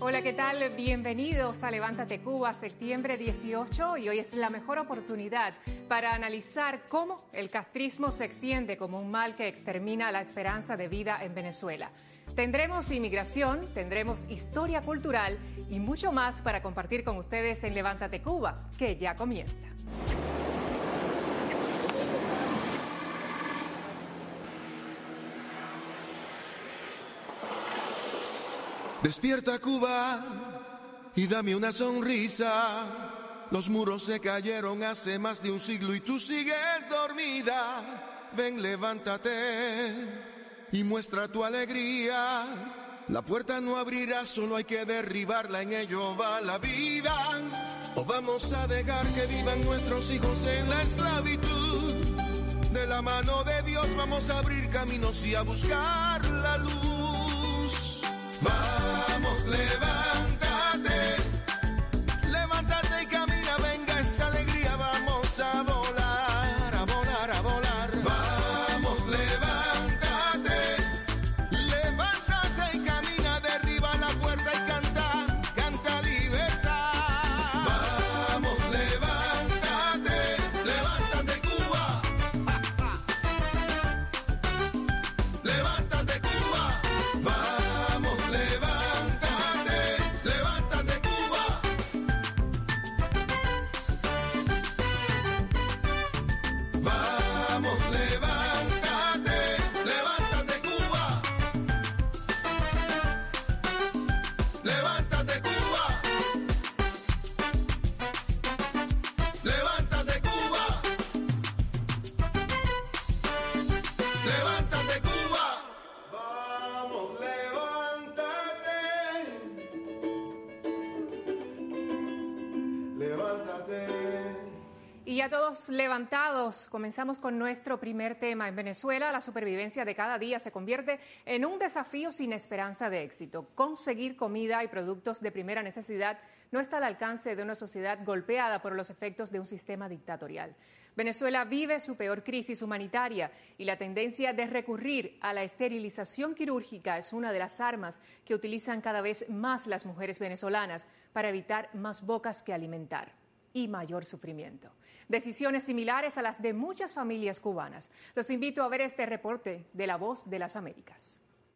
Hola, ¿qué tal? Bienvenidos a Levántate Cuba, septiembre 18, y hoy es la mejor oportunidad para analizar cómo el castrismo se extiende como un mal que extermina la esperanza de vida en Venezuela. Tendremos inmigración, tendremos historia cultural y mucho más para compartir con ustedes en Levántate Cuba, que ya comienza. Despierta, Cuba, y dame una sonrisa. Los muros se cayeron hace más de un siglo y tú sigues dormida. Ven, levántate y muestra tu alegría. La puerta no abrirá, solo hay que derribarla, en ello va la vida. O vamos a dejar que vivan nuestros hijos en la esclavitud. De la mano de Dios vamos a abrir caminos y a buscar la luz. Vamos, levántate, levántate y camina, venga esa alegría, vamos a volar, a volar, a volar. Vamos, levántate, levántate y camina, derriba la puerta y canta, canta libertad. Vamos, levántate, levántate Cuba, levántate Cuba. Y ya todos levantados, comenzamos con nuestro primer tema. En Venezuela, la supervivencia de cada día se convierte en un desafío sin esperanza de éxito. Conseguir comida y productos de primera necesidad no está al alcance de una sociedad golpeada por los efectos de un sistema dictatorial. Venezuela vive su peor crisis humanitaria y la tendencia de recurrir a la esterilización quirúrgica es una de las armas que utilizan cada vez más las mujeres venezolanas para evitar más bocas que alimentar y mayor sufrimiento. Decisiones similares a las de muchas familias cubanas. Los invito a ver este reporte de La Voz de las Américas.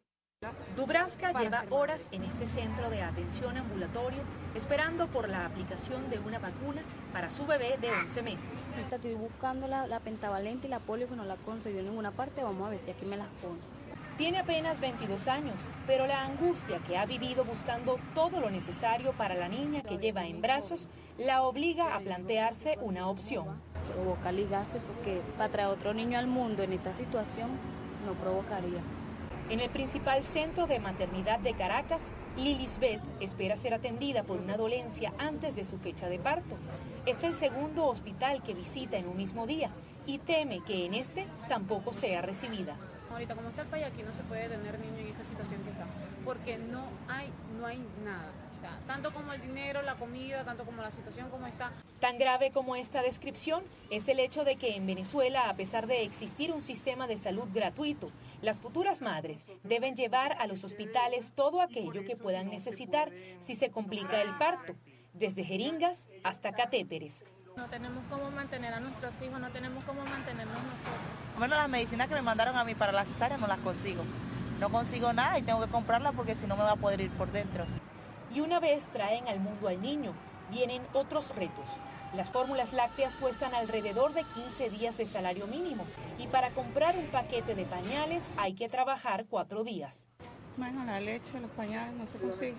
Dubravska lleva horas en este centro de atención ambulatorio esperando por la aplicación de una vacuna para su bebé de 11 meses. Estoy buscando la pentavalente y la polio que no la conseguí en ninguna parte. Vamos a ver si aquí me las pone. Tiene apenas 22 años, pero la angustia que ha vivido buscando todo lo necesario para la niña que lleva en brazos la obliga a plantearse una opción. Provoca ligarse porque para traer otro niño al mundo en esta situación no provocaría. En el principal centro de maternidad de Caracas, Lilisbeth espera ser atendida por una dolencia antes de su fecha de parto. Es el segundo hospital que visita en un mismo día y teme que en este tampoco sea recibida. Ahorita como está el país, aquí no se puede tener niño en esta situación que está, porque no hay nada, o sea, tanto como el dinero, la comida, tanto como la situación como está. Tan grave como esta descripción es el hecho de que en Venezuela, a pesar de existir un sistema de salud gratuito, las futuras madres deben llevar a los hospitales todo aquello que puedan necesitar si se complica el parto, desde jeringas hasta catéteres. No tenemos cómo mantener a nuestros hijos, no tenemos cómo mantenernos nosotros. Bueno, las medicinas que me mandaron a mí para la cesárea no las consigo. No consigo nada y tengo que comprarlas porque si no me va a poder ir por dentro. Y una vez traen al mundo al niño, vienen otros retos. Las fórmulas lácteas cuestan alrededor de 15 días de salario mínimo y para comprar un paquete de pañales hay que trabajar 4 días. Bueno, la leche, los pañales no se consigue.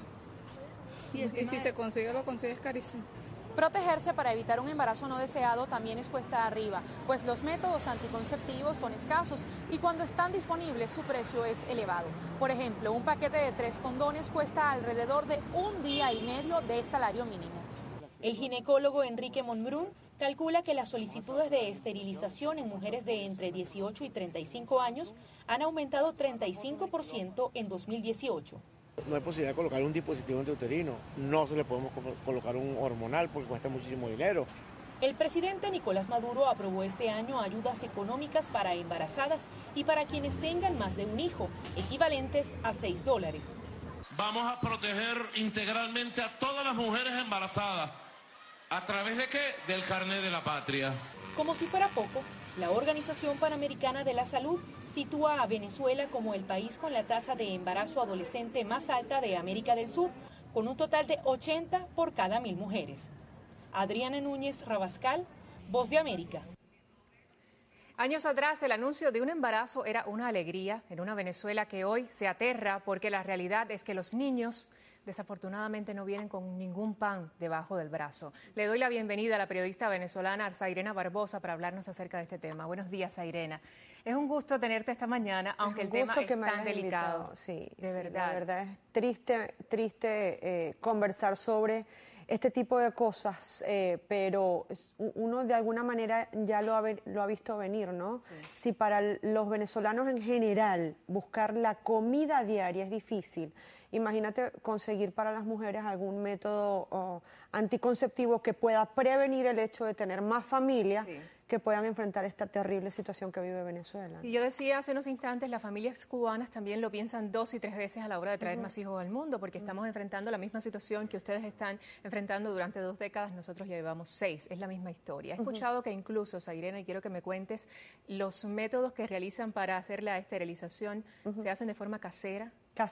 Y si se consigue, lo consigues carísimo. Protegerse para evitar un embarazo no deseado también es cuesta arriba, pues los métodos anticonceptivos son escasos y cuando están disponibles su precio es elevado. Por ejemplo, un paquete de 3 condones cuesta alrededor de 1 día y medio de salario mínimo. El ginecólogo Enrique Monbrun calcula que las solicitudes de esterilización en mujeres de entre 18 y 35 años han aumentado 35% en 2018. No hay posibilidad de colocar un dispositivo intrauterino, no se le podemos colocar un hormonal porque cuesta muchísimo dinero. El presidente Nicolás Maduro aprobó este año ayudas económicas para embarazadas y para quienes tengan más de un hijo, equivalentes a $6. vamos a proteger integralmente a todas las mujeres embarazadas. ¿A través de qué? Del carnet de la patria. Como si fuera poco, la Organización Panamericana de la Salud sitúa a Venezuela como el país con la tasa de embarazo adolescente más alta de América del Sur, con un total de 80 por cada 1000 mujeres. Adriana Núñez Rabascal, Voz de América. Años atrás, el anuncio de un embarazo era una alegría en una Venezuela que hoy se aterra porque la realidad es que los niños desafortunadamente no vienen con ningún pan debajo del brazo. Le doy la bienvenida a la periodista venezolana Zairena Barbosa para hablarnos acerca de este tema. Buenos días, Zairena. Es un gusto tenerte esta mañana, aunque el tema es tan delicado. Sí, de verdad. La verdad es triste conversar sobre este tipo de cosas, pero uno de alguna manera ya lo ha visto venir, ¿no? Sí. Si para los venezolanos en general buscar la comida diaria es difícil, imagínate conseguir para las mujeres algún método anticonceptivo que pueda prevenir el hecho de tener más familias, sí, que puedan enfrentar esta terrible situación que vive Venezuela. Y yo decía hace unos instantes, las familias cubanas también lo piensan 2 y 3 veces a la hora de traer más hijos al mundo, porque estamos enfrentando la misma situación que ustedes están enfrentando durante 2 décadas, nosotros ya llevamos 6, es la misma historia. He escuchado que incluso, Zairena, y quiero que me cuentes, los métodos que realizan para hacer la esterilización se hacen de forma casera.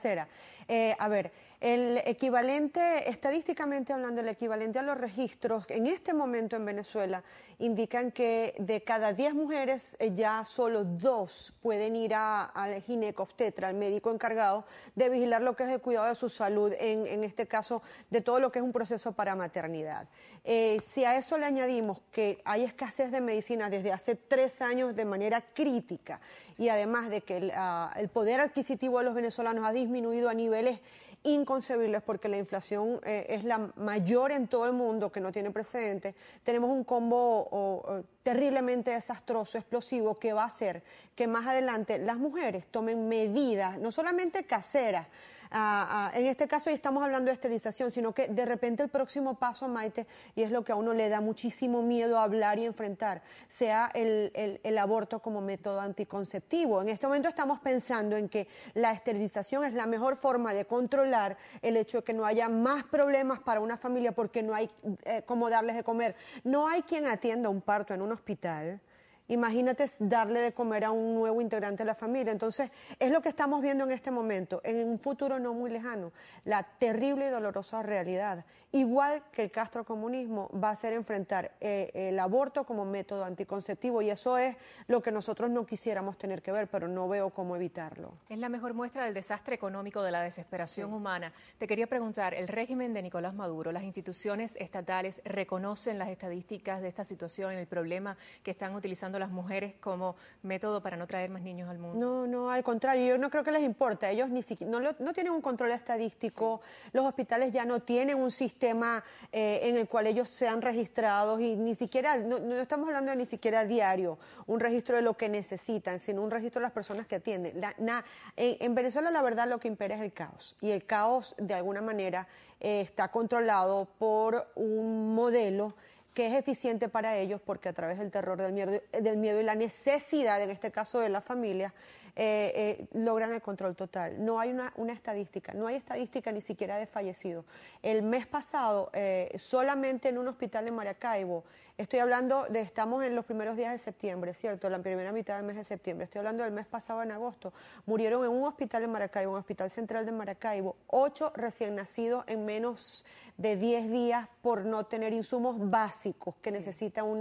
A ver, el equivalente, estadísticamente hablando, el equivalente a los registros en este momento en Venezuela indican que de cada 10 mujeres ya solo 2 pueden ir al ginecobstetra, al médico encargado de vigilar lo que es el cuidado de su salud, en este caso de todo lo que es un proceso para maternidad. Si a eso le añadimos que hay escasez de medicina desde hace 3 años de manera crítica, y además de que el poder adquisitivo de los venezolanos ha disminuido a niveles inconcebibles porque la inflación es la mayor en todo el mundo, que no tiene precedentes, tenemos un combo terriblemente desastroso, explosivo, que va a hacer que más adelante las mujeres tomen medidas, no solamente caseras, en este caso estamos hablando de esterilización, sino que de repente el próximo paso, Maite, y es lo que a uno le da muchísimo miedo hablar y enfrentar, sea el aborto como método anticonceptivo. En este momento estamos pensando en que la esterilización es la mejor forma de controlar el hecho de que no haya más problemas para una familia porque no hay cómo darles de comer. No hay quien atienda un parto en un hospital. Imagínate darle de comer a un nuevo integrante de la familia. Entonces, es lo que estamos viendo en este momento, en un futuro no muy lejano, la terrible y dolorosa realidad. Igual que el castrocomunismo va a ser enfrentar el aborto como método anticonceptivo, y eso es lo que nosotros no quisiéramos tener que ver, pero no veo cómo evitarlo. Es la mejor muestra del desastre económico, de la desesperación humana. Te quería preguntar, el régimen de Nicolás Maduro, las instituciones estatales reconocen las estadísticas de esta situación, el problema que están utilizando las mujeres como método para no traer más niños al mundo? No, al contrario, yo no creo que les importa. Ellos ni siquiera, no tienen un control estadístico, los hospitales ya no tienen un sistema en el cual ellos sean registrados, y ni siquiera, no estamos hablando de ni siquiera diario, un registro de lo que necesitan, sino un registro de las personas que atienden. En Venezuela la verdad lo que impera es el caos, y el caos de alguna manera está controlado por un modelo que es eficiente para ellos, porque a través del terror, del miedo y la necesidad, en este caso de la familia, logran el control total. No hay una estadística, no hay estadística ni siquiera de fallecidos. El mes pasado, solamente en un hospital en Maracaibo, estamos en los primeros días de septiembre, ¿cierto? La primera mitad del mes de septiembre. Estoy hablando del mes pasado, en agosto. Murieron en un hospital en Maracaibo, un hospital central de Maracaibo, 8 recién nacidos en menos de 10 días por no tener insumos básicos que necesita un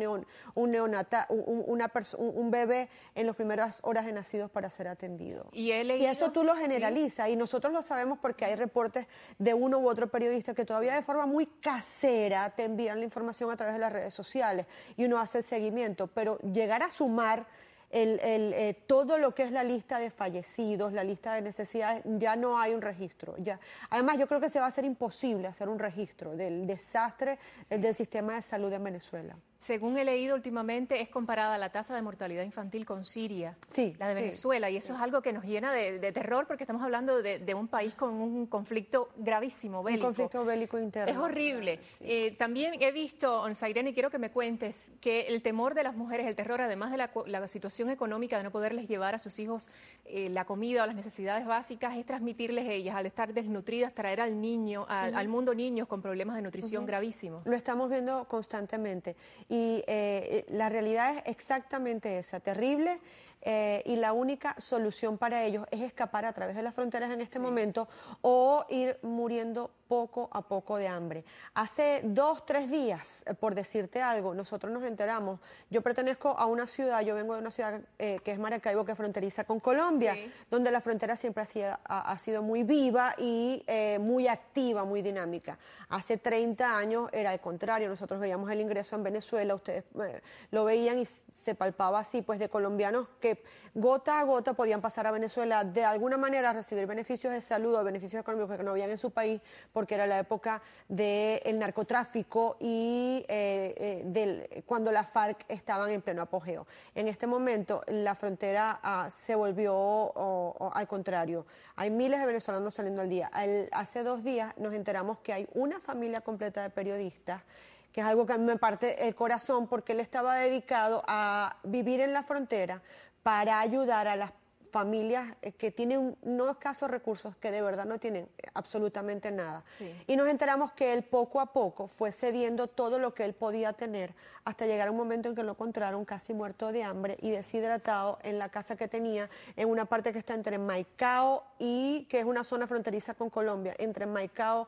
bebé en las primeras horas de nacidos para ser atendido. Y eso tú lo generalizas, y nosotros lo sabemos porque hay reportes de uno u otro periodista que todavía de forma muy casera te envían la información a través de las redes sociales, y uno hace el seguimiento, pero llegar a sumar todo lo que es la lista de fallecidos, la lista de necesidades, ya no hay un registro. Además, yo creo que se va a hacer imposible hacer un registro del desastre del sistema de salud en Venezuela. según he leído últimamente, es comparada la tasa de mortalidad infantil con Siria, la de Venezuela, y eso es algo que nos llena de terror porque estamos hablando de un país con un conflicto gravísimo, bélico. Un conflicto bélico interno. Es horrible. También he visto, Sairene, y quiero que me cuentes, que el temor de las mujeres, el terror, además de la situación económica de no poderles llevar a sus hijos la comida o las necesidades básicas, es transmitirles ellas, al estar desnutridas, traer al niño, al mundo niños con problemas de nutrición gravísimos. Lo estamos viendo constantemente y la realidad es exactamente esa, terrible. Y la única solución para ellos es escapar a través de las fronteras en este momento o ir muriendo poco a poco de hambre. Hace 2, 3 días, por decirte algo, nosotros nos enteramos, yo pertenezco a una ciudad, yo vengo de una ciudad que es Maracaibo, que fronteriza con Colombia, donde la frontera siempre ha sido muy viva y muy activa, muy dinámica. Hace 30 años era al contrario, nosotros veíamos el ingreso en Venezuela, ustedes lo veían y se palpaba así, pues de colombianos que gota a gota podían pasar a Venezuela de alguna manera a recibir beneficios de salud o beneficios económicos que no habían en su país, porque era la época del narcotráfico y cuando las FARC estaban en pleno apogeo. En este momento la frontera se volvió al contrario. Hay miles de venezolanos saliendo al día. Hace 2 días nos enteramos que hay una familia completa de periodistas, que es algo que a mí me parte el corazón, porque él estaba dedicado a vivir en la frontera para ayudar a las familias que tienen unos escasos recursos, que de verdad no tienen absolutamente nada. Y nos enteramos que él poco a poco fue cediendo todo lo que él podía tener hasta llegar a un momento en que lo encontraron casi muerto de hambre y deshidratado en la casa que tenía, en una parte que está entre Maicao y que es una zona fronteriza con Colombia, entre Maicao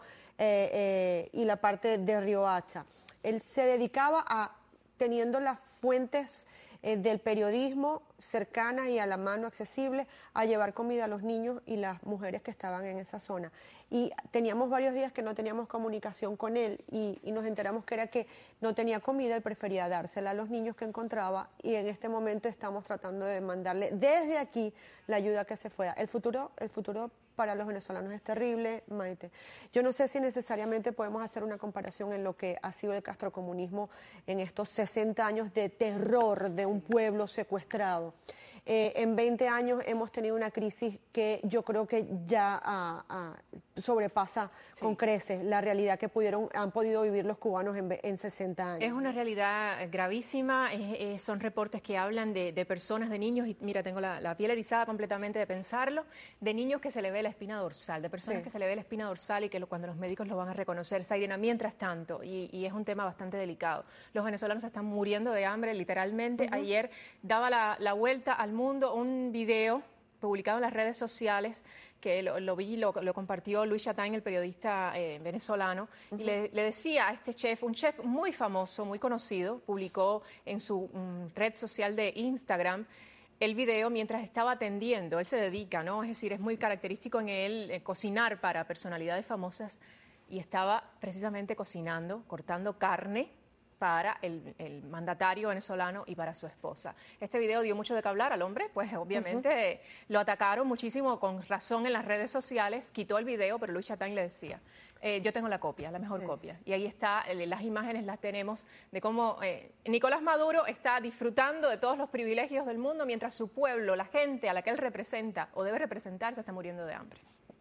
y la parte de Riohacha. Él se dedicaba a, teniendo las fuentes del periodismo cercanas y a la mano accesibles, a llevar comida a los niños y las mujeres que estaban en esa zona. Y teníamos varios días que no teníamos comunicación con él y nos enteramos que era que no tenía comida, él prefería dársela a los niños que encontraba, y en este momento estamos tratando de mandarle desde aquí la ayuda que se pueda. El futuro para los venezolanos es terrible, Maite. Yo no sé si necesariamente podemos hacer una comparación en lo que ha sido el castrocomunismo en estos 60 años de terror de un pueblo secuestrado. En 20 años hemos tenido una crisis que yo creo que ya sobrepasa con creces la realidad que han podido vivir los cubanos en 60 años. Es una realidad gravísima, son reportes que hablan de personas, de niños, y mira, tengo la piel erizada completamente de pensarlo, de niños que se le ve la espina dorsal, de personas que se le ve la espina dorsal y que cuando los médicos lo van a reconocer, Sairena, mientras tanto, y es un tema bastante delicado, los venezolanos están muriendo de hambre, literalmente. Ayer daba la vuelta al mundo un video publicado en las redes sociales que lo vi, lo compartió Luis Chatán, el periodista venezolano, y le decía a este chef, un chef muy famoso, muy conocido, publicó en su red social de Instagram el video mientras estaba atendiendo. Él se dedica, ¿no? Es decir, es muy característico en él cocinar para personalidades famosas, y estaba precisamente cocinando, cortando carne para el mandatario venezolano y para su esposa. Este video dio mucho de qué hablar al hombre, pues obviamente lo atacaron muchísimo, con razón, en las redes sociales. Quitó el video, pero Luis Chatán le decía, yo tengo la copia, la mejor copia. Y ahí está, las imágenes las tenemos de cómo Nicolás Maduro está disfrutando de todos los privilegios del mundo, mientras su pueblo, la gente a la que él representa o debe representarse, está muriendo de hambre.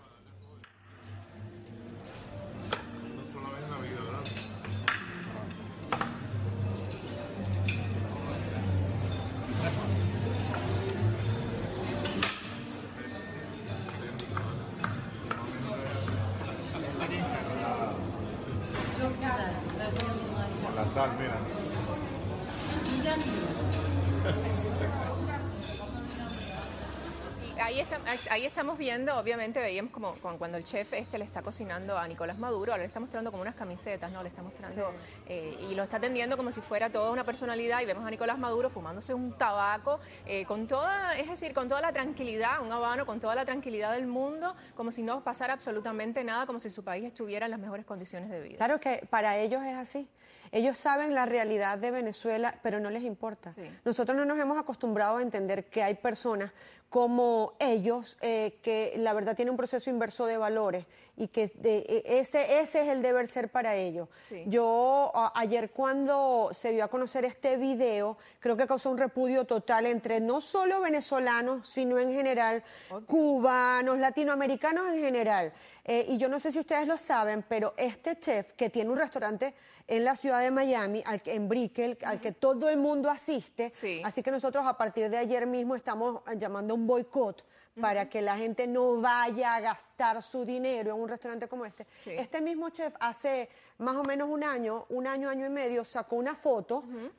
La sal, mira. Ahí estamos viendo, obviamente veíamos como cuando el chef le está cocinando a Nicolás Maduro, ahora le está mostrando como unas camisetas, ¿no? Le está mostrando y lo está atendiendo como si fuera toda una personalidad, y vemos a Nicolás Maduro fumándose un tabaco con toda la tranquilidad, un habano con toda la tranquilidad del mundo, como si no pasara absolutamente nada, como si su país estuviera en las mejores condiciones de vida. Claro que para ellos es así. Ellos saben la realidad de Venezuela, pero no les importa. Nosotros no nos hemos acostumbrado a entender que hay personas como ellos, que la verdad tienen un proceso inverso de valores y que ese es el deber ser para ellos. Sí. Yo ayer cuando se dio a conocer este video, creo que causó un repudio total entre no solo venezolanos, sino en general, cubanos, latinoamericanos en general. Y yo no sé si ustedes lo saben, pero este chef que tiene un restaurante en la ciudad de Miami, en Brickell, al que todo el mundo asiste, sí. Así que nosotros a partir de ayer mismo estamos llamando a un boicot para que la gente no vaya a gastar su dinero en un restaurante como este. Sí. Este mismo chef hace más o menos un año y medio, sacó una foto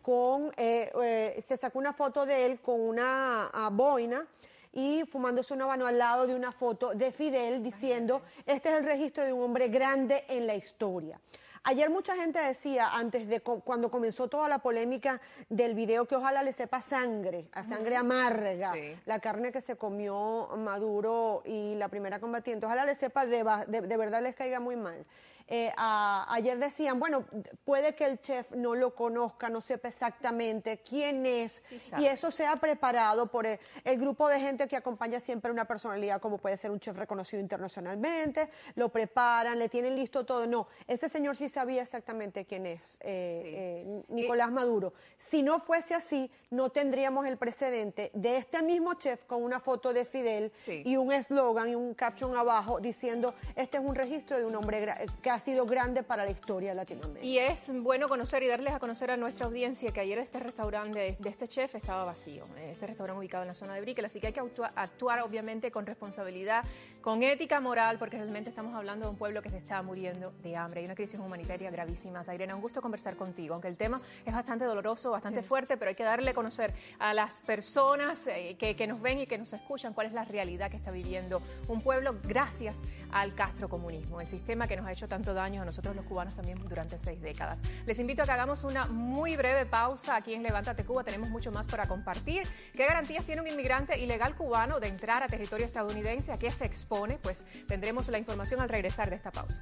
se sacó una foto de él con una boina y fumándose un habano al lado de una foto de Fidel diciendo, este es el registro de un hombre grande en la historia. Ayer mucha gente decía, cuando comenzó toda la polémica del video, que ojalá le sepa sangre, a sangre amarga, sí. La carne que se comió Maduro y la primera combatiente, ojalá le sepa de verdad les caiga muy mal. Ayer decían, bueno, puede que el chef no lo conozca, no sepa exactamente quién es, sí, y eso sea preparado por el grupo de gente que acompaña siempre una personalidad, como puede ser un chef reconocido internacionalmente, lo preparan, le tienen listo todo. No, ese señor sí sabía exactamente quién es, Nicolás Maduro. Si no fuese así, no tendríamos el precedente de este mismo chef con una foto de Fidel, sí. Y un eslogan y un caption abajo diciendo, este es un registro de un hombre que ha sido grande para la historia de Latinoamérica. Y es bueno conocer y darles a conocer a nuestra audiencia que ayer este restaurante de este chef estaba vacío. Este restaurante ubicado en la zona de Brickell, así que hay que actuar obviamente con responsabilidad, con ética moral, porque realmente estamos hablando de un pueblo que se está muriendo de hambre. Hay una crisis humanitaria gravísima. Zairena, un gusto conversar contigo, aunque el tema es bastante doloroso, bastante fuerte, pero hay que darle a conocer a las personas que nos ven y que nos escuchan cuál es la realidad que está viviendo un pueblo gracias al castrocomunismo, el sistema que nos ha hecho tanto daño a nosotros los cubanos también durante 6 décadas. Les invito a que hagamos una muy breve pausa aquí en Levántate Cuba. Tenemos mucho más para compartir. ¿Qué garantías tiene un inmigrante ilegal cubano de entrar a territorio estadounidense? ¿A qué se expone? Pues tendremos la información al regresar de esta pausa.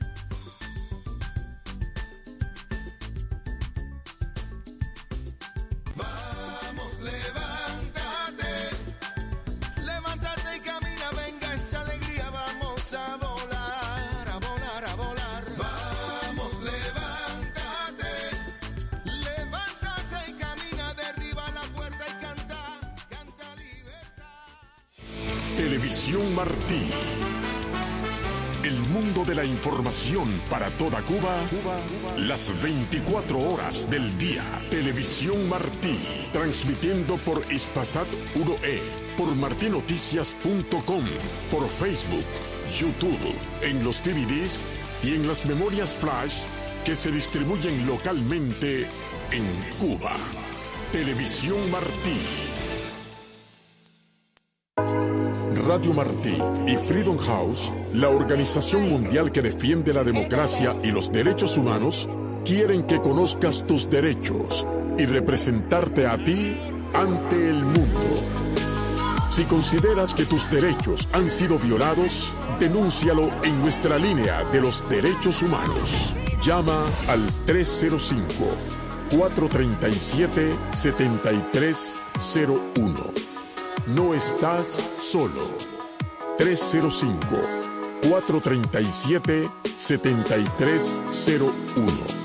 Vamos, levántate y camina, venga esa alegría, vamos a volar, a volar, a volar. Vamos, levántate y camina, derriba la puerta y canta libertad. Televisión Martí. El mundo de la información para toda Cuba, las 24 horas del día. Televisión Martí, transmitiendo por Spasat 1E, por martinoticias.com, por Facebook, YouTube, en los DVDs y en las memorias flash que se distribuyen localmente en Cuba. Televisión Martí. Radio Martí y Freedom House, la organización mundial que defiende la democracia y los derechos humanos, quieren que conozcas tus derechos y representarte a ti ante el mundo. Si consideras que tus derechos han sido violados, denúncialo en nuestra línea de los derechos humanos. Llama al 305-437-7301. No estás solo. 305-437-7301.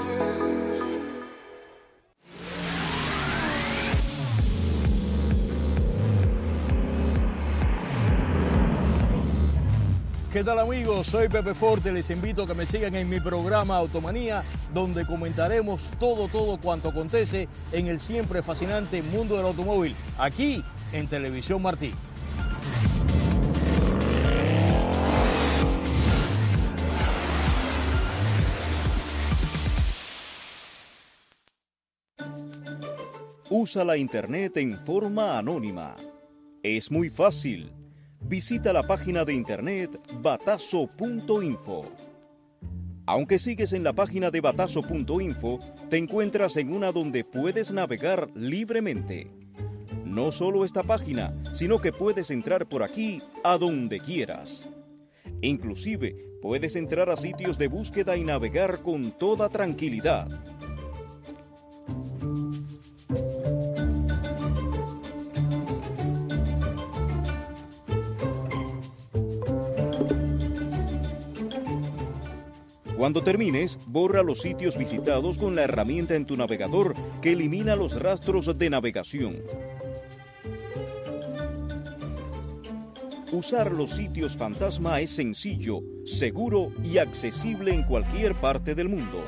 ¿Qué tal, amigos? Soy Pepe Forte. Les invito a que me sigan en mi programa Automanía, donde comentaremos todo cuanto acontece en el siempre fascinante mundo del automóvil, aquí en Televisión Martí. Usa la internet en forma anónima. Es muy fácil. Visita la página de internet batazo.info. Aunque sigues en la página de batazo.info, te encuentras en una donde puedes navegar libremente. No solo esta página, sino que puedes entrar por aquí a donde quieras. Inclusive, puedes entrar a sitios de búsqueda y navegar con toda tranquilidad. Cuando termines, borra los sitios visitados con la herramienta en tu navegador que elimina los rastros de navegación. Usar los sitios fantasma es sencillo, seguro y accesible en cualquier parte del mundo.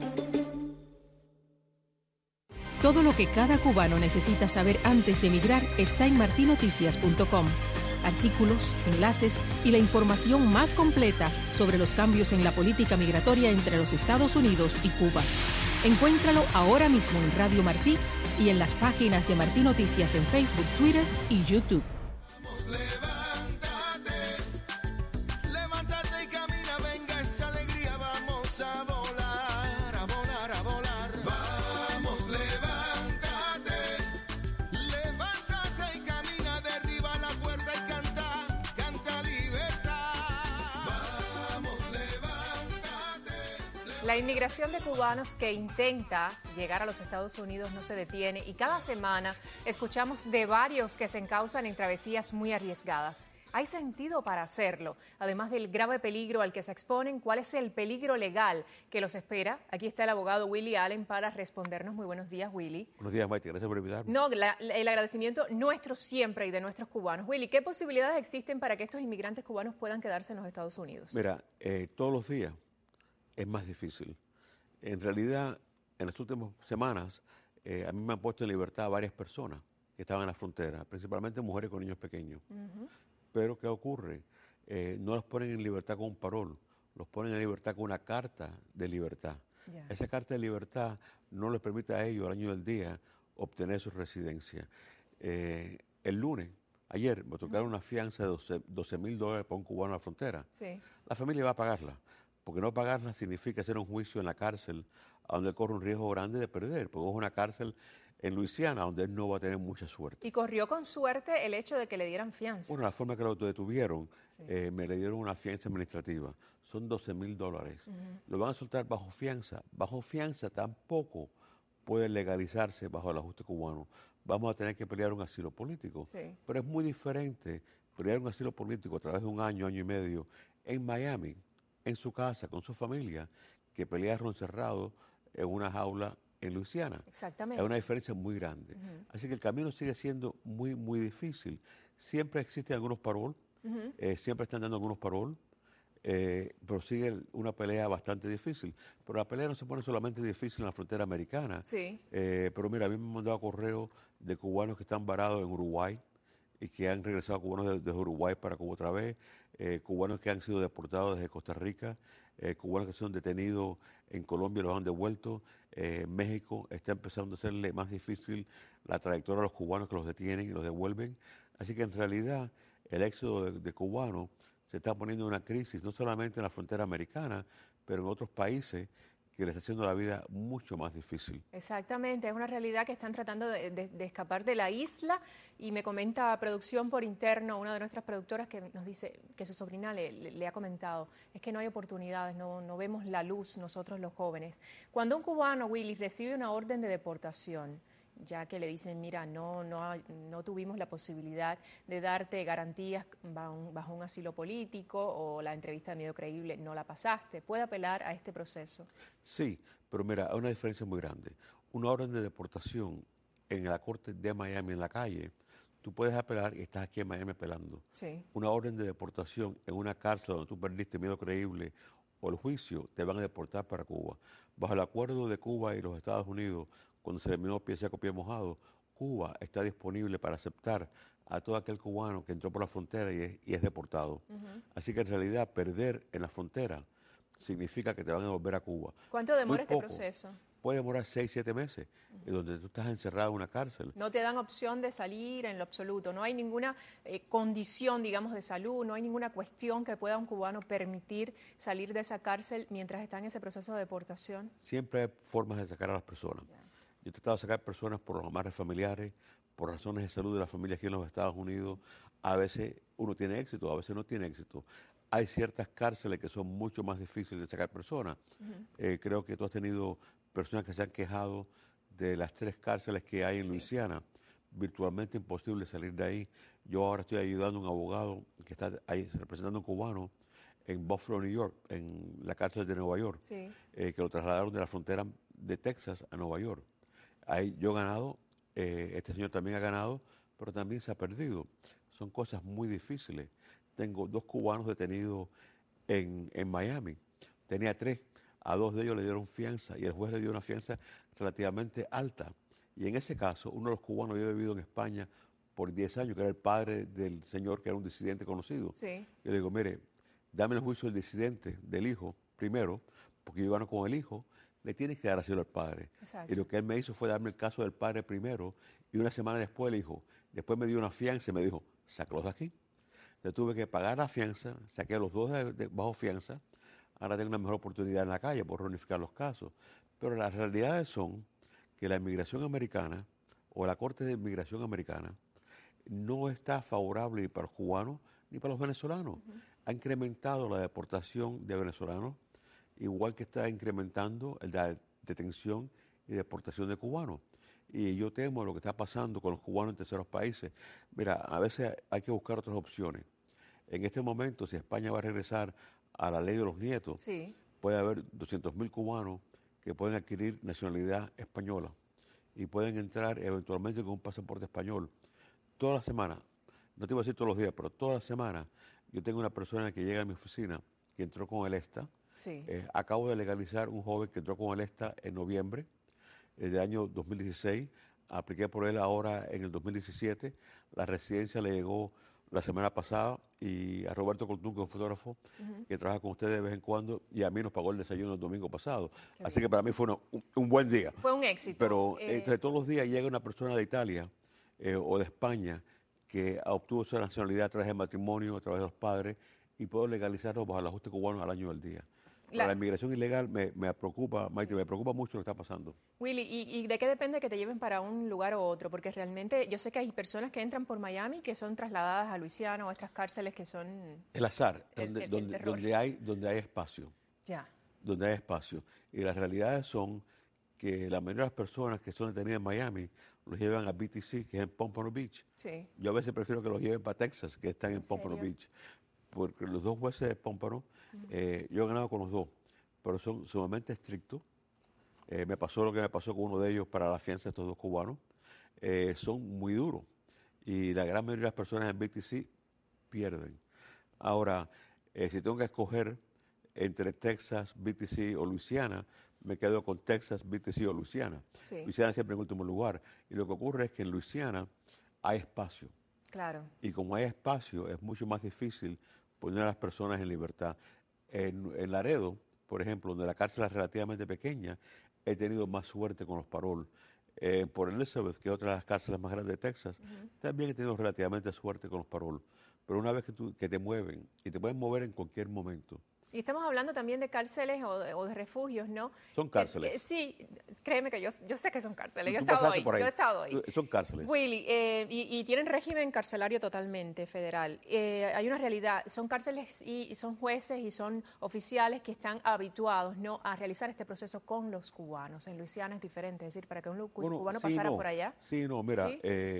Todo lo que cada cubano necesita saber antes de emigrar está en martinoticias.com. Artículos, enlaces y la información más completa sobre los cambios en la política migratoria entre los Estados Unidos y Cuba. Encuéntralo ahora mismo en Radio Martí y en las páginas de Martí Noticias en Facebook, Twitter y YouTube. Levántate y camina, venga esa alegría, vamos a volar, a volar, a volar. Vamos, levántate y camina, derriba la puerta y canta, canta libertad. Vamos, levántate. La inmigración de cubanos que intenta llegar a los Estados Unidos no se detiene y cada semana escuchamos de varios que se encausan en travesías muy arriesgadas. ¿Hay sentido para hacerlo? Además del grave peligro al que se exponen, ¿cuál es el peligro legal que los espera? Aquí está el abogado Willy Allen para respondernos. Muy buenos días, Willy. Buenos días, Maite. Gracias por invitarme. No, el agradecimiento nuestro siempre y de nuestros cubanos. Willy, ¿qué posibilidades existen para que estos inmigrantes cubanos puedan quedarse en los Estados Unidos? Mira, todos los días es más difícil. En realidad, en las últimas semanas, a mí me han puesto en libertad varias personas que estaban en la frontera, principalmente mujeres con niños pequeños. Pero, ¿qué ocurre? No los ponen en libertad con un parol, los ponen en libertad con una carta de libertad. Yeah. Esa carta de libertad no les permite a ellos, al año del día, obtener su residencia. El lunes, ayer, me tocaron una fianza de $12,000 para un cubano en la frontera. Sí. La familia va a pagarla, porque no pagarla significa hacer un juicio en la cárcel, a donde corre un riesgo grande de perder, porque es una cárcel en Luisiana, donde él no va a tener mucha suerte. ¿Y corrió con suerte el hecho de que le dieran fianza? Bueno, la forma que lo detuvieron, sí. Me le dieron una fianza administrativa. Son $12,000. Lo van a soltar bajo fianza. Bajo fianza tampoco puede legalizarse bajo el ajuste cubano. Vamos a tener que pelear un asilo político. Sí. Pero es muy diferente pelear un asilo político a través de un año, año y medio, en Miami, en su casa, con su familia, que pelearlo encerrado en una jaula en Luisiana. Exactamente. Hay una diferencia muy grande. Así que el camino sigue siendo muy, muy difícil. Siempre existen algunos parol, siempre están dando algunos parol, pero sigue una pelea bastante difícil. Pero la pelea no se pone solamente difícil en la frontera americana. Sí. Pero mira, a mí me han mandado correos de cubanos que están varados en Uruguay y que han regresado cubanos desde Uruguay para Cuba otra vez, cubanos que han sido deportados desde Costa Rica, cubanos que son detenidos en Colombia y los han devuelto. México está empezando a hacerle más difícil la trayectoria a los cubanos que los detienen y los devuelven. Así que en realidad el éxodo de cubanos se está poniendo en una crisis, no solamente en la frontera americana, pero en otros países que les está haciendo la vida mucho más difícil. Exactamente, es una realidad que están tratando de escapar de la isla y me comenta producción por interno, una de nuestras productoras que nos dice que su sobrina le ha comentado, es que no hay oportunidades, no vemos la luz nosotros los jóvenes. Cuando un cubano, Willy, recibe una orden de deportación, ya que le dicen, mira, no tuvimos la posibilidad de darte garantías bajo un asilo político o la entrevista de medio creíble no la pasaste, ¿puede apelar a este proceso? Sí, pero mira, hay una diferencia muy grande. Una orden de deportación en la corte de Miami, en la calle, tú puedes apelar y estás aquí en Miami apelando. Sí. Una orden de deportación en una cárcel donde tú perdiste medio creíble o el juicio, te van a deportar para Cuba. Bajo el acuerdo de Cuba y los Estados Unidos, cuando se terminó pie seco, pie mojado, Cuba está disponible para aceptar a todo aquel cubano que entró por la frontera y es deportado. Así que en realidad perder en la frontera significa que te van a devolver a Cuba. ¿Cuánto demora este proceso? Puede demorar 6, 7 meses, donde tú estás encerrado en una cárcel. No te dan opción de salir en lo absoluto, no hay ninguna condición, digamos, de salud, no hay ninguna cuestión que pueda un cubano permitir salir de esa cárcel mientras está en ese proceso de deportación. Siempre hay formas de sacar a las personas. Yo he tratado de sacar personas por los amarres familiares, por razones de salud de la familia aquí en los Estados Unidos. A veces uno tiene éxito, a veces no tiene éxito. Hay ciertas cárceles que son mucho más difíciles de sacar personas. Creo que tú has tenido personas que se han quejado de las 3 cárceles que hay en Luisiana. Virtualmente imposible salir de ahí. Yo ahora estoy ayudando a un abogado que está ahí representando a un cubano en Buffalo, New York, en la cárcel de Nueva York, que lo trasladaron de la frontera de Texas a Nueva York. Ahí yo he ganado, este señor también ha ganado, pero también se ha perdido. Son cosas muy difíciles. Tengo 2 cubanos detenidos en Miami. Tenía 3. A 2 de ellos le dieron fianza y el juez le dio una fianza relativamente alta. Y en ese caso, uno de los cubanos había vivido en España por 10 años, que era el padre del señor, que era un disidente conocido. Sí. Yo le digo, mire, dame el juicio del disidente, del hijo, primero, porque yo gano con el hijo, le tienes que dar asilo al padre. Exacto. Y lo que él me hizo fue darme el caso del padre primero, y una semana después el hijo, después me dio una fianza y me dijo, sácalos de aquí. Le tuve que pagar la fianza, saqué a los 2 bajo fianza, ahora tengo una mejor oportunidad en la calle por reunificar los casos. Pero las realidades son que la inmigración americana, o la Corte de Inmigración Americana, no está favorable ni para los cubanos ni para los venezolanos. Ha incrementado la deportación de venezolanos, igual que está incrementando la detención y deportación de cubanos. Y yo temo lo que está pasando con los cubanos en terceros países. Mira, a veces hay que buscar otras opciones. En este momento, si España va a regresar a la ley de los nietos, puede haber 200.000 cubanos que pueden adquirir nacionalidad española y pueden entrar eventualmente con un pasaporte español. Toda la semana, no te iba a decir todos los días, pero toda la semana, yo tengo una persona que llega a mi oficina que entró con el ESTA. Acabo de legalizar un joven que entró con el ESTA en noviembre del año 2016. Apliqué por él ahora en el 2017. La residencia le llegó la semana pasada y a Roberto Coltún, que es un fotógrafo que trabaja con ustedes de vez en cuando, y a mí nos pagó el desayuno el domingo pasado. Así que para mí fue un buen día. Fue un éxito. Pero entonces, todos los días llega una persona de Italia o de España que obtuvo su nacionalidad a través del matrimonio, a través de los padres, y puedo legalizarlo bajo el ajuste cubano al año del día. La inmigración ilegal me preocupa, Maite, me preocupa mucho lo que está pasando. Willy, ¿y de qué depende que te lleven para un lugar u otro? Porque realmente yo sé que hay personas que entran por Miami que son trasladadas a Luisiana o a estas cárceles que son... El azar, donde hay espacio. Ya. Donde hay espacio. Y las realidades son que la mayoría de las personas que son detenidas en Miami los llevan a BTC, que es en Pompano Beach. Yo a veces prefiero que los lleven para Texas, que están en Pompano Beach. Porque los 2 jueces de Pompano, yo he ganado con los 2, pero son sumamente estrictos. Me pasó lo que me pasó con uno de ellos para la fianza de estos 2 cubanos. Son muy duros y la gran mayoría de las personas en BTC pierden. Ahora, si tengo que escoger entre Texas, BTC o Luisiana, me quedo con Texas, BTC o Luisiana. Luisiana siempre en último lugar. Y lo que ocurre es que en Luisiana hay espacio. Claro. Y como hay espacio, es mucho más difícil poner a las personas en libertad. En Laredo, por ejemplo, donde la cárcel es relativamente pequeña, he tenido más suerte con los parol. Por Elizabeth, que es otra de las cárceles más grandes de Texas, también he tenido relativamente suerte con los parol. Pero una vez que te mueven, y te pueden mover en cualquier momento. Y estamos hablando también de cárceles o de refugios, ¿no? Son cárceles. Sí, créeme que yo sé que son cárceles. Yo he estado ahí. Son cárceles. Willy, y tienen régimen carcelario totalmente federal. Hay una realidad, son cárceles y son jueces y son oficiales que están habituados, ¿no?, a realizar este proceso con los cubanos. En Luisiana es diferente, es decir, para que un cubano pasara por allá. Mira,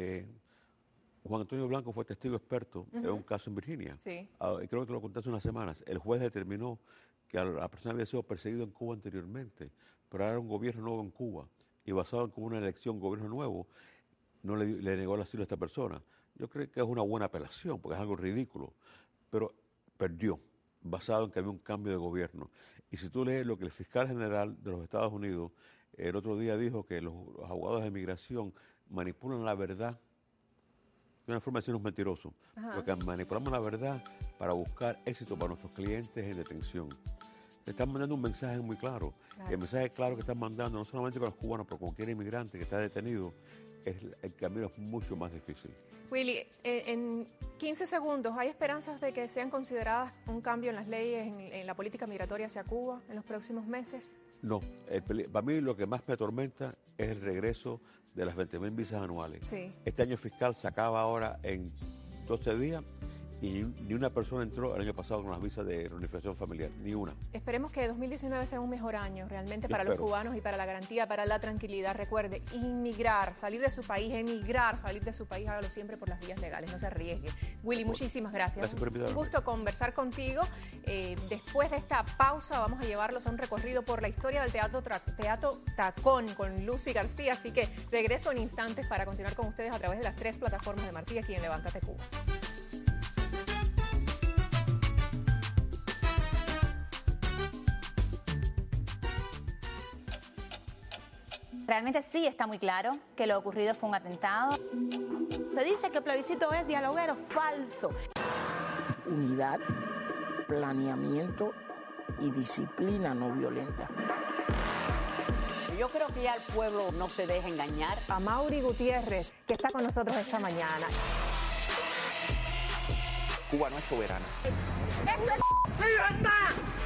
Juan Antonio Blanco fue testigo experto en un caso en Virginia. Creo que te lo conté hace unas semanas. El juez determinó que la persona había sido perseguida en Cuba anteriormente, pero ahora era un gobierno nuevo en Cuba. Y basado en como una elección, gobierno nuevo, no le negó el asilo a esta persona. Yo creo que es una buena apelación, porque es algo ridículo. Pero perdió, basado en que había un cambio de gobierno. Y si tú lees lo que el fiscal general de los Estados Unidos el otro día dijo, que los abogados de inmigración manipulan la verdad de una forma de decirnos mentirosos, porque manipulamos la verdad para buscar éxito para nuestros clientes en detención. Te están mandando un mensaje muy claro. Y el mensaje claro que están mandando, no solamente con los cubanos, pero con cualquier inmigrante que está detenido, el camino es mucho más difícil. Willy, en 15 segundos, ¿hay esperanzas de que sean consideradas un cambio en las leyes, en la política migratoria hacia Cuba en los próximos meses? No, para mí lo que más me atormenta es el regreso de las 20.000 visas anuales. Este año fiscal se acaba ahora en 12 días y ni una persona entró el año pasado con las visas de reunificación familiar, ni una. Esperemos que 2019 sea un mejor año realmente para los cubanos y para la garantía, para la tranquilidad. Recuerde, inmigrar, salir de su país, emigrar, salir de su país, hágalo siempre por las vías legales, no se arriesgue. Willy, muchísimas gracias. Gracias por invitarme. Un gusto conversar contigo. Después de esta pausa vamos a llevarlos a un recorrido por la historia del Teatro Tacón con Lucy García, así que regreso en instantes para continuar con ustedes a través de las 3 plataformas de Martí aquí en Levántate Cuba. Realmente sí está muy claro que lo ocurrido fue un atentado. Se dice que el plebiscito es dialoguero, falso. Unidad, planeamiento y disciplina no violenta. Yo creo que ya el pueblo no se deja engañar. A Mauri Gutiérrez, que está con nosotros esta mañana. Cuba no es soberana. ¡Libertad!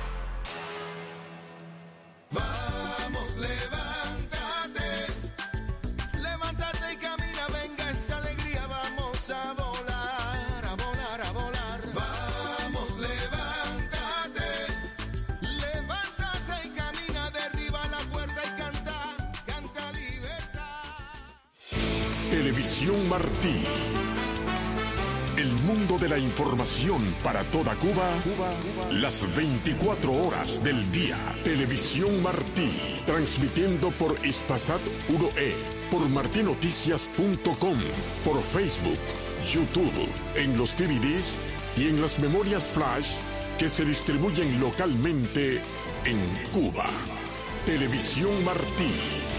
Vamos, levántate, levántate y camina, venga esa alegría, vamos a volar, a volar, a volar. Vamos, levántate, levántate y camina, derriba la puerta y canta, canta libertad. Televisión Martí. El mundo de la información para toda Cuba, las 24 horas del día. Televisión Martí, transmitiendo por Hispasat 1E, por martinoticias.com, por Facebook, YouTube, en los DVDs y en las memorias flash que se distribuyen localmente en Cuba. Televisión Martí.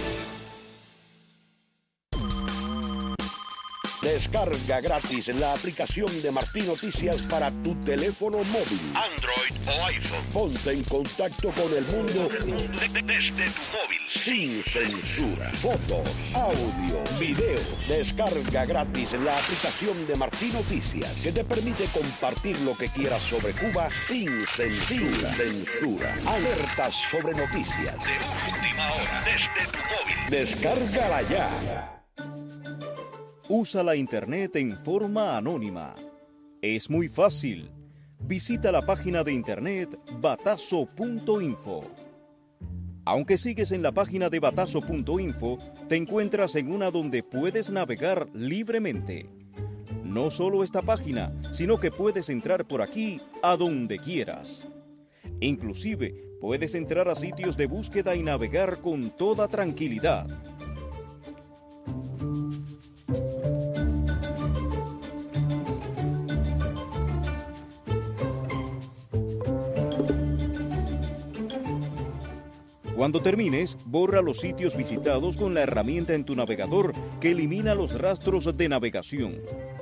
Descarga gratis la aplicación de Martí Noticias para tu teléfono móvil, Android o iPhone. Ponte en contacto con el mundo desde tu móvil. Sin censura. Fotos, audio, videos. Descarga gratis la aplicación de Martí Noticias que te permite compartir lo que quieras sobre Cuba sin censura. Alertas sobre noticias. De última hora, desde tu móvil. Descárgala ya. Usa la Internet en forma anónima. Es muy fácil. Visita la página de Internet batazo.info. Aunque sigues en la página de batazo.info, te encuentras en una donde puedes navegar libremente. No solo esta página, sino que puedes entrar por aquí a donde quieras. Inclusive, puedes entrar a sitios de búsqueda y navegar con toda tranquilidad. Cuando termines, borra los sitios visitados con la herramienta en tu navegador que elimina los rastros de navegación.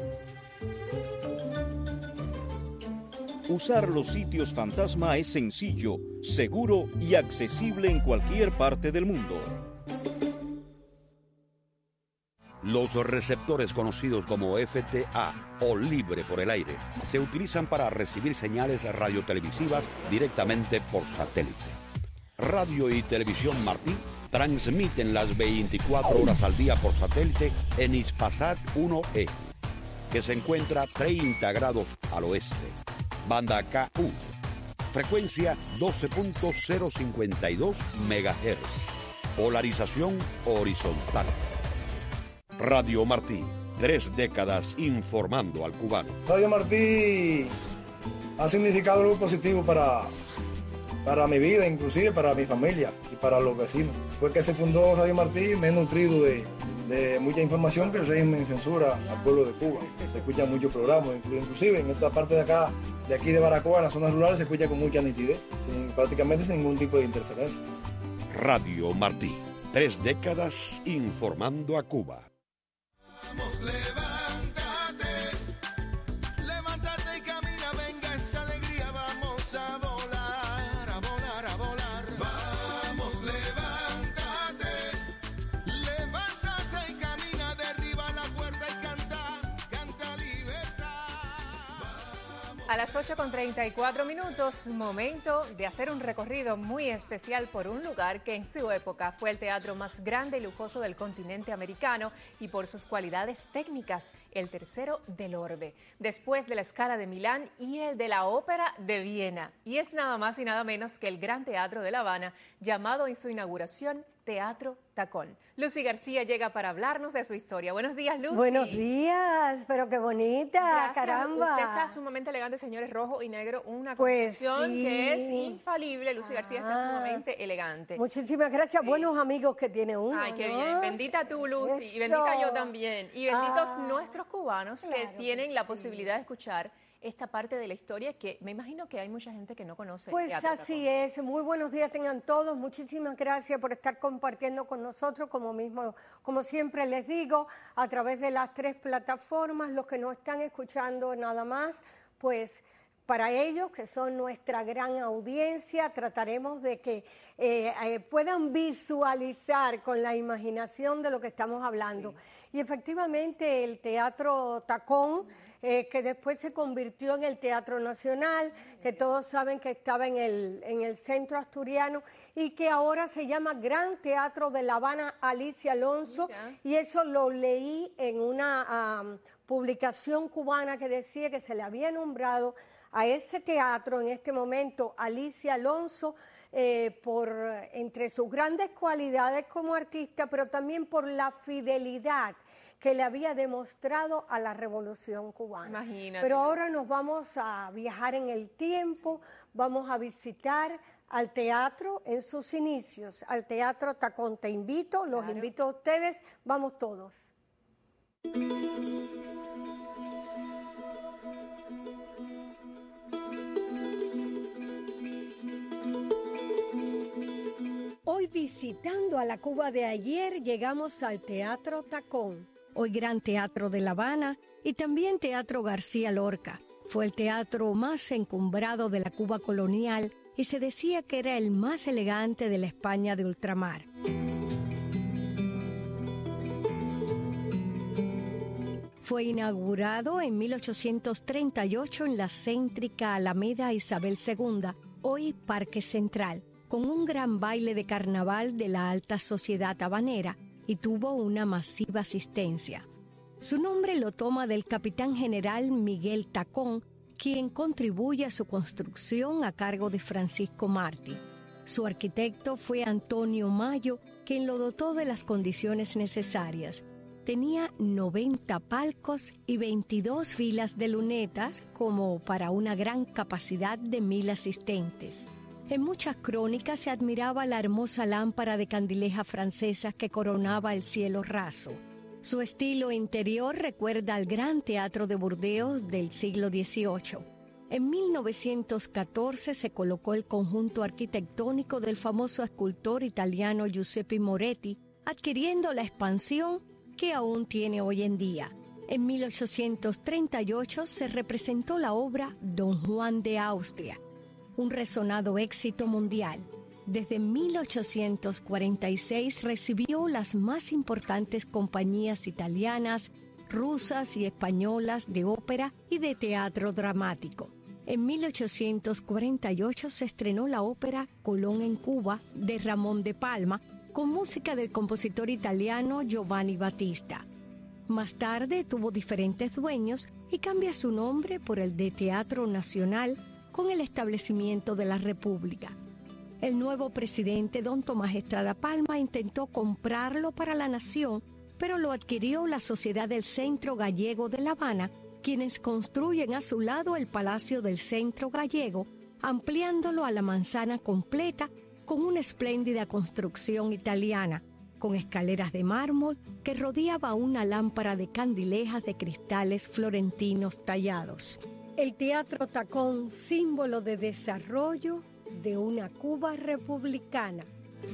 Usar los sitios fantasma es sencillo, seguro y accesible en cualquier parte del mundo. Los receptores conocidos como FTA o libre por el aire se utilizan para recibir señales radiotelevisivas directamente por satélite. Radio y Televisión Martí transmiten las 24 horas al día por satélite en Hispasat 1E, que se encuentra 30 grados al oeste. Banda KU, frecuencia 12.052 MHz, polarización horizontal. Radio Martí, 3 décadas informando al cubano. Radio Martí ha significado algo positivo para mi vida, inclusive para mi familia y para los vecinos. Fue que se fundó Radio Martí, me he nutrido de mucha información que el régimen censura al pueblo de Cuba. Se escuchan muchos programas, inclusive en esta parte de acá, de aquí de Baracoa, en las zonas rurales, se escucha con mucha nitidez, prácticamente sin ningún tipo de interferencia. Radio Martí, 3 décadas informando a Cuba. Vamos, levántate, levántate y camina, venga esa alegría, vamos a volar, a volar, a volar. Vamos, levántate, levántate y camina, derriba la puerta y canta, canta libertad. A las 8:34, momento de hacer un recorrido muy especial por un lugar que en su época fue el teatro más grande y lujoso del continente americano y por sus cualidades técnicas, el tercero del orbe, después de la Scala de Milán y el de la Ópera de Viena. Y es nada más y nada menos que el Gran Teatro de La Habana, llamado en su inauguración Teatro Tacón. Lucy García llega para hablarnos de su historia. Buenos días, Lucy. Buenos días, pero qué bonita, gracias. Caramba. Usted está sumamente elegante, señores, rojo y negro, una combinación sí, que es infalible. Lucy García está sumamente elegante. Muchísimas gracias, buenos amigos que tiene uno. Ay, qué ¿no? bien, bendita tú, Lucy, Eso. y bendita yo también. Y benditos nuestros cubanos que tienen la posibilidad de escuchar esta parte de la historia que me imagino que hay mucha gente que no conoce. Pues así es. Muy buenos días tengan todos. Muchísimas gracias por estar compartiendo con nosotros, como siempre les digo, a través de las 3 plataformas. Los que no están escuchando nada más, pues para ellos, que son nuestra gran audiencia, trataremos de que puedan visualizar con la imaginación de lo que estamos hablando. Sí. Y efectivamente el Teatro Tacón, que después se convirtió en el Teatro Nacional, que todos saben que estaba en el centro asturiano y que ahora se llama Gran Teatro de La Habana Alicia Alonso. Mira. Y eso lo leí en una publicación cubana que decía que se le había nombrado a ese teatro en este momento Alicia Alonso entre sus grandes cualidades como artista, pero también por la fidelidad que le había demostrado a la Revolución Cubana. Imagínate. Pero ahora nos vamos a viajar en el tiempo, vamos a visitar al teatro en sus inicios, al Teatro Tacón. Te invito, los invito a ustedes, vamos todos. Hoy visitando a la Cuba de ayer llegamos al Teatro Tacón, hoy Gran Teatro de La Habana y también Teatro García Lorca. Fue el teatro más encumbrado de la Cuba colonial y se decía que era el más elegante de la España de ultramar. Fue inaugurado en 1838 en la céntrica Alameda Isabel II, hoy Parque Central, con un gran baile de carnaval de la alta sociedad habanera y tuvo una masiva asistencia. Su nombre lo toma del capitán general Miguel Tacón, quien contribuye a su construcción a cargo de Francisco Martí. Su arquitecto fue Antonio Mayo, quien lo dotó de las condiciones necesarias. Tenía 90 palcos y 22 filas de lunetas, como para una gran capacidad de 1000 asistentes. En muchas crónicas se admiraba la hermosa lámpara de candileja francesa que coronaba el cielo raso. Su estilo interior recuerda al Gran Teatro de Burdeos del siglo XVIII. En 1914 se colocó el conjunto arquitectónico del famoso escultor italiano Giuseppe Moretti, adquiriendo la expansión que aún tiene hoy en día. En 1838 se representó la obra Don Juan de Austria, un resonado éxito mundial. Desde 1846 recibió las más importantes compañías italianas, rusas y españolas de ópera y de teatro dramático. En 1848 se estrenó la ópera Colón en Cuba de Ramón de Palma, con música del compositor italiano Giovanni Battista. Más tarde tuvo diferentes dueños y cambia su nombre por el de Teatro Nacional con el establecimiento de la República. El nuevo presidente, don Tomás Estrada Palma, intentó comprarlo para la nación, pero lo adquirió la Sociedad del Centro Gallego de La Habana, quienes construyen a su lado el Palacio del Centro Gallego, ampliándolo a la manzana completa con una espléndida construcción italiana, con escaleras de mármol que rodeaba una lámpara de candilejas de cristales florentinos tallados. El Teatro Tacón, símbolo de desarrollo de una Cuba republicana.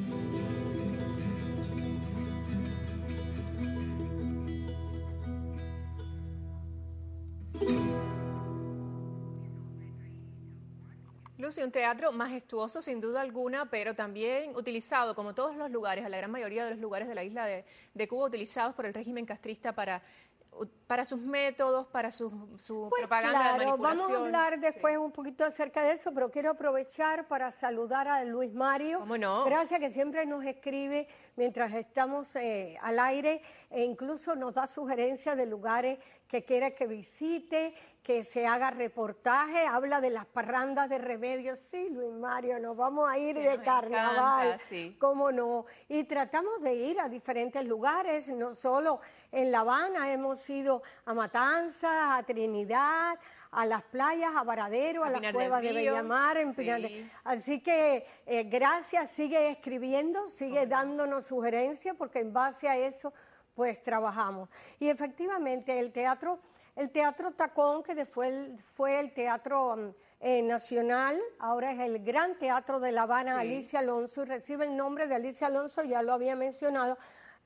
Lucy, un teatro majestuoso sin duda alguna, pero también utilizado, como todos los lugares, a la gran mayoría de los lugares de la isla de Cuba, utilizados por el régimen castrista para para sus métodos, para su pues propaganda de claro, manipulación. vamos a hablar después un poquito acerca de eso, pero quiero aprovechar para saludar a Luis Mario. ¿Cómo no? Gracias, que siempre nos escribe mientras estamos al aire e incluso nos da sugerencias de lugares que quiere que visite, que se haga reportaje, habla de las parrandas de Remedios. Sí, Luis Mario, nos vamos a ir Que de nos carnaval, encanta, sí. cómo no. Y tratamos de ir a diferentes lugares, no solo en La Habana, hemos ido a Matanzas, a Trinidad, a las playas, a Varadero, a las Pinar cuevas del de Río, Bellamar, en sí. Pinar del... Así que gracias, sigue escribiendo, sigue dándonos sugerencias, porque en base a eso pues trabajamos. Y efectivamente el Teatro Tacón, que fue el Teatro Nacional, ahora es el Gran Teatro de La Habana, Sí. Alicia Alonso, y recibe el nombre de Alicia Alonso, ya lo había mencionado.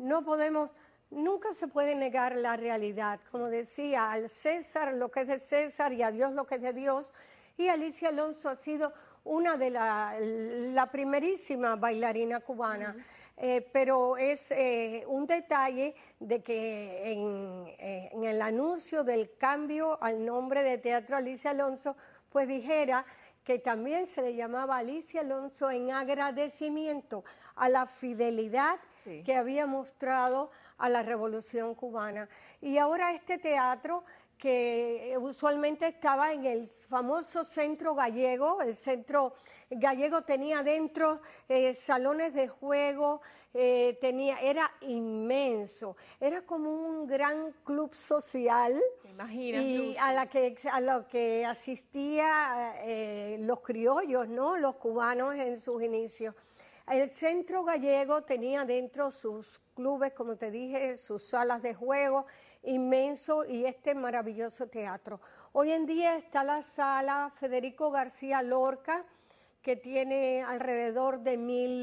Nunca se puede negar la realidad. Como decía, al César lo que es de César y a Dios lo que es de Dios. Y Alicia Alonso ha sido una de la primerísima bailarina cubana. Pero es un detalle de que en el anuncio del cambio al nombre de Teatro Alicia Alonso, pues dijera que también se le llamaba Alicia Alonso en agradecimiento a la fidelidad Sí. que había mostrado a la Revolución Cubana. Y ahora este teatro, que usualmente estaba en el famoso Centro Gallego, el Centro Gallego tenía dentro salones de juego, era inmenso, era como un gran club social. ¿Te imaginas, Y Lucy? a lo que asistía los criollos, ¿no? Los cubanos en sus inicios. El Centro Gallego tenía dentro sus clubes, como te dije, sus salas de juego, inmenso, y este maravilloso teatro. Hoy en día está la sala Federico García Lorca, que tiene alrededor de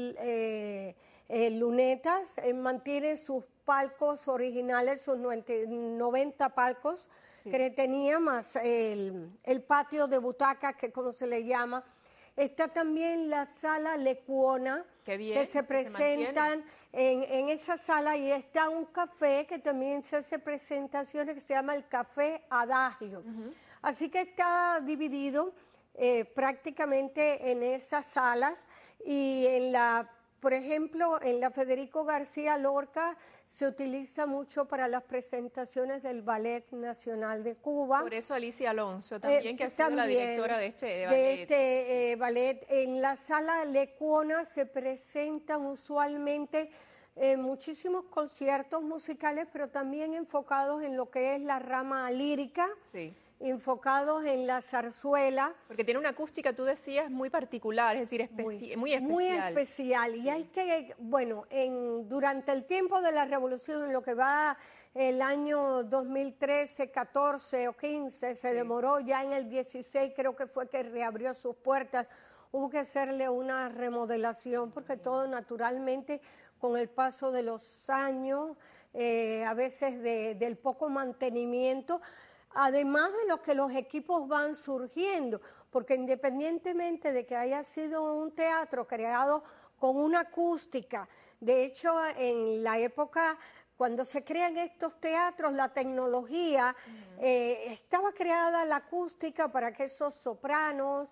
1000 lunetas, mantiene sus palcos originales, sus 90 palcos Sí. que tenía, más el patio de butacas, que como se le llama. Está también la sala Lecuona, Qué bien, que se que se presentan en esa sala, y está un café que también se hace presentaciones, que se llama el Café Adagio. Así que está dividido prácticamente en esas salas, y por ejemplo, en la Federico García Lorca se utiliza mucho para las presentaciones del Ballet Nacional de Cuba. Por eso Alicia Alonso también, que ha sido la También, directora de este de ballet. este ballet. En la sala Lecuona se presentan usualmente muchísimos conciertos musicales, pero también enfocados en lo que es la rama lírica, Sí. enfocados en la zarzuela. Porque tiene una acústica, tú decías, muy particular, es decir, muy especial. Muy especial. Y hay que, bueno, durante el tiempo de la Revolución, en lo que va el año 2013, 14 o 15, se demoró, ya en el 16 creo que fue que reabrió sus puertas. Hubo que hacerle una remodelación, porque todo naturalmente, con el paso de los años, a veces del poco mantenimiento, además de lo que los equipos van surgiendo, porque independientemente de que haya sido un teatro creado con una acústica, de hecho en la época cuando se crean estos teatros, la tecnología, estaba creada la acústica para que esas sopranos,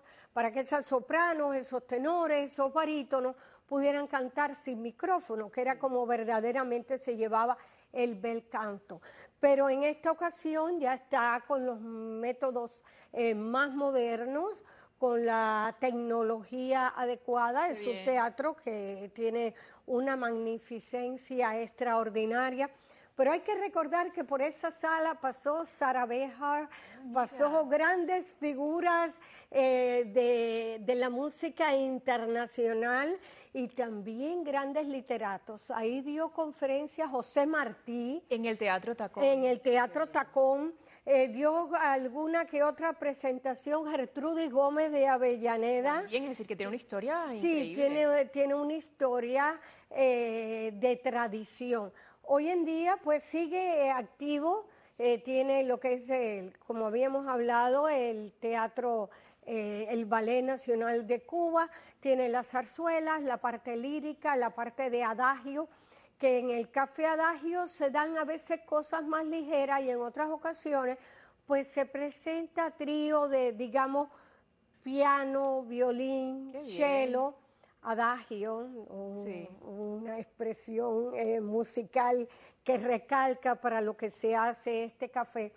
esos tenores, esos barítonos pudieran cantar sin micrófono, que era como verdaderamente se llevaba el bel canto. Pero en esta ocasión ya está con los métodos más modernos, con la tecnología adecuada. Es un teatro que tiene una magnificencia extraordinaria. Pero hay que recordar que por esa sala pasó Sarah Behar, pasó grandes figuras de la música internacional y también grandes literatos. Ahí dio conferencia José Martí. En el Teatro Tacón. En el Teatro Tacón. Dio alguna que otra presentación Gertrudis Gómez de Avellaneda. También, es decir, que tiene una historia Sí, increíble. tiene una historia de tradición. Hoy en día, pues sigue activo, tiene lo que es, como habíamos hablado, el teatro, el Ballet Nacional de Cuba, tiene las zarzuelas, la parte lírica, la parte de adagio, que en el Café Adagio se dan a veces cosas más ligeras y en otras ocasiones pues se presenta trío de, digamos, piano, violín, cello, adagio, una expresión musical que recalca para lo que se hace este café.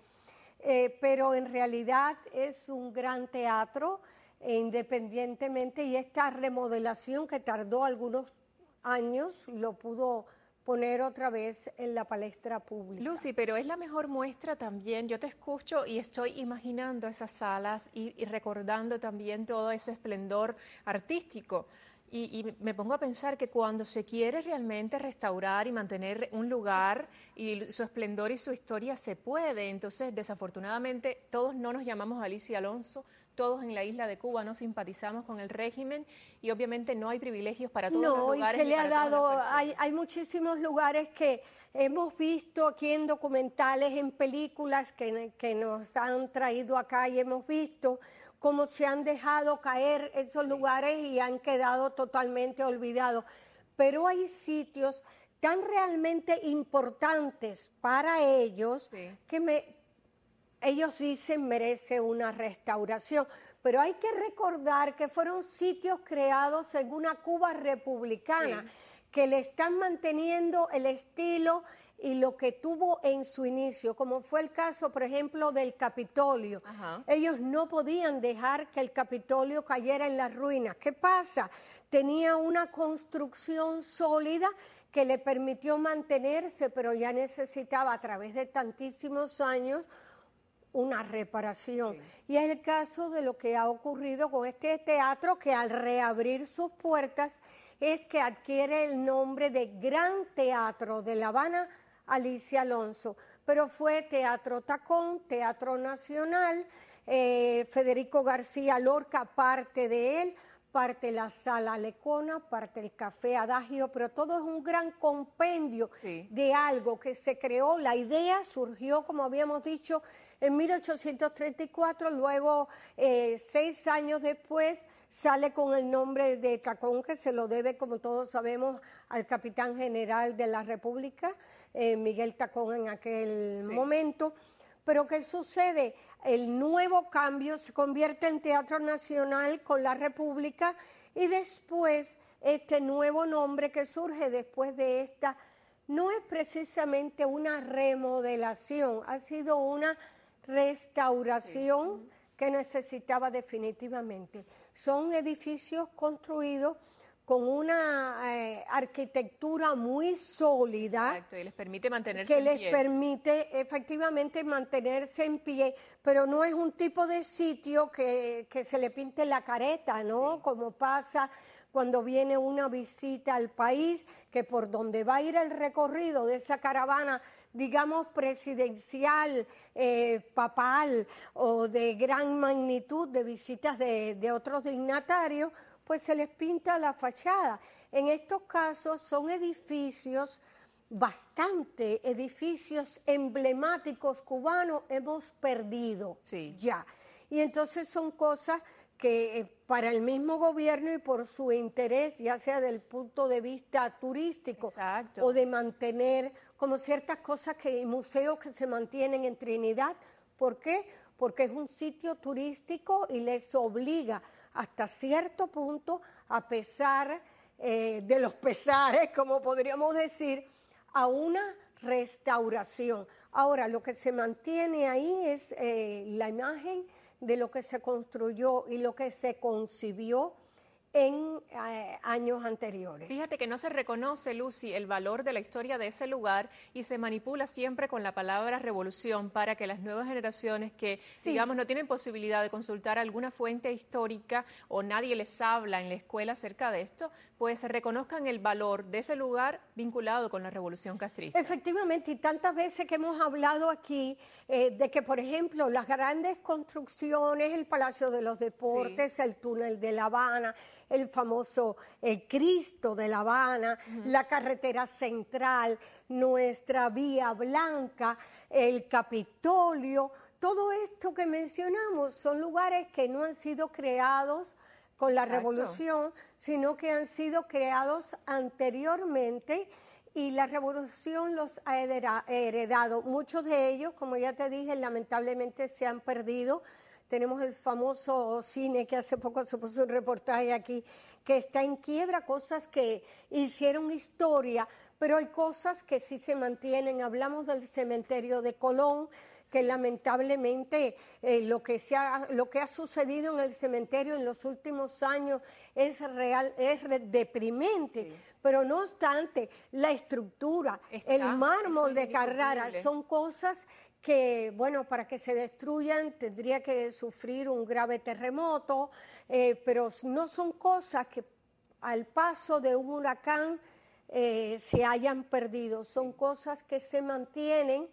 Pero en realidad es un gran teatro, independientemente, y esta remodelación que tardó algunos años lo pudo poner otra vez en la palestra pública. Lucy, pero es la mejor muestra también. Yo te escucho y estoy imaginando esas salas y recordando también todo ese esplendor artístico. Y me pongo a pensar que cuando se quiere realmente restaurar y mantener un lugar y su esplendor y su historia se puede. Entonces, desafortunadamente, todos no nos llamamos Alicia Alonso, todos en la isla de Cuba no simpatizamos con el régimen y obviamente no hay privilegios para todos los lugares. No, y se le ha dado, hay muchísimos lugares que hemos visto aquí en documentales, en películas que nos han traído acá y hemos visto cómo se han dejado caer esos lugares y han quedado totalmente olvidados. Pero hay sitios tan realmente importantes para ellos que ellos dicen merece una restauración. Pero hay que recordar que fueron sitios creados en una Cuba republicana que le están manteniendo el estilo y lo que tuvo en su inicio, como fue el caso, por ejemplo, del Capitolio. Ellos no podían dejar que el Capitolio cayera en las ruinas. ¿Qué pasa? Tenía una construcción sólida que le permitió mantenerse, pero ya necesitaba a través de tantísimos años una reparación. Y es el caso de lo que ha ocurrido con este teatro, que al reabrir sus puertas es que adquiere el nombre de Gran Teatro de La Habana Alicia Alonso, pero fue Teatro Tacón, Teatro Nacional, Federico García Lorca, parte de él, parte la Sala Lecona, parte el Café Adagio, pero todo es un gran compendio de algo que se creó. La idea surgió, como habíamos dicho, en 1834, luego 6 años después sale con el nombre de Tacón, que se lo debe, como todos sabemos, al capitán general de la República, Miguel Tacón en aquel momento. Pero ¿qué sucede? El nuevo cambio se convierte en Teatro Nacional con la República y después este nuevo nombre que surge después de esta no es precisamente una remodelación, ha sido una restauración que necesitaba definitivamente. Son edificios construidos con una arquitectura muy sólida. Exacto, y les permite mantenerse en pie. Que les permite efectivamente mantenerse en pie, pero no es un tipo de sitio que se le pinte la careta, ¿no? Como pasa cuando viene una visita al país, que por donde va a ir el recorrido de esa caravana, digamos, presidencial, papal o de gran magnitud de visitas de otros dignatarios, pues se les pinta la fachada. En estos casos son edificios, edificios emblemáticos cubanos hemos perdido ya. Y entonces son cosas que para el mismo gobierno y por su interés, ya sea del punto de vista turístico o de mantener como ciertas cosas museos que se mantienen en Trinidad. ¿Por qué? Porque es un sitio turístico y les obliga hasta cierto punto, a pesar de los pesares, como podríamos decir, a una restauración. Ahora, lo que se mantiene ahí es la imagen de lo que se construyó y lo que se concibió en años anteriores. Fíjate que no se reconoce, Lucy, el valor de la historia de ese lugar y se manipula siempre con la palabra revolución para que las nuevas generaciones que, digamos, no tienen posibilidad de consultar alguna fuente histórica o nadie les habla en la escuela acerca de esto, pues se reconozcan el valor de ese lugar vinculado con la revolución castrista. Efectivamente, y tantas veces que hemos hablado aquí de que, por ejemplo, las grandes construcciones, el Palacio de los Deportes, el Túnel de La Habana, el famoso Cristo de La Habana, la carretera central, nuestra Vía Blanca, el Capitolio, todo esto que mencionamos son lugares que no han sido creados con la revolución, sino que han sido creados anteriormente y la revolución los ha heredado. Muchos de ellos, como ya te dije, lamentablemente se han perdido. Tenemos el famoso cine que hace poco se puso un reportaje aquí, que está en quiebra, cosas que hicieron historia, pero hay cosas que sí se mantienen. Hablamos del cementerio de Colón, que lamentablemente lo que ha sucedido en el cementerio en los últimos años es deprimente. Sí. Pero no obstante, la estructura, el mármol de Carrara, son cosas que, bueno, para que se destruyan tendría que sufrir un grave terremoto, pero no son cosas que al paso de un huracán se hayan perdido, son cosas que se mantienen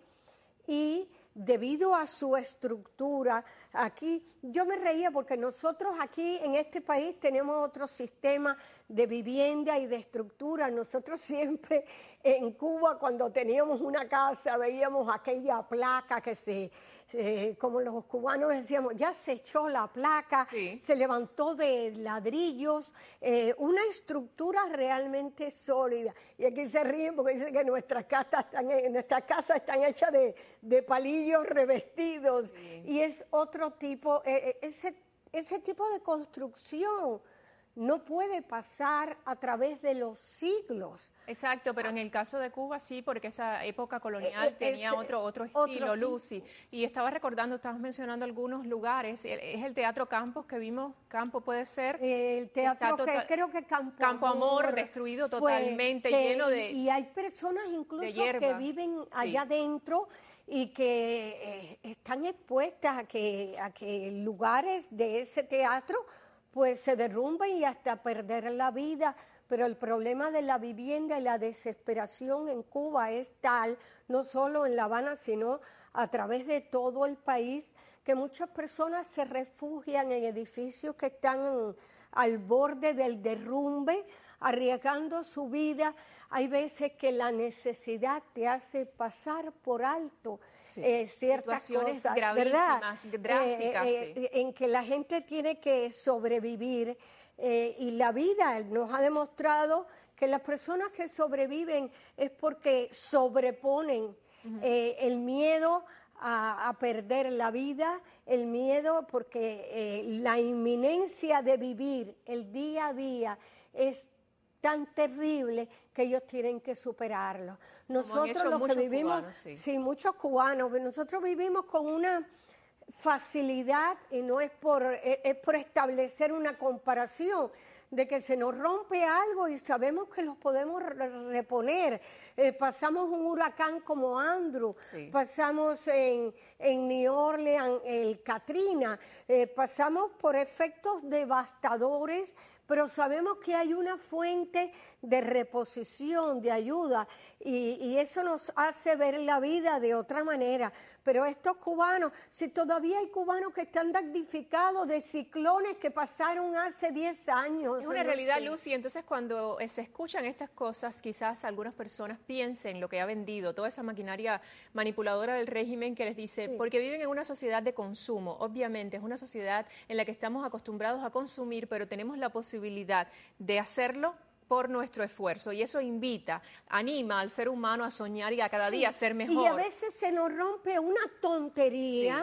y debido a su estructura, aquí yo me reía porque nosotros aquí en este país tenemos otro sistema de vivienda y de estructura. Nosotros siempre en Cuba cuando teníamos una casa veíamos aquella placa que como los cubanos decíamos, ya se echó la placa, sí. Se levantó de ladrillos, una estructura realmente sólida. Y aquí se ríen porque dicen que nuestras casas están hechas de palillos revestidos. Sí. Y es otro tipo, ese tipo de construcción no puede pasar a través de los siglos. Exacto, pero en el caso de Cuba sí, porque esa época colonial tenía otro estilo, Lucy. Y estabas mencionando algunos lugares. Es el Teatro Campos que vimos, Campo puede ser. El teatro creo que Campo Amor, destruido totalmente, lleno de y hay personas incluso que viven allá adentro y que están expuestas a que lugares de ese teatro pues se derrumban y hasta perder la vida. Pero el problema de la vivienda y la desesperación en Cuba es tal, no solo en La Habana, sino a través de todo el país, que muchas personas se refugian en edificios que están al borde del derrumbe, arriesgando su vida. Hay veces que la necesidad te hace pasar por alto ciertas cosas, ¿verdad? Drásticas, en que la gente tiene que sobrevivir y la vida nos ha demostrado que las personas que sobreviven es porque sobreponen el miedo a perder la vida, el miedo porque la inminencia de vivir el día a día es tan terrible que ellos tienen que superarlo. Nosotros los que vivimos, cubanos, muchos cubanos, nosotros vivimos con una facilidad y no es es por establecer una comparación de que se nos rompe algo y sabemos que los podemos reponer. Pasamos un huracán como Andrew, pasamos en New Orleans el Katrina, pasamos por efectos devastadores, pero sabemos que hay una fuente de reposición, de ayuda, y eso nos hace ver la vida de otra manera. Pero estos cubanos, si todavía hay cubanos que están damnificados de ciclones que pasaron hace 10 años. Es una realidad, Lucy. Entonces, cuando se escuchan estas cosas, quizás algunas personas piensen lo que ha vendido, toda esa maquinaria manipuladora del régimen que les dice, porque viven en una sociedad de consumo. Obviamente, es una sociedad en la que estamos acostumbrados a consumir, pero tenemos la posibilidad de hacerlo por nuestro esfuerzo, y eso anima al ser humano a soñar y a cada día ser mejor. Y a veces se nos rompe una tontería,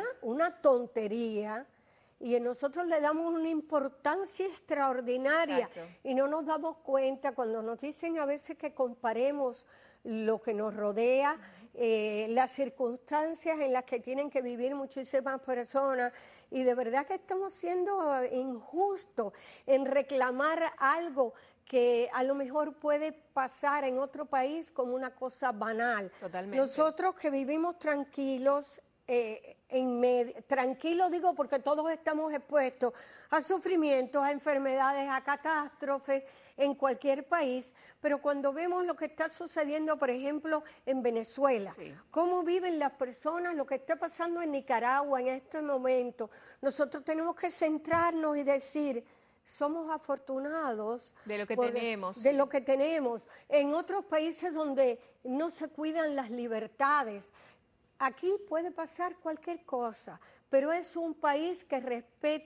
y nosotros le damos una importancia extraordinaria. Exacto. Y no nos damos cuenta cuando nos dicen a veces que comparemos lo que nos rodea, las circunstancias en las que tienen que vivir muchísimas personas, y de verdad que estamos siendo injustos en reclamar algo que a lo mejor puede pasar en otro país como una cosa banal. Totalmente. Nosotros que vivimos tranquilos, tranquilos digo porque todos estamos expuestos a sufrimientos, a enfermedades, a catástrofes en cualquier país, pero cuando vemos lo que está sucediendo, por ejemplo, en Venezuela, cómo viven las personas, lo que está pasando en Nicaragua en este momento, nosotros tenemos que centrarnos y decir, somos afortunados de lo que tenemos. De lo que tenemos. En otros países donde no se cuidan las libertades, aquí puede pasar cualquier cosa, pero es un país que respeta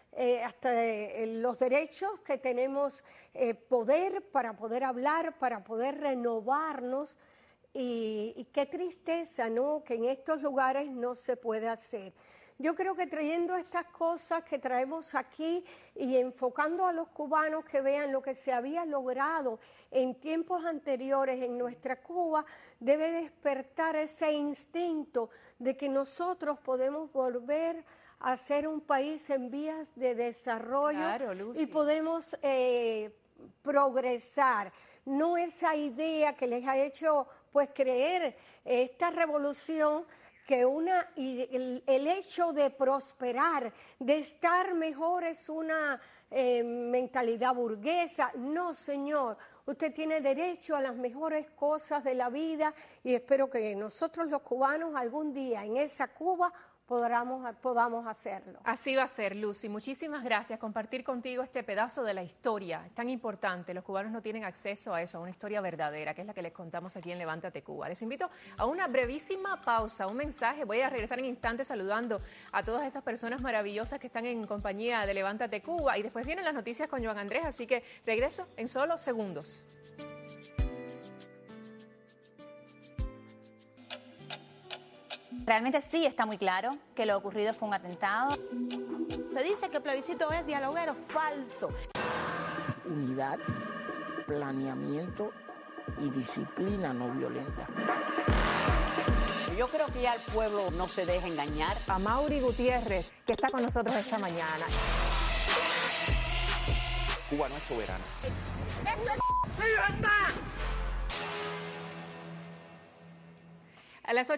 hasta los derechos que tenemos, poder para poder hablar, para poder renovarnos. Y qué tristeza, ¿no?, que en estos lugares no se puede hacer. Yo creo que trayendo estas cosas que traemos aquí y enfocando a los cubanos que vean lo que se había logrado en tiempos anteriores en nuestra Cuba, debe despertar ese instinto de que nosotros podemos volver a ser un país en vías de desarrollo. Claro, Lucy. Y podemos progresar. No esa idea que les ha hecho pues creer esta revolución, que el hecho de prosperar, de estar mejor es una mentalidad burguesa. No, señor, usted tiene derecho a las mejores cosas de la vida y espero que nosotros los cubanos algún día en esa Cuba podamos hacerlo. Así va a ser, Lucy. Muchísimas gracias. Compartir contigo este pedazo de la historia es tan importante. Los cubanos no tienen acceso a eso, a una historia verdadera, que es la que les contamos aquí en Levántate Cuba. Les invito a una brevísima pausa, un mensaje. Voy a regresar en instantes saludando a todas esas personas maravillosas que están en compañía de Levántate Cuba y después vienen las noticias con Joan Andrés, así que regreso en solo segundos. Realmente sí está muy claro que lo ocurrido fue un atentado. Se dice que el plebiscito es dialoguero, falso. Unidad, planeamiento y disciplina no violenta. Yo creo que ya el pueblo no se deja engañar. A Mauri Gutiérrez, que está con nosotros esta mañana. Cuba no es soberana. ¡Libertad! A las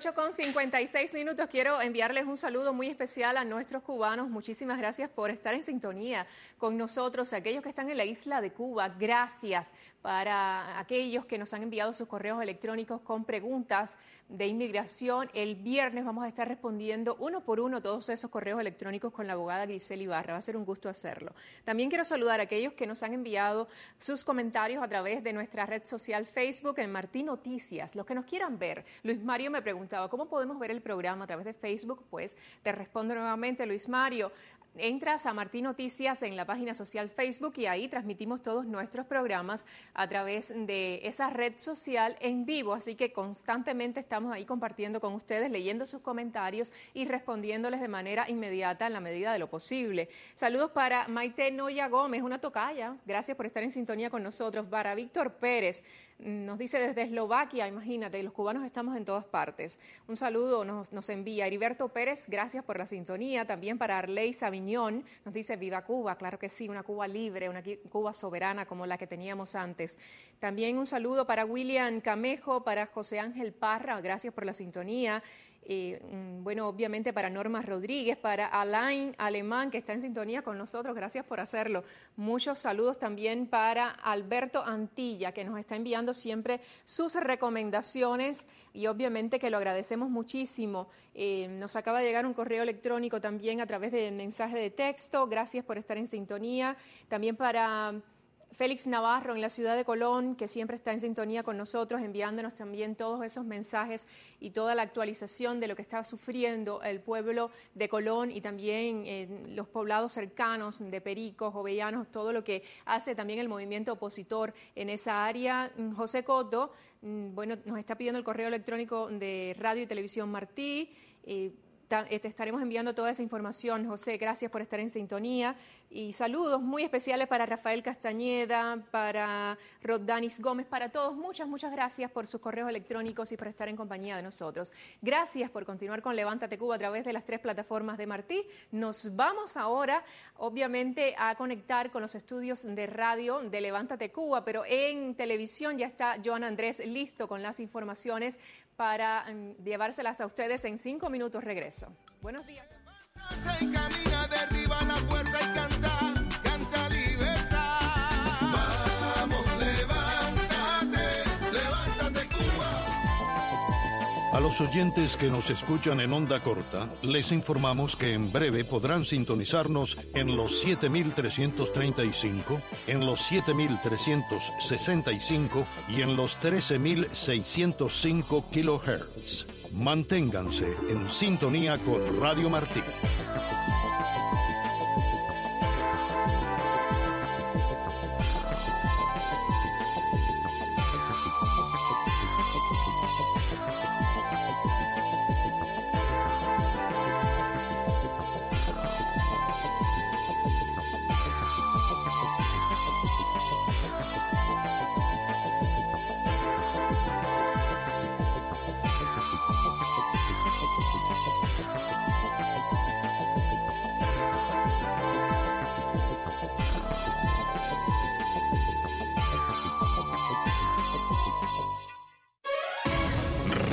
8:56 quiero enviarles un saludo muy especial a nuestros cubanos. Muchísimas gracias por estar en sintonía con nosotros. Aquellos que están en la isla de Cuba, gracias. Para aquellos que nos han enviado sus correos electrónicos con preguntas de inmigración, el viernes vamos a estar respondiendo uno por uno todos esos correos electrónicos con la abogada Grisel Ibarra. Va a ser un gusto hacerlo. También quiero saludar a aquellos que nos han enviado sus comentarios a través de nuestra red social Facebook en Martí Noticias. Los que nos quieran ver. Luis Mario me preguntaba, ¿cómo podemos ver el programa a través de Facebook? Pues te respondo nuevamente, Luis Mario. Entras a Martí Noticias en la página social Facebook y ahí transmitimos todos nuestros programas a través de esa red social en vivo, así que constantemente estamos ahí compartiendo con ustedes, leyendo sus comentarios y respondiéndoles de manera inmediata en la medida de lo posible. Saludos para Maite Noya Gómez, una tocaya, gracias por estar en sintonía con nosotros. Para Víctor Pérez, nos dice desde Eslovaquia, imagínate, los cubanos estamos en todas partes. Un saludo nos envía Heriberto Pérez, gracias por la sintonía. También para Arley Sabiñón, nos dice viva Cuba, claro que sí, una Cuba libre, una Cuba soberana como la que teníamos antes. También un saludo para William Camejo, para José Ángel Parra, gracias por la sintonía. Bueno, obviamente para Norma Rodríguez, para Alain Alemán, que está en sintonía con nosotros, gracias por hacerlo. Muchos saludos también para Alberto Antilla, que nos está enviando siempre sus recomendaciones y obviamente que lo agradecemos muchísimo. Nos acaba de llegar un correo electrónico también a través de mensaje de texto, gracias por estar en sintonía. También para Félix Navarro en la ciudad de Colón, que siempre está en sintonía con nosotros, enviándonos también todos esos mensajes y toda la actualización de lo que está sufriendo el pueblo de Colón y también los poblados cercanos de Pericos, Jovellanos, todo lo que hace también el movimiento opositor en esa área. José Coto, bueno, nos está pidiendo el correo electrónico de Radio y Televisión Martí. Te estaremos enviando toda esa información, José, gracias por estar en sintonía. Y saludos muy especiales para Rafael Castañeda, para Roddanis Gómez, para todos. Muchas gracias por sus correos electrónicos y por estar en compañía de nosotros. Gracias por continuar con Levántate Cuba a través de las 3 plataformas de Martí. Nos vamos ahora, obviamente, a conectar con los estudios de radio de Levántate Cuba, pero en televisión ya está Joan Andrés listo con las informaciones para llevárselas a ustedes en 5 minutos. Regreso. Buenos días. Camina, derriba la puerta y canta, canta libertad. Vamos, levántate Cuba. A los oyentes que nos escuchan en onda corta, les informamos que en breve podrán sintonizarnos en los 7.335, en los 7.365 y en los 13.605 kHz. Manténganse en sintonía con Radio Martí.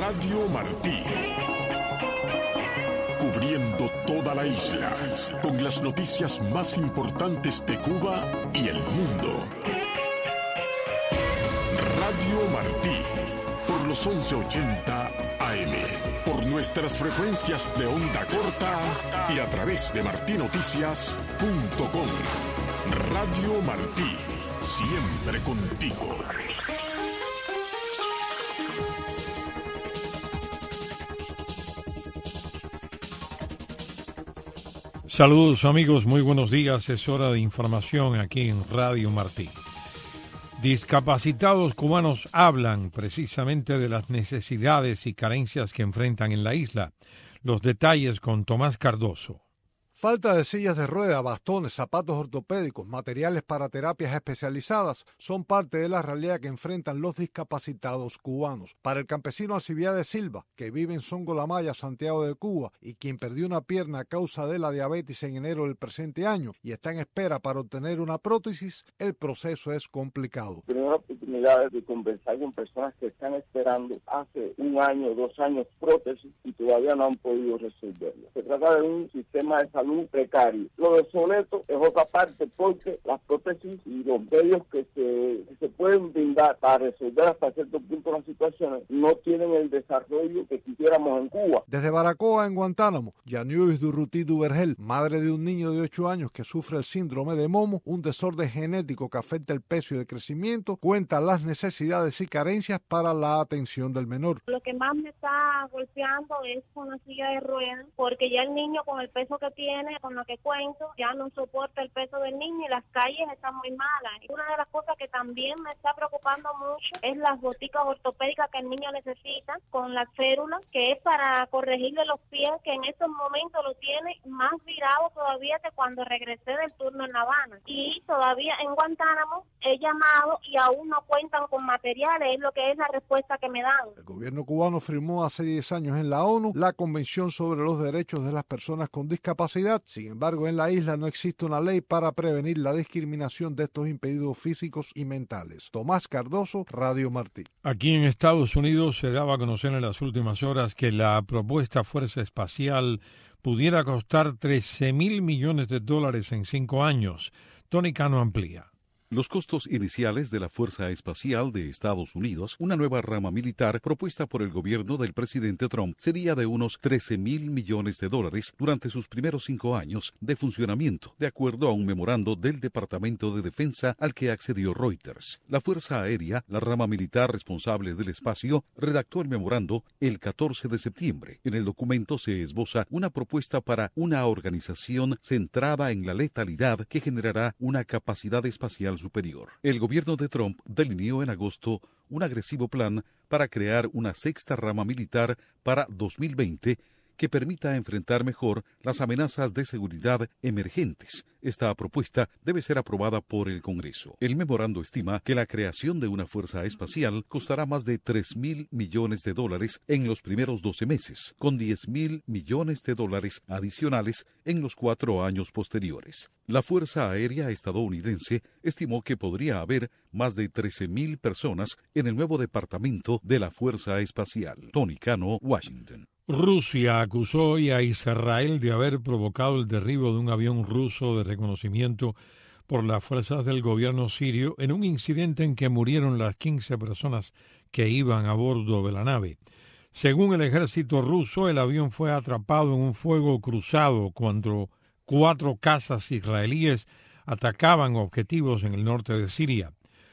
Radio Martí. Cubriendo toda la isla con las noticias más importantes de Cuba y el mundo. Radio Martí, por los 1180 AM, por nuestras frecuencias de onda corta y a través de martinoticias.com. Radio Martí, siempre contigo. Saludos amigos, muy buenos días. Es hora de información aquí en Radio Martí. Discapacitados cubanos hablan precisamente de las necesidades y carencias que enfrentan en la isla. Los detalles con Tomás Cardoso. Falta de sillas de rueda, bastones, zapatos ortopédicos, materiales para terapias especializadas son parte de la realidad que enfrentan los discapacitados cubanos. Para el campesino Alcibiades Silva, que vive en Songolamaya, Santiago de Cuba, y quien perdió una pierna a causa de la diabetes en enero del presente año y está en espera para obtener una prótesis, el proceso es complicado. Tenemos oportunidades de conversar con personas que están esperando hace 1 año, 2 años prótesis y todavía no han podido resolverlo. Se trata de un sistema de salud precario. Lo de Soleto es otra parte porque las prótesis y los medios que se pueden brindar para resolver hasta cierto punto las situaciones no tienen el desarrollo que quisiéramos en Cuba. Desde Baracoa, en Guantánamo, Yaniuis Durruti Duvergel, madre de un niño de 8 años que sufre el síndrome de Momo, un desorden genético que afecta el peso y el crecimiento, cuenta las necesidades y carencias para la atención del menor. Lo que más me está golpeando es con la silla de ruedas, porque ya el niño con el peso que tiene, con lo que cuento, ya no soporta el peso del niño y las calles están muy malas. Y una de las cosas que también me está preocupando mucho es las boticas ortopédicas que el niño necesita con la férula, que es para corregirle los pies, que en estos momentos lo tiene más virado todavía que cuando regresé del turno en La Habana. Y todavía en Guantánamo he llamado y aún no cuentan con materiales, es lo que es la respuesta que me dan. El gobierno cubano firmó hace 10 años en la ONU la Convención sobre los Derechos de las Personas con Discapacidad. Sin embargo, en la isla no existe una ley para prevenir la discriminación de estos impedidos físicos y mentales. Tomás Cardoso, Radio Martí. Aquí en Estados Unidos se daba a conocer en las últimas horas que la propuesta Fuerza Espacial pudiera costar $13,000 millones en 5 años. Tony Cano amplía. Los costos iniciales de la Fuerza Espacial de Estados Unidos, una nueva rama militar propuesta por el gobierno del presidente Trump, sería de unos $13,000 millones durante sus primeros 5 años de funcionamiento, de acuerdo a un memorando del Departamento de Defensa al que accedió Reuters. La Fuerza Aérea, la rama militar responsable del espacio, redactó el memorando el 14 de septiembre. En el documento se esboza una propuesta para una organización centrada en la letalidad que generará una capacidad espacial superior. El gobierno de Trump delineó en agosto un agresivo plan para crear una 6ª rama militar para 2020 que permita enfrentar mejor las amenazas de seguridad emergentes. Esta propuesta debe ser aprobada por el Congreso. El memorando estima que la creación de una fuerza espacial costará más de $3,000 millones en los primeros 12 meses, con $10,000 millones adicionales en los 4 años posteriores. La Fuerza Aérea estadounidense estimó que podría haber más de 13,000 personas en el nuevo departamento de la Fuerza Espacial. Tony Cano, Washington. Rusia acusó hoy a Israel de haber provocado el derribo de un avión ruso de reconocimiento por las fuerzas del gobierno sirio en un incidente en que murieron las 15 personas que iban a bordo de la nave. Según el ejército ruso, el avión fue atrapado en un fuego cruzado cuando 4 cazas israelíes atacaban objetivos en el norte de Siria.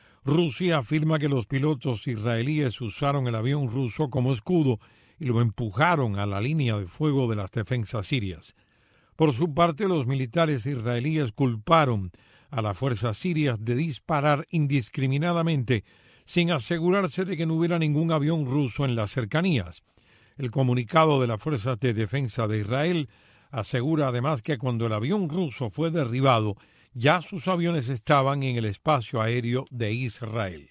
Rusia afirma que los pilotos israelíes usaron el avión ruso como escudo y lo empujaron a la línea de fuego de las defensas sirias. Por su parte, los militares israelíes culparon a las fuerzas sirias de disparar indiscriminadamente sin asegurarse de que no hubiera ningún avión ruso en las cercanías. El comunicado de las Fuerzas de Defensa de Israel asegura además que cuando el avión ruso fue derribado, ya sus aviones estaban en el espacio aéreo de Israel.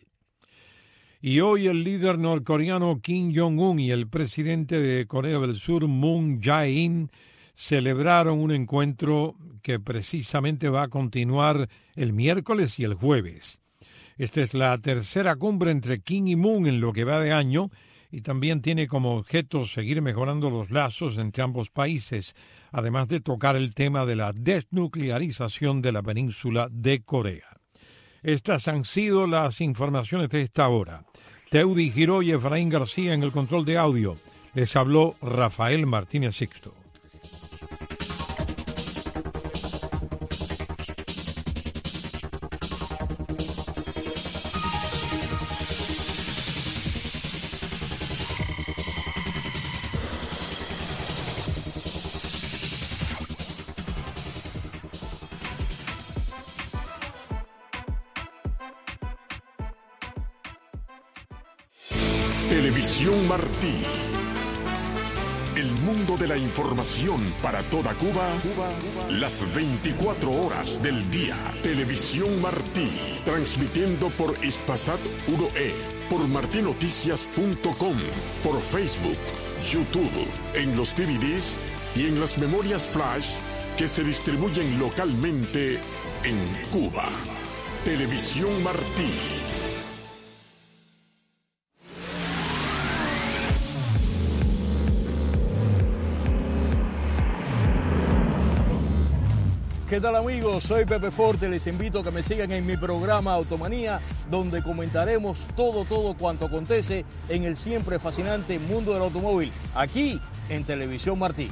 Y hoy el líder norcoreano Kim Jong-un y el presidente de Corea del Sur, Moon Jae-in, celebraron un encuentro que precisamente va a continuar el miércoles y el jueves. Esta es la tercera cumbre entre Kim y Moon en lo que va de año y también tiene como objeto seguir mejorando los lazos entre ambos países, además de tocar el tema de la desnuclearización de la península de Corea. Estas han sido las informaciones de esta hora. Teudi Giró y Efraín García en el control de audio. Les habló Rafael Martínez Sixto. Televisión Martí. El mundo de la información para toda Cuba, las 24 horas del día. Televisión Martí, transmitiendo por Hispasat 1E, por martinoticias.com, por Facebook, YouTube, en los DVDs y en las memorias flash que se distribuyen localmente en Cuba. Televisión Martí. ¿Qué tal, amigos? Soy Pepe Forte, les invito a que me sigan en mi programa Automanía, donde comentaremos todo cuanto acontece en el siempre fascinante mundo del automóvil, aquí en Televisión Martí.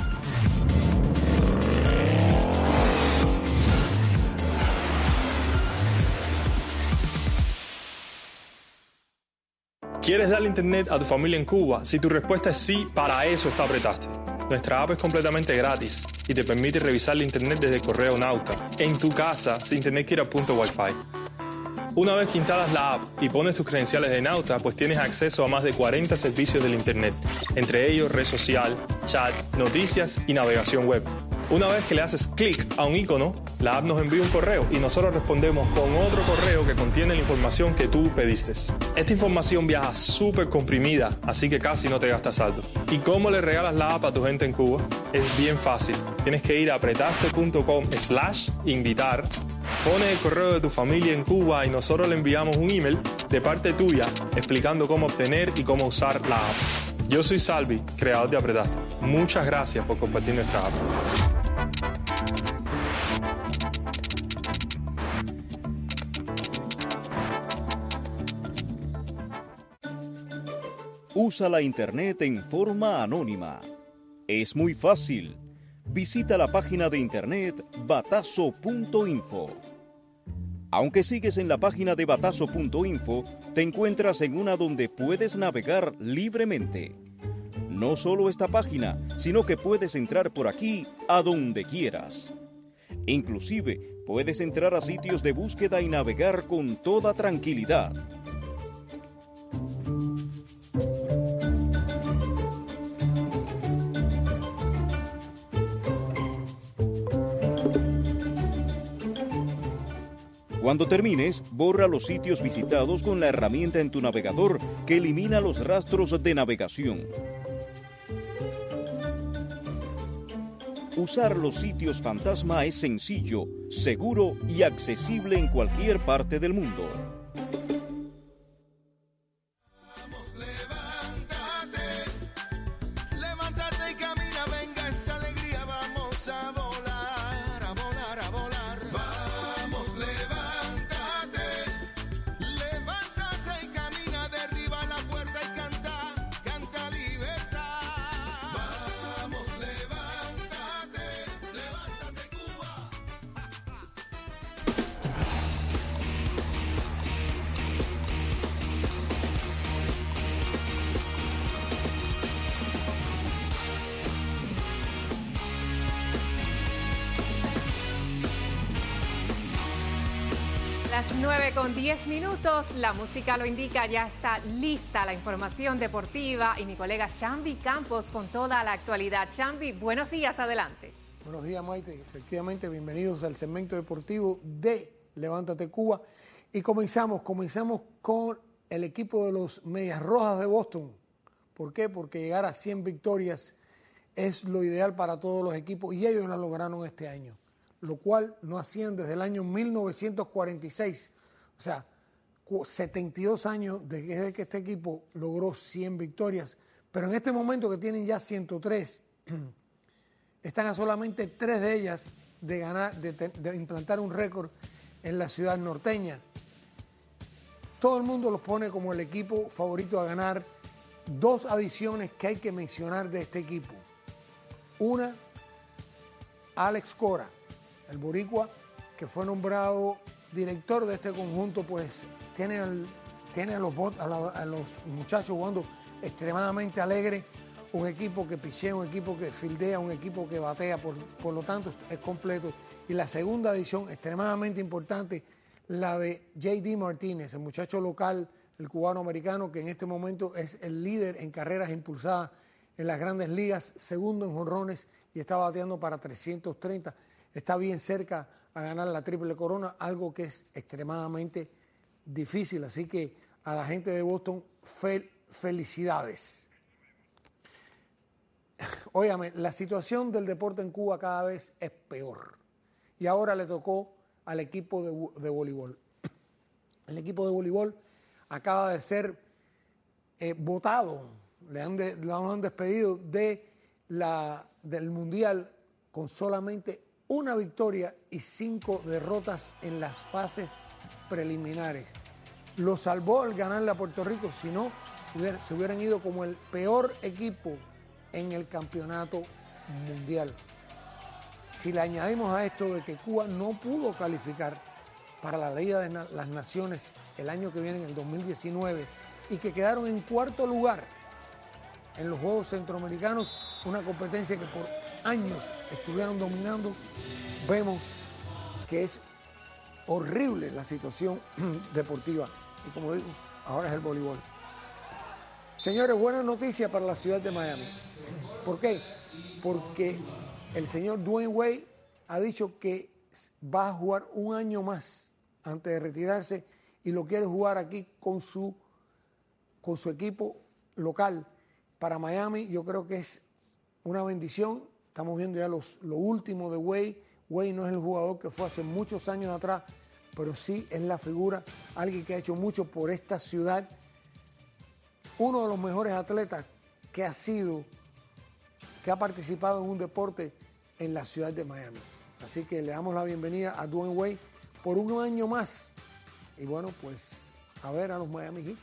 ¿Quieres darle internet a tu familia en Cuba? Si tu respuesta es sí, para eso está Apretaste. Nuestra app es completamente gratis y te permite revisar la internet desde el correo Nauta, en tu casa, sin tener que ir a punto Wi-Fi. Una vez que instalas la app y pones tus credenciales de Nauta, pues tienes acceso a más de 40 servicios del internet, entre ellos red social, chat, noticias y navegación web. Una vez que le haces clic a un icono, la app nos envía un correo y nosotros respondemos con otro correo que contiene la información que tú pediste. Esta información viaja súper comprimida, así que casi no te gastas saldo. ¿Y cómo le regalas la app a tu gente en Cuba? Es bien fácil. Tienes que ir a apretaste.com/invitar, pones el correo de tu familia en Cuba y nosotros le enviamos un email de parte tuya explicando cómo obtener y cómo usar la app. Yo soy Salvi, creador de Apretaste. Muchas gracias por compartir nuestra app. Usa la internet en forma anónima. Es muy fácil. Visita la página de internet batazo.info. Aunque sigues en la página de batazo.info, te encuentras en una donde puedes navegar libremente. No solo esta página, sino que puedes entrar por aquí a donde quieras. Inclusive, puedes entrar a sitios de búsqueda y navegar con toda tranquilidad. Cuando termines, borra los sitios visitados con la herramienta en tu navegador que elimina los rastros de navegación. Usar los sitios fantasma es sencillo, seguro y accesible en cualquier parte del mundo. Levántate y camina, venga esa alegría, vamos a volar, a volar, a volar. Vamos, levántate, levántate y camina, derriba la puerta y canta, canta libertad. Vamos, levántate, levántate Cuba. Las 9:10, la música lo indica, ya está lista la información deportiva y mi colega Chambi Campos con toda la actualidad. Chambi, buenos días, adelante. Buenos días, Maite. Efectivamente, bienvenidos al segmento deportivo de Levántate Cuba. Y comenzamos con el equipo de los Medias Rojas de Boston. ¿Por qué? Porque llegar a 100 victorias es lo ideal para todos los equipos y ellos lo lograron este año, lo cual no hacían desde el año 1946. O sea, 72 años desde que este equipo logró 100 victorias, pero en este momento que tienen ya 103, están a solamente 3 de ellas de ganar, de implantar un récord en la ciudad norteña. Todo el mundo los pone como el equipo favorito a ganar. 2 adiciones que hay que mencionar de este equipo. Una, Alex Cora, el boricua, que fue nombrado director de este conjunto, pues tiene a los muchachos jugando extremadamente alegre, un equipo que pichea, un equipo que fildea, un equipo que batea, por lo tanto es completo. Y la segunda adición, extremadamente importante, la de J.D. Martínez, el muchacho local, el cubano-americano, que en este momento es el líder en carreras impulsadas en las grandes ligas, segundo en jonrones y está bateando para 330. Está bien cerca a ganar la triple corona, algo que es extremadamente difícil. Así que a la gente de Boston, felicidades. Óyame, la situación del deporte en Cuba cada vez es peor. Y ahora le tocó al equipo de voleibol. El equipo de voleibol acaba de ser votado, lo han despedido del Mundial con solamente una victoria y 5 derrotas en las fases preliminares. Lo salvó el ganarle a Puerto Rico, si no, se hubieran ido como el peor equipo en el campeonato mundial. Si le añadimos a esto de que Cuba no pudo calificar para la Liga de las Naciones el año que viene, en el 2019, y que quedaron en 4º lugar en los Juegos Centroamericanos, una competencia que por años estuvieron dominando, vemos que es horrible la situación deportiva. Y como digo, ahora es el voleibol. Señores, buena noticia para la ciudad de Miami. ¿Por qué? Porque el señor Dwayne Wade ha dicho que va a jugar un año más antes de retirarse y lo quiere jugar aquí con su equipo local. Para Miami yo creo que es una bendición. Estamos viendo ya lo último de Wade. Wade no es el jugador que fue hace muchos años atrás, pero sí es la figura, alguien que ha hecho mucho por esta ciudad. Uno de los mejores atletas que ha participado en un deporte en la ciudad de Miami. Así que le damos la bienvenida a Dwayne Wade por un año más. Y bueno, pues a ver a los Miami Heat.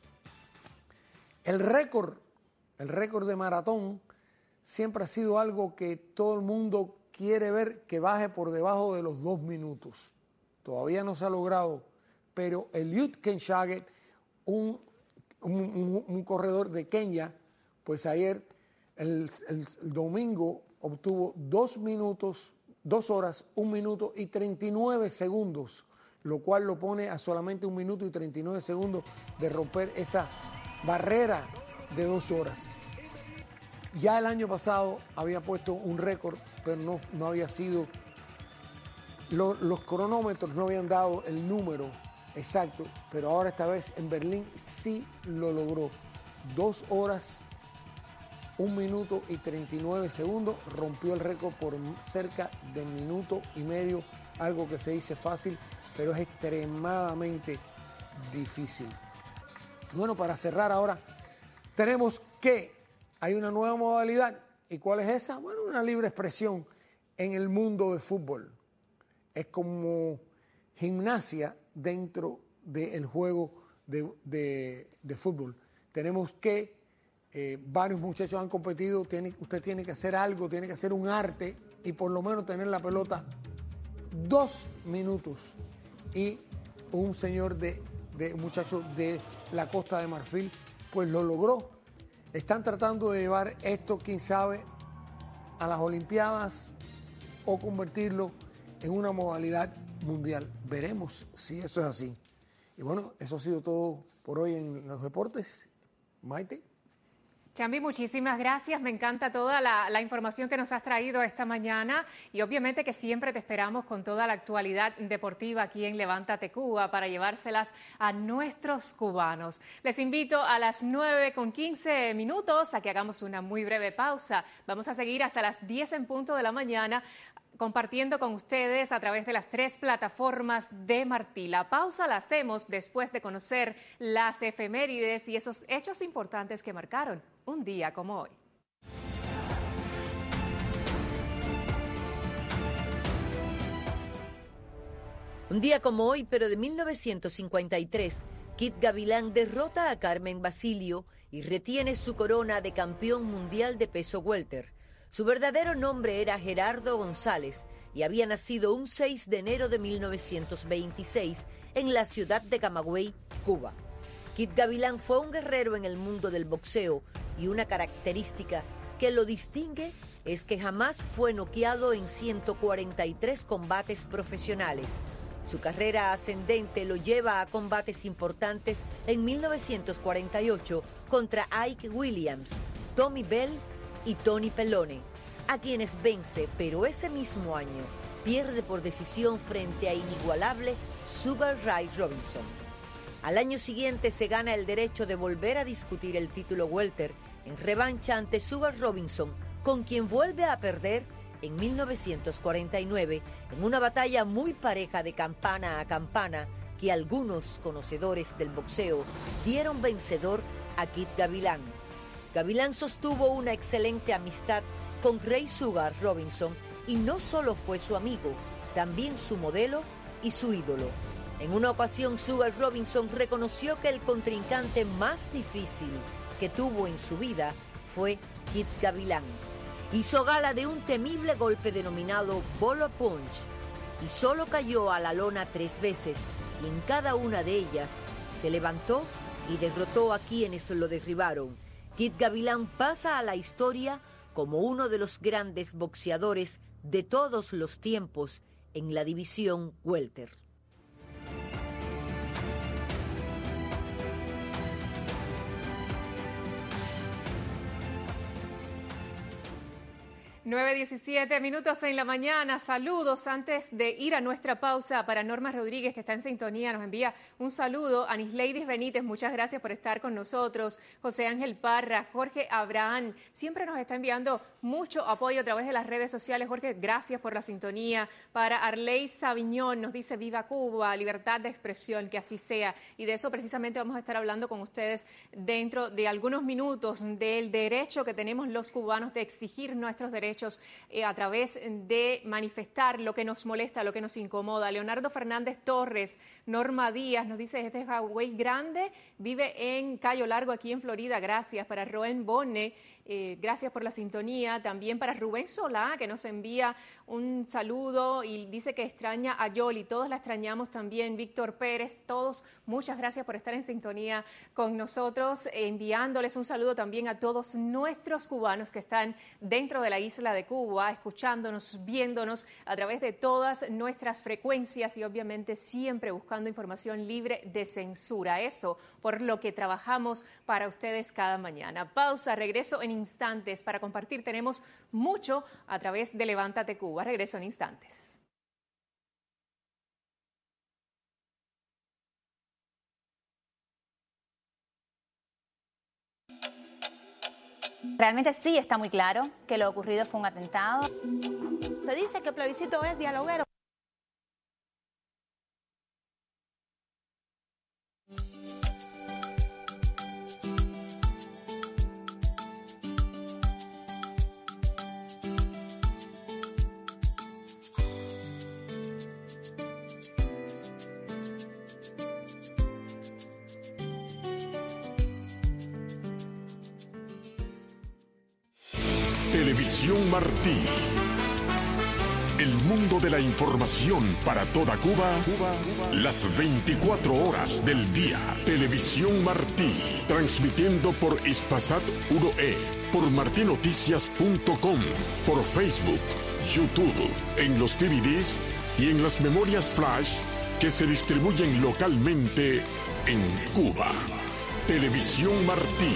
El récord de maratón siempre ha sido algo que todo el mundo quiere ver que baje por debajo de los 2 minutos. Todavía no se ha logrado, pero Eliud Kipchoge, un corredor de Kenia, pues ayer, el domingo, obtuvo 2 horas, 1 minuto y 39 segundos, lo cual lo pone a solamente 1 minuto y 39 segundos de romper esa barrera de 2 horas. Ya el año pasado había puesto un récord, pero no había sido, los cronómetros no habían dado el número exacto, pero ahora esta vez en Berlín sí lo logró. 2 horas, 1 minuto y 39 segundos, rompió el récord por cerca de 1 minuto y medio, algo que se dice fácil, pero es extremadamente difícil. Bueno, para cerrar ahora, tenemos que hay una nueva modalidad. ¿Y cuál es esa? Bueno, una libre expresión en el mundo del fútbol. Es como gimnasia dentro del juego de fútbol. Tenemos que, varios muchachos han competido, usted tiene que hacer algo, tiene que hacer un arte y por lo menos tener la pelota 2 minutos. Y un señor un muchacho de la Costa de Marfil, pues lo logró. Están tratando de llevar esto, quién sabe, a las Olimpiadas o convertirlo en una modalidad mundial. Veremos si eso es así. Y bueno, eso ha sido todo por hoy en los deportes. Maite. Chambi, muchísimas gracias. Me encanta toda la información que nos has traído esta mañana y obviamente que siempre te esperamos con toda la actualidad deportiva aquí en Levántate Cuba para llevárselas a nuestros cubanos. Les invito a las 9:15 a que hagamos una muy breve pausa. Vamos a seguir hasta las 10 en punto de la mañana compartiendo con ustedes a través de las 3 plataformas de Martí. La pausa la hacemos después de conocer las efemérides y esos hechos importantes que marcaron un día como hoy. Un día como hoy, pero de 1953, Kid Gavilán derrota a Carmen Basilio y retiene su corona de campeón mundial de peso welter. Su verdadero nombre era Gerardo González y había nacido un 6 de enero de 1926 en la ciudad de Camagüey, Cuba. Kid Gavilán fue un guerrero en el mundo del boxeo y una característica que lo distingue es que jamás fue noqueado en 143 combates profesionales. Su carrera ascendente lo lleva a combates importantes en 1948 contra Ike Williams, Tommy Bell y Tony Pellone, a quienes vence, pero ese mismo año pierde por decisión frente a inigualable Sugar Ray Robinson. Al año siguiente se gana el derecho de volver a discutir el título welter en revancha ante Sugar Robinson, con quien vuelve a perder en 1949 en una batalla muy pareja de campana a campana que algunos conocedores del boxeo dieron vencedor a Kid Gavilán. Gavilán sostuvo una excelente amistad con Ray Sugar Robinson y no solo fue su amigo, también su modelo y su ídolo. En una ocasión, Sugar Robinson reconoció que el contrincante más difícil que tuvo en su vida fue Kid Gavilán. Hizo gala de un temible golpe denominado Bolo Punch y solo cayó a la lona 3 veces y en cada una de ellas se levantó y derrotó a quienes lo derribaron. Kid Gavilán pasa a la historia como uno de los grandes boxeadores de todos los tiempos en la división welter. (9:17 en la mañana. Saludos antes de ir a nuestra pausa para Norma Rodríguez, que está en sintonía. Nos envía un saludo. Anisleidis Benítez, muchas gracias por estar con nosotros. José Ángel Parra, Jorge Abraham, siempre nos está enviando mucho apoyo a través de las redes sociales. Jorge, gracias por la sintonía. Para Arley Sabiñón, nos dice viva Cuba, libertad de expresión, que así sea. Y de eso precisamente vamos a estar hablando con ustedes dentro de algunos minutos, del derecho que tenemos los cubanos de exigir nuestros derechos a través de manifestar lo que nos molesta, lo que nos incomoda. Leonardo Fernández Torres, Norma Díaz nos dice desde Hawái Grande, vive en Cayo Largo aquí en Florida, gracias. Para Roen Bonne, gracias por la sintonía. También para Rubén Solá, que nos envía un saludo y dice que extraña a Yoli, todos la extrañamos también. Víctor Pérez, todos, muchas gracias por estar en sintonía con nosotros, enviándoles un saludo también a todos nuestros cubanos que están dentro de la isla de Cuba, escuchándonos, viéndonos a través de todas nuestras frecuencias y obviamente siempre buscando información libre de censura. Eso por lo que trabajamos para ustedes cada mañana. Pausa, regreso en instantes para compartir. Tenemos mucho a través de Levántate Cuba. Regreso en instantes. Realmente sí está muy claro que lo ocurrido fue un atentado. Se dice que el plebiscito es dialoguero. Televisión Martí. El mundo de la información para toda Cuba, las 24 horas del día. Televisión Martí, transmitiendo por Espasat 1E, por martinoticias.com, por Facebook, YouTube, en los DVDs y en las memorias flash que se distribuyen localmente en Cuba. Televisión Martí.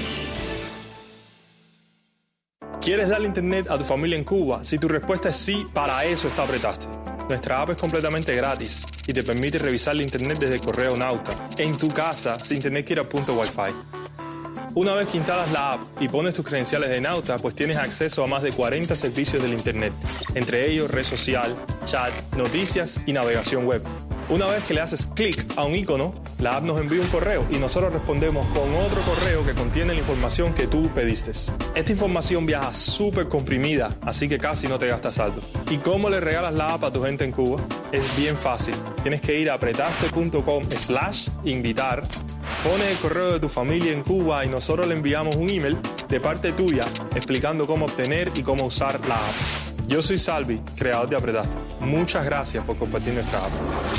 ¿Quieres darle internet a tu familia en Cuba? Si tu respuesta es sí, para eso está Apretaste. Nuestra app es completamente gratis y te permite revisar la internet desde el correo Nauta, en tu casa, sin tener que ir a punto Wi-Fi. Una vez que instalas la app y pones tus credenciales de Nauta, pues tienes acceso a más de 40 servicios del Internet, entre ellos red social, chat, noticias y navegación web. Una vez que le haces clic a un icono, la app nos envía un correo y nosotros respondemos con otro correo que contiene la información que tú pediste. Esta información viaja súper comprimida, así que casi no te gastas saldo. ¿Y cómo le regalas la app a tu gente en Cuba? Es bien fácil. Tienes que ir a apretaste.com/invitar, pones el correo de tu familia en Cuba y nosotros le enviamos un email de parte tuya explicando cómo obtener y cómo usar la app. Yo soy Salvi, creador de Apretaste. Muchas gracias por compartir nuestra app.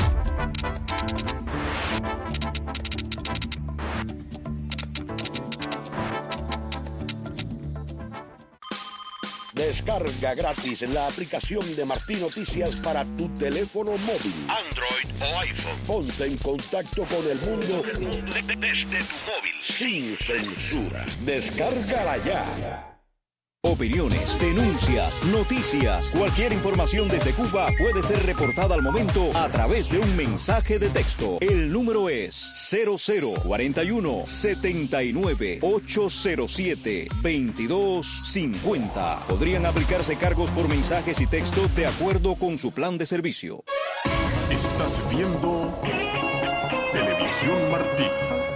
Descarga gratis la aplicación de Martí Noticias para tu teléfono móvil, Android o iPhone. Ponte en contacto con el mundo desde tu móvil, sin censura. Descárgala ya. Opiniones, denuncias, noticias, cualquier información desde Cuba puede ser reportada al momento a través de un mensaje de texto. El número es 0041 79 807 2250. Podrían aplicarse cargos por mensajes y textos de acuerdo con su plan de servicio. Estás viendo Televisión Martí.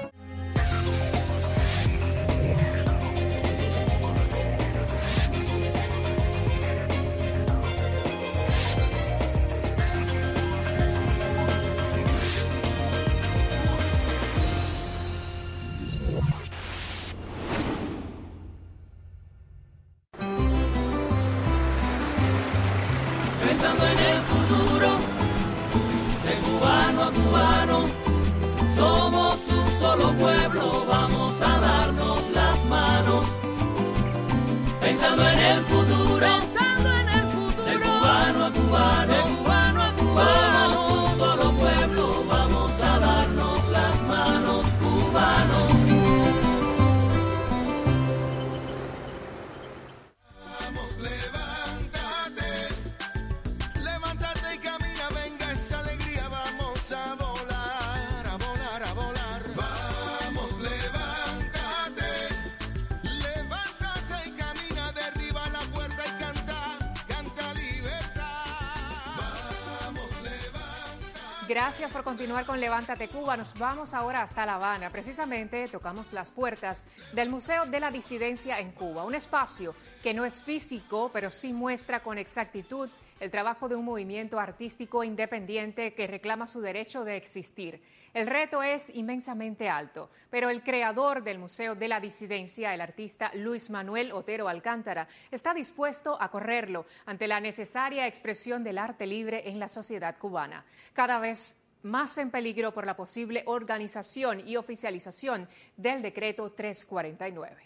Pensando en el futuro, de cubano a cubano, somos un solo pueblo, vamos a darnos las manos. Pensando en el futuro, de cubano a cubano, somos un solo pueblo, vamos a darnos las manos, cubanos. Gracias por continuar con Levántate Cuba. Nos vamos ahora hasta La Habana. Precisamente tocamos las puertas del Museo de la Disidencia en Cuba, un espacio que no es físico, pero sí muestra con exactitud el trabajo de un movimiento artístico independiente que reclama su derecho de existir. El reto es inmensamente alto, pero el creador del Museo de la Disidencia, el artista Luis Manuel Otero Alcántara, está dispuesto a correrlo ante la necesaria expresión del arte libre en la sociedad cubana, cada vez más en peligro por la posible organización y oficialización del Decreto 349.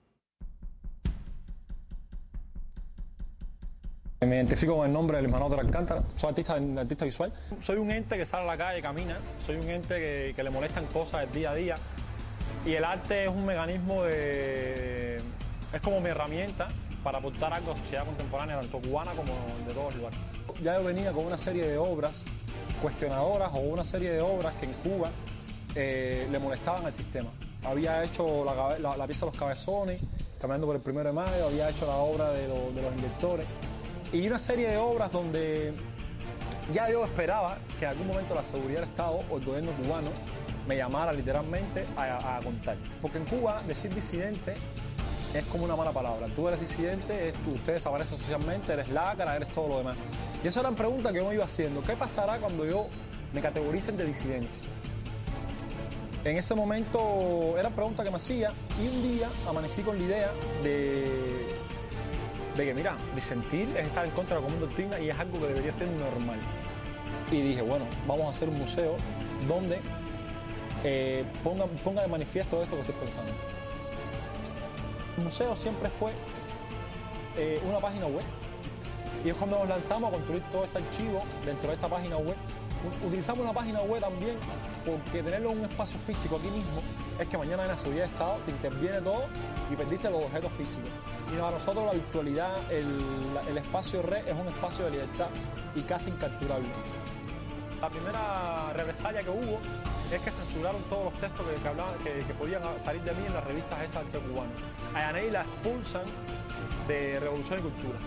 Me identifico con el nombre de Luis Manuel Otero Alcántara, soy artista visual. Soy un ente que sale a la calle, camina, soy un ente que le molestan cosas del día a día y el arte es un mecanismo es como mi herramienta para aportar algo a la sociedad contemporánea, tanto cubana como de todos los lugares. Ya yo venía con una serie de obras cuestionadoras o una serie de obras que en Cuba le molestaban al sistema. Había hecho la pieza de los cabezones, caminando por el 1 de mayo, había hecho la obra de los inyectores. Y una serie de obras donde ya yo esperaba que en algún momento la seguridad del Estado o el gobierno cubano me llamara literalmente a contar. Porque en Cuba decir disidente es como una mala palabra. Tú eres disidente, usted desaparece socialmente, eres lacra, eres todo lo demás. Y eso eran preguntas que yo me iba haciendo. ¿Qué pasará cuando yo me categoricen de disidencia? En ese momento eran preguntas que me hacía y un día amanecí con la idea de que, mira, disentir es estar en contra de la común doctrina y es algo que debería ser normal. Y dije, bueno, vamos a hacer un museo donde ponga de manifiesto esto que estoy pensando. El museo siempre fue una página web y es cuando nos lanzamos a construir todo este archivo dentro de esta página web. Utilizamos una página web también porque tenerlo en un espacio físico aquí mismo es que mañana en la seguridad de Estado te interviene todo y perdiste los objetos físicos. Y para nosotros la virtualidad, el espacio red es un espacio de libertad y casi incapturable. La primera represalia que hubo es que censuraron todos los textos que hablaban, que podían salir de mí en las revistas estas anticubanas. A Yanei la expulsan de Revolución y Cultura.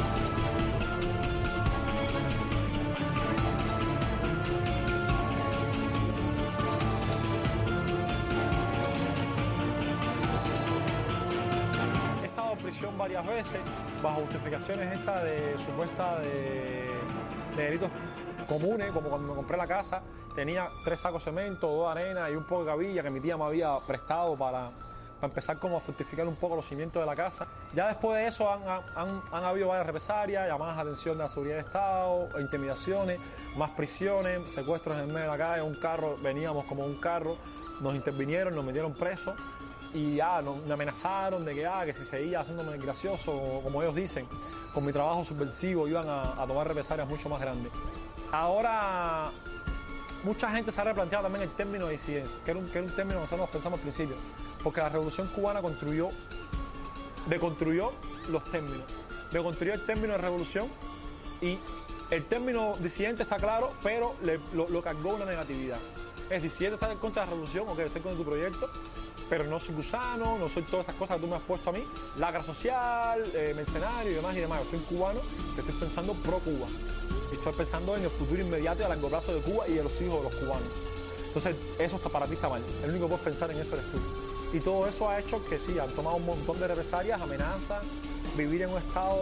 He estado en prisión varias veces bajo justificaciones estas de supuestas de delitos comunes, como cuando me compré la casa, tenía 3 sacos de cemento, 2 de arena y un poco de gavilla que mi tía me había prestado para empezar como a fortificar un poco los cimientos de la casa. Ya después de eso han habido varias represalias, llamadas a atención de la seguridad de Estado, intimidaciones, más prisiones, secuestros en el medio de la calle, un carro, veníamos como un carro, nos intervinieron, nos metieron presos y ya me amenazaron de que si seguía haciéndome el gracioso, como ellos dicen, con mi trabajo subversivo iban a tomar represalias mucho más grandes. Ahora, mucha gente se ha replanteado también el término de disidencia, que era un término que nosotros pensamos al principio, porque la Revolución Cubana deconstruyó los términos, deconstruyó el término de revolución y el término disidente está claro, pero lo cargó una negatividad. Es decir, si él está en contra de la revolución, ok, estoy con tu proyecto, pero no soy gusano, no soy todas esas cosas que tú me has puesto a mí, lacra social, mercenario y demás. Yo soy un cubano que estoy pensando pro Cuba. Estoy pensando en el futuro inmediato y a largo plazo de Cuba y de los hijos de los cubanos. Entonces, eso para ti está mal. El único que puedes pensar en eso eres tú. Y todo eso ha hecho que sí, han tomado un montón de represalias, amenazas, vivir en un estado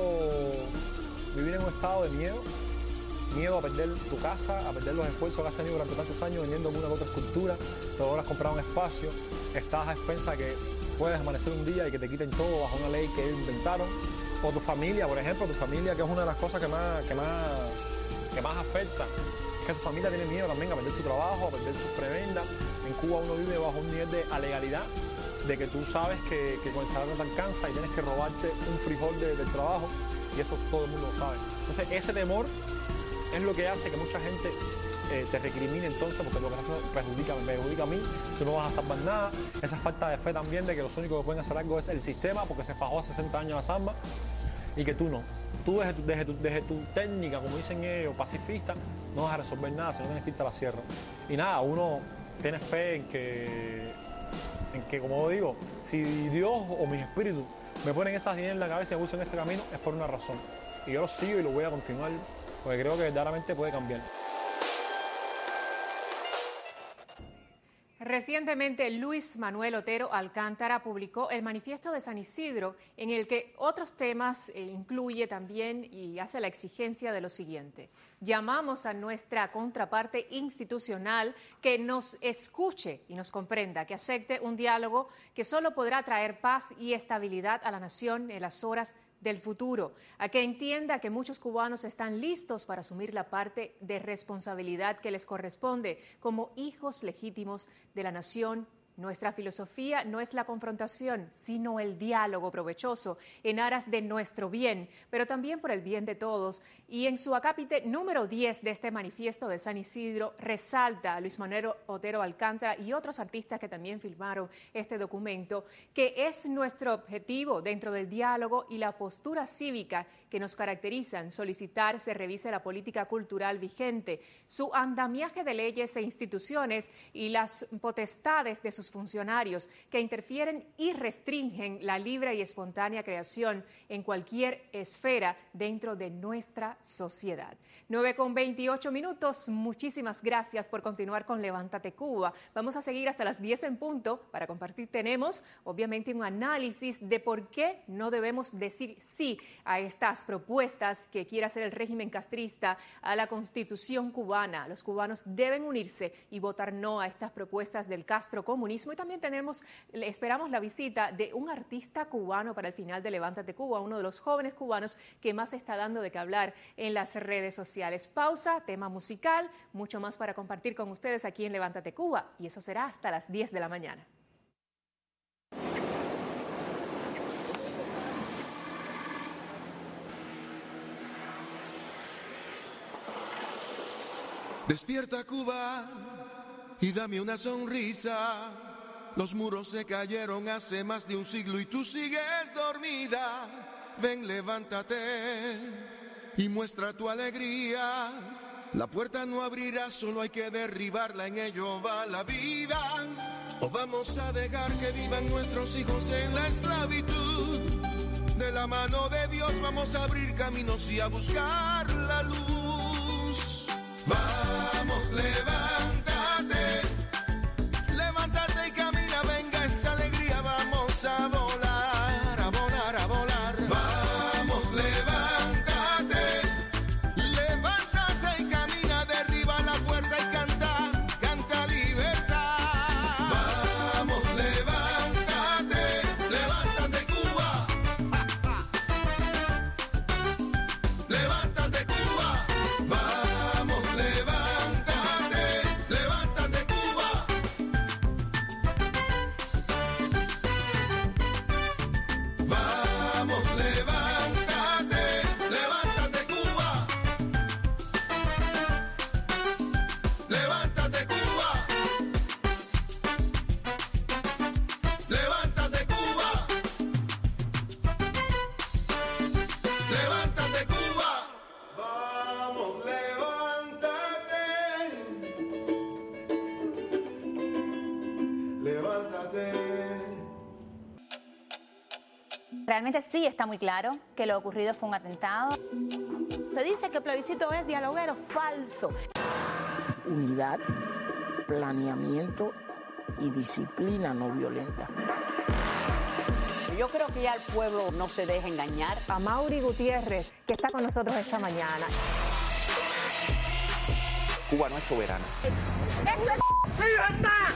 de miedo a perder tu casa, a perder los esfuerzos que has tenido durante tantos años vendiendo una u otra escultura, pero ahora has comprado un espacio, estás a expensas que puedes amanecer un día y que te quiten todo bajo una ley que ellos inventaron. O tu familia, por ejemplo, que es una de las cosas que más afecta, que tu familia tiene miedo también a perder su trabajo, a perder sus prebendas. En Cuba uno vive bajo un nivel de alegalidad, de que tú sabes que con el salario no te alcanza y tienes que robarte un frijol del trabajo, y eso todo el mundo lo sabe. Entonces ese temor es lo que hace que mucha gente te recrimine entonces, porque lo que me perjudica a mí, tú no vas a salvar nada. Esa falta de fe también de que los únicos que pueden hacer algo es el sistema, porque se fajó hace 60 años la samba, y que tú no. Tú desde tu técnica, como dicen ellos, pacifista, no vas a resolver nada, sino tienes que irte a la sierra. Y nada, uno tiene fe en que, como digo, si Dios o mis espíritus me ponen esas ideas en la cabeza y me usan en este camino, es por una razón. Y yo lo sigo y lo voy a continuar, porque creo que verdaderamente puede cambiar. Recientemente, Luis Manuel Otero Alcántara publicó el Manifiesto de San Isidro, en el que otros temas incluye también y hace la exigencia de lo siguiente. Llamamos a nuestra contraparte institucional que nos escuche y nos comprenda, que acepte un diálogo que solo podrá traer paz y estabilidad a la nación en las horas del futuro, a que entienda que muchos cubanos están listos para asumir la parte de responsabilidad que les corresponde como hijos legítimos de la nación. Nuestra filosofía no es la confrontación, sino el diálogo provechoso en aras de nuestro bien, pero también por el bien de todos. Y en su acápite número 10 de este manifiesto de San Isidro resalta a Luis Manuel Otero Alcántara y otros artistas que también firmaron este documento, que es nuestro objetivo dentro del diálogo y la postura cívica que nos caracterizan, solicitar se revise la política cultural vigente, su andamiaje de leyes e instituciones y las potestades de sus funcionarios que interfieren y restringen la libre y espontánea creación en cualquier esfera dentro de nuestra sociedad. 9:28. Muchísimas gracias por continuar con Levántate Cuba. Vamos a seguir hasta las 10 en punto para compartir. Tenemos obviamente un análisis de por qué no debemos decir sí a estas propuestas que quiere hacer el régimen castrista a la Constitución cubana. Los cubanos deben unirse y votar no a estas propuestas del castrocomunismo. Y también esperamos la visita de un artista cubano para el final de Levántate Cuba, uno de los jóvenes cubanos que más está dando de qué hablar en las redes sociales. Pausa, tema musical, mucho más para compartir con ustedes aquí en Levántate Cuba, y eso será hasta las 10 de la mañana. Despierta Cuba y dame una sonrisa. Los muros se cayeron hace más de un siglo y tú sigues dormida. Ven, levántate y muestra tu alegría. La puerta no abrirá, solo hay que derribarla, en ello va la vida. O vamos a dejar que vivan nuestros hijos en la esclavitud. De la mano de Dios vamos a abrir caminos y a buscar la luz. Vamos, levántate, levántate y camina, venga esa alegría, vamos a volar, a volar, a volar. Vamos, levántate, levántate y camina, derriba la puerta y canta, canta libertad. Vamos, levántate, levántate Cuba, levántate Cuba, vamos, levántate, levántate Cuba. Vamos, levántate, levántate Cuba. Levántate Cuba. Levántate Cuba. Levántate Cuba. Vamos, levántate. Levántate. Realmente sí está muy claro que lo ocurrido fue un atentado. Se dice que el plebiscito es dialoguero, falso. Unidad, planeamiento y disciplina no violenta. Yo creo que ya el pueblo no se deja engañar. A Mauri Gutiérrez, que está con nosotros esta mañana. Cuba no es soberana. ¡Libertad!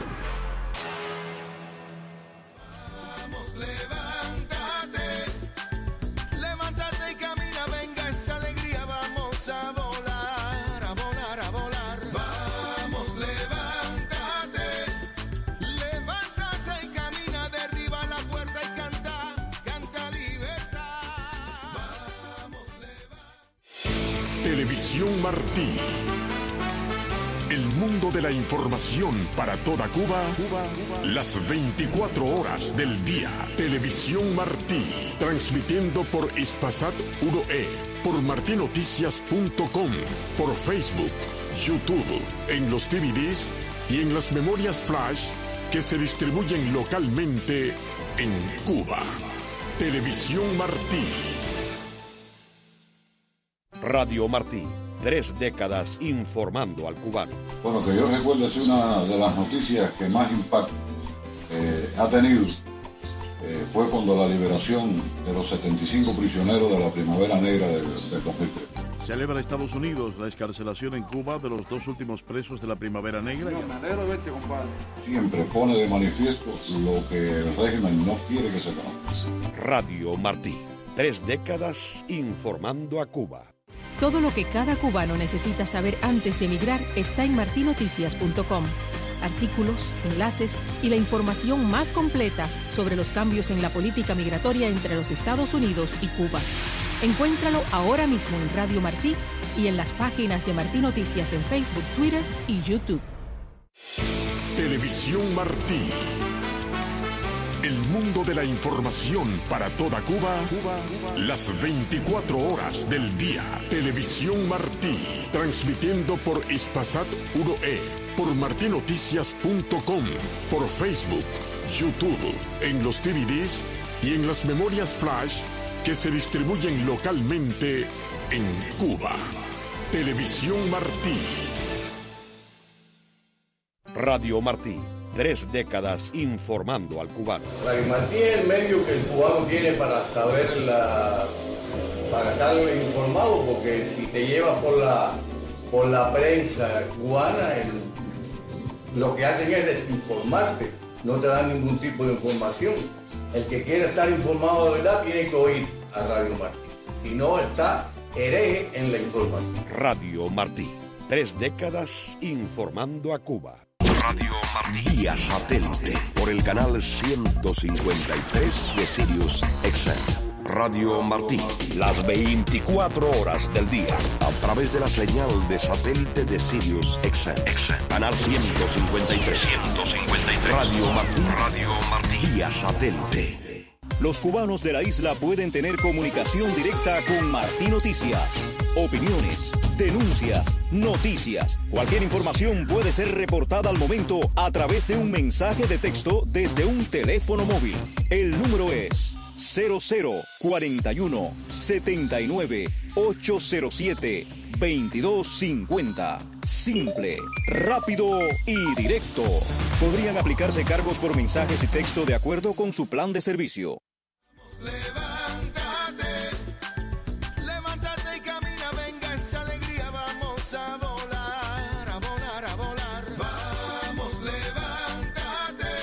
Vamos, levántate, levántate y camina, venga esa alegría, vamos a volar, a volar, a volar. Vamos, levántate, levántate y camina, derriba la puerta y canta, canta libertad. Vamos, Televisión Martí. El mundo de la información para toda Cuba, las 24 horas del día. Televisión Martí, transmitiendo por Hispasat 1E, por martinoticias.com, por Facebook, YouTube, en los DVDs y en las memorias flash que se distribuyen localmente en Cuba. Televisión Martí. Radio Martí, 3 décadas informando al cubano. Bueno, que yo recuerdo es una de las noticias que más impacto ha tenido. Fue cuando la liberación de los 75 prisioneros de la Primavera Negra del 2003. Celebra Estados Unidos la excarcelación en Cuba de los 2 últimos presos de la Primavera Negra. Me alegro de verte, compadre. Siempre pone de manifiesto lo que el régimen no quiere que se conozca. Radio Martí, 3 décadas informando a Cuba. Todo lo que cada cubano necesita saber antes de emigrar está en martinoticias.com. Artículos, enlaces y la información más completa sobre los cambios en la política migratoria entre los Estados Unidos y Cuba. Encuéntralo ahora mismo en Radio Martí y en las páginas de Martí Noticias en Facebook, Twitter y YouTube. Televisión Martí. El mundo de la información para toda Cuba, las 24 horas del día. Televisión Martí, transmitiendo por Hispasat 1E, por martinoticias.com, por Facebook, YouTube, en los DVDs y en las memorias flash que se distribuyen localmente en Cuba. Televisión Martí. Radio Martí, 3 décadas informando al cubano. Radio Martí es el medio que el cubano tiene para saber para estar informado, porque si te llevas por la prensa cubana, lo que hacen es desinformarte, no te dan ningún tipo de información. El que quiere estar informado de verdad tiene que oír a Radio Martí, si no está hereje en la información. Radio Martí, 3 décadas informando a Cuba. Radio Martí. Vía satélite por el canal 153 de Sirius XM. Radio Martí, las 24 horas del día, a través de la señal de satélite de Sirius XM. Canal 153. Radio Martí. Vía satélite. Los cubanos de la isla pueden tener comunicación directa con Martí Noticias. Opiniones, denuncias, noticias. Cualquier información puede ser reportada al momento a través de un mensaje de texto desde un teléfono móvil. El número es 0041 79 807 2250. Simple, rápido y directo. Podrían aplicarse cargos por mensajes y texto de acuerdo con su plan de servicio. Levántate y camina, venga esa alegría, vamos a volar, a volar, a volar. Vamos, levántate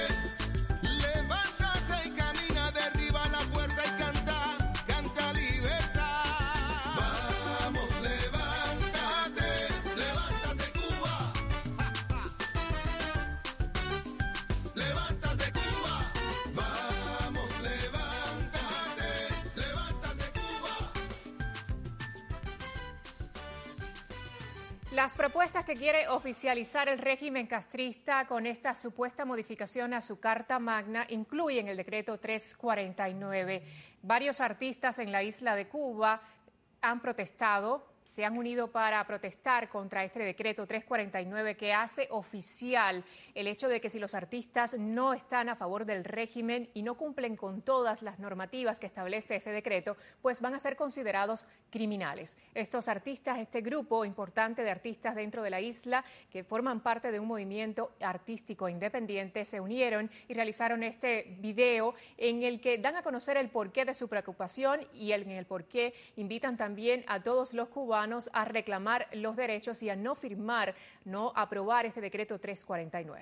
y camina, derriba la puerta y canta, canta libertad. Vamos, levántate Cuba. Levántate Cuba. Vamos, levántate Cuba. Las propuestas que quiere oficializar el régimen castrista con esta supuesta modificación a su Carta Magna incluyen el decreto 349. Varios artistas en la isla de Cuba han protestado, se han unido para protestar contra este decreto 349 que hace oficial el hecho de que si los artistas no están a favor del régimen y no cumplen con todas las normativas que establece ese decreto, pues van a ser considerados criminales. Estos artistas, este grupo importante de artistas dentro de la isla que forman parte de un movimiento artístico independiente, se unieron y realizaron este video en el que dan a conocer el porqué de su preocupación y en el porqué invitan también a todos los cubanos a reclamar los derechos y a no firmar, no aprobar este decreto 349.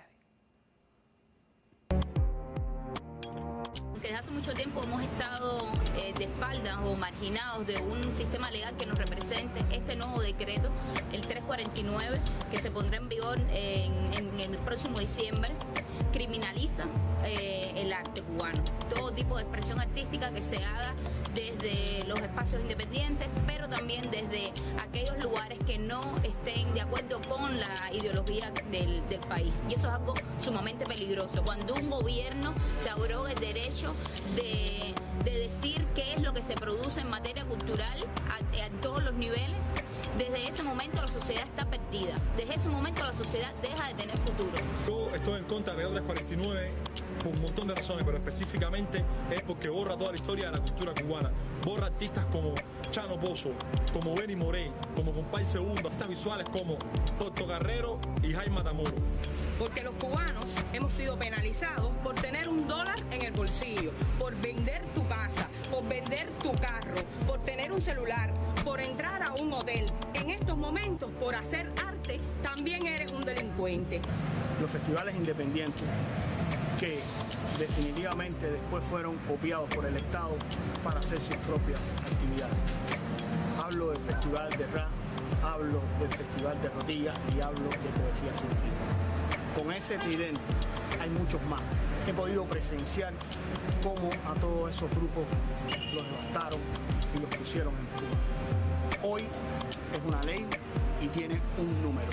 Desde hace mucho tiempo hemos estado de espaldas o marginados de un sistema legal que nos represente. Este nuevo decreto, el 349, que se pondrá en vigor en el próximo diciembre, criminaliza el arte cubano. Todo tipo de expresión artística que se haga desde los espacios independientes, pero también desde aquellos lugares que no estén de acuerdo con la ideología del país. Y eso es algo sumamente peligroso. Cuando un gobierno se abroga el derecho de decir qué es lo que se produce en materia cultural a todos los niveles, desde ese momento la sociedad está perdida. Desde ese momento la sociedad deja de tener futuro. Yo estoy en contra del 349 por un montón de razones, pero específicamente es porque borra toda la historia de la cultura cubana. Borra artistas como Chano Pozo, como Benny Moré, como Compay Segundo, artistas visuales como Portocarrero y Jaime Matamoros. Porque los cubanos hemos sido penalizados por tener $1 en el bolsillo, por vender tu casa, por vender tu carro, por tener un celular, por entrar a un hotel. En estos momentos, por hacer arte, también eres un delincuente. Los festivales independientes, que definitivamente después fueron copiados por el Estado para hacer sus propias actividades. Hablo del Festival de Rap, hablo del Festival de Rodillas y hablo de Poesía Sin Fin. Con ese tridente hay muchos más. He podido presenciar cómo a todos esos grupos los devastaron y los pusieron en fuga. Hoy es una ley y tiene un número,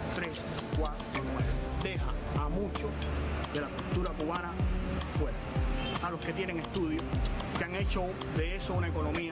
349. Deja a muchos de la cultura cubana fuera. A los que tienen estudios, que han hecho de eso una economía.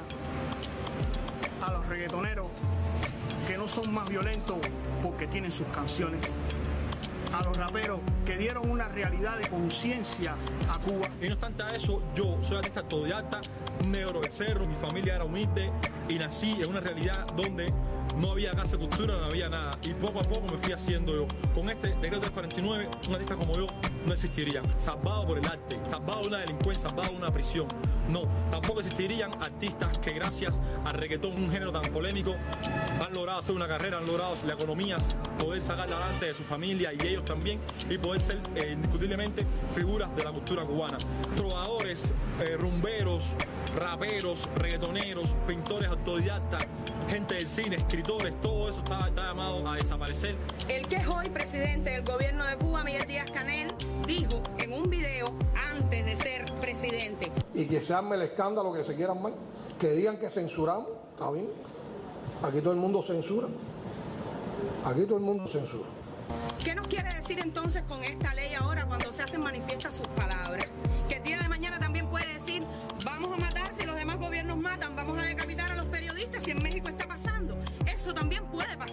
A los reggaetoneros que no son más violentos porque tienen sus canciones. A los raperos que dieron una realidad de conciencia a Cuba. Y no obstante a eso, yo soy artista autodidacta, un negro del cerro, mi familia era humilde y nací en una realidad donde no había casa de cultura, no había nada. Y poco a poco me fui haciendo yo. Con este decreto 349, un artista como yo no existiría. Salvado por el arte, salvado de una delincuencia, salvado de una prisión. No, tampoco existirían artistas que gracias al reggaetón, un género tan polémico, han logrado hacer una carrera, han logrado la economía, poder sacarla adelante de su familia y ellos también, y poder ser indiscutiblemente figuras de la cultura cubana. Trovadores, rumberos, raperos, reggaetoneros, pintores autodidactas, gente del cine, escritores, todo eso está llamado a desaparecer. El que es hoy presidente del gobierno de Cuba, Miguel Díaz-Canel, dijo en un video antes de ser presidente. Y que se arme el escándalo que se quieran más, que digan que censuramos, está bien. Aquí todo el mundo censura. Aquí todo el mundo censura. ¿Qué nos quiere decir entonces con esta ley ahora cuando se hacen manifiestas sus palabras? Que el día de mañana también puede decir, vamos a matar si los demás gobiernos matan, vamos a decapitar a los periodistas si en México está pasando. Eso también puede pasar.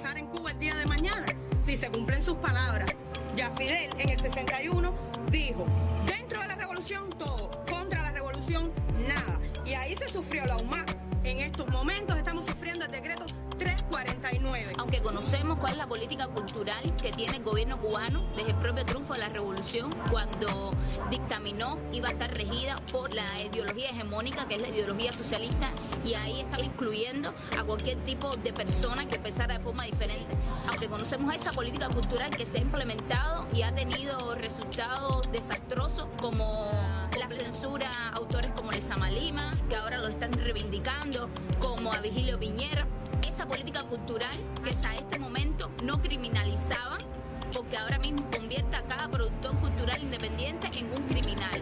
si se cumplen sus palabras. Ya Fidel en el 61 dijo, dentro de la revolución todo, contra la revolución nada. Y ahí se sufrió la UMA. En estos momentos estamos sufriendo el decreto 349. Aunque conocemos cuál es la política cultural que tiene el gobierno cubano desde el propio triunfo de la revolución, cuando dictaminó iba a estar regida por la ideología hegemónica, que es la ideología socialista, y ahí estaba incluyendo a cualquier tipo de persona que pensara de forma diferente. Aunque conocemos esa política cultural que se ha implementado y ha tenido resultados desastrosos, como la censura a autores como Lezama Lima, que ahora lo están reivindicando, como a Vigilio Piñera. Esa política cultural que hasta este momento no criminalizaba, porque ahora mismo convierte a cada productor cultural independiente en un criminal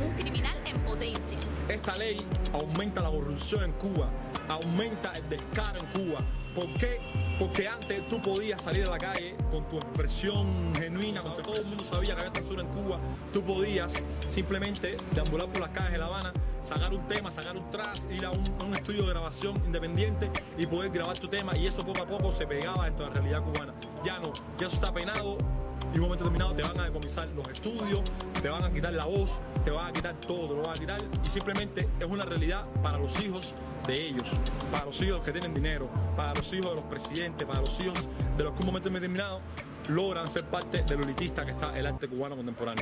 en potencia. Esta ley aumenta la corrupción en Cuba, aumenta el descaro en Cuba. ¿Por qué? Porque antes tú podías salir a la calle con tu expresión genuina, cuando todo el mundo sabía que había censura en Cuba, tú podías simplemente deambular por las calles de La Habana, sacar un tema, sacar un trash, ir a un estudio de grabación independiente y poder grabar tu tema, y eso poco a poco se pegaba dentro de la realidad cubana. Ya no, ya eso está penado. Y en un momento determinado te van a decomisar los estudios, te van a quitar la voz, te van a quitar todo, te lo van a quitar, y simplemente es una realidad para los hijos de ellos, para los hijos que tienen dinero, para los hijos de los presidentes, para los hijos de los que en un momento determinado logran ser parte de lo elitista que está el arte cubano contemporáneo.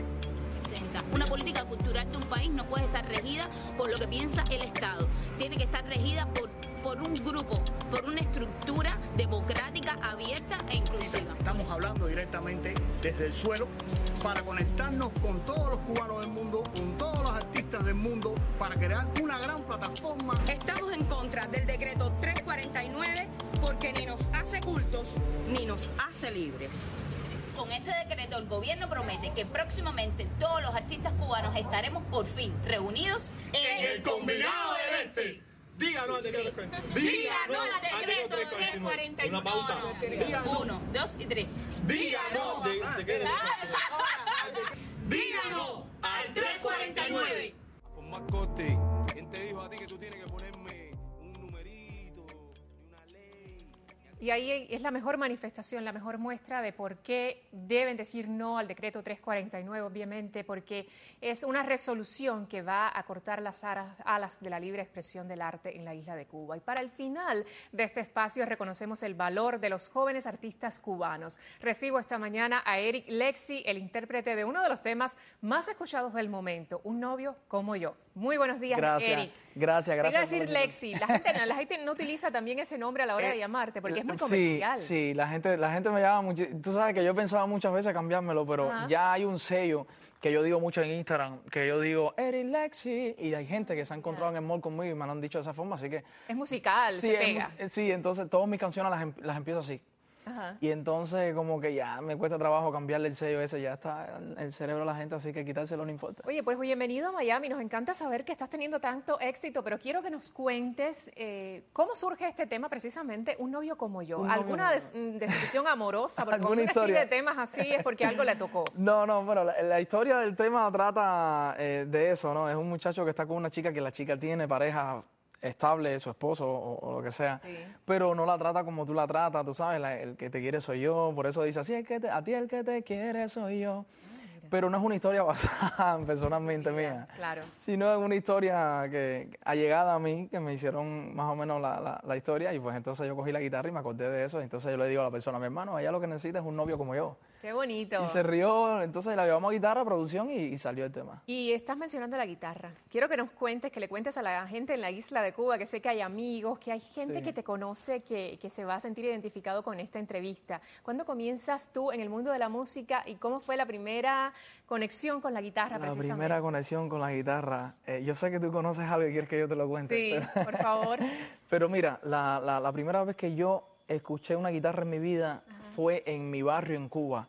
Una política cultural de un país no puede estar regida por lo que piensa el Estado, tiene que estar regida por un grupo, por una estructura democrática, abierta e inclusiva. Estamos hablando directamente desde el suelo para conectarnos con todos los cubanos del mundo, con todos los artistas del mundo, para crear una gran plataforma. Estamos en contra del decreto 349 porque ni nos hace cultos ni nos hace libres. Con este decreto el gobierno promete que próximamente todos los artistas cubanos estaremos por fin reunidos en el Combinado del Este. Díganos al decreto 349. Díganos al decreto 349. Una pausa. Díganos. 1, 2 y 3. Díganos. Díganos al 349. Marcote, ¿quién te dijo a ti que tú tienes que ponerme un numerito y una ley? Y ahí es la mejor manifestación, la mejor muestra de por qué deben decir no al decreto 349, obviamente, porque es una resolución que va a cortar las alas de la libre expresión del arte en la isla de Cuba. Y para el final de este espacio reconocemos el valor de los jóvenes artistas cubanos. Recibo esta mañana a Eric Lexi, el intérprete de uno de los temas más escuchados del momento, Un novio como yo. Muy buenos días, Eric. Gracias. Voy a decir Lexi. La gente no utiliza también ese nombre a la hora de llamarte porque es muy comercial. Sí, la gente me llama mucho. Tú sabes que yo pensaba muchas veces cambiármelo, pero ya hay un sello que yo digo mucho en Instagram, que yo digo Eric Lexi, y hay gente que se ha encontrado en el mall conmigo y me lo han dicho de esa forma, así que... Es musical, se pega. Sí, entonces todas mis canciones las empiezo así. Ajá. Y entonces como que ya me cuesta trabajo cambiarle el sello ese, ya está en el cerebro de la gente, así que quitárselo no importa. Oye, pues bienvenido a Miami, nos encanta saber que estás teniendo tanto éxito, pero quiero que nos cuentes cómo surge este tema precisamente, Un novio como yo. ¿Alguna desilusión amorosa? Porque cuando uno escribe temas así es porque algo le tocó. No, bueno, la historia del tema trata de eso, ¿no? Es un muchacho que está con una chica que la chica tiene pareja estable, su esposo o lo que sea, pero no la trata como tú la tratas, tú sabes, el que te quiere soy yo, por eso dice así, a ti el que te quiere soy yo. Pero no es una historia basada personalmente mía, claro, sino es una historia que allegada a mí, que me hicieron más o menos la historia, y pues entonces yo cogí la guitarra y me acordé de eso, y entonces yo le digo a la persona, mi hermano, ella lo que necesita es un novio como yo. ¡Qué bonito! Y se rió, entonces la llevamos a guitarra, producción, y salió el tema. Y estás mencionando la guitarra. Quiero que nos cuentes, que le cuentes a la gente en la isla de Cuba, que sé que hay amigos, que hay gente que te conoce, que se va a sentir identificado con esta entrevista. ¿Cuándo comienzas tú en el mundo de la música y cómo fue la primera conexión con la guitarra? La primera conexión con la guitarra. Yo sé que tú conoces algo y quieres que yo te lo cuente. Sí, pero... por favor. Pero mira, la primera vez que yo escuché una guitarra en mi vida fue en mi barrio en Cuba.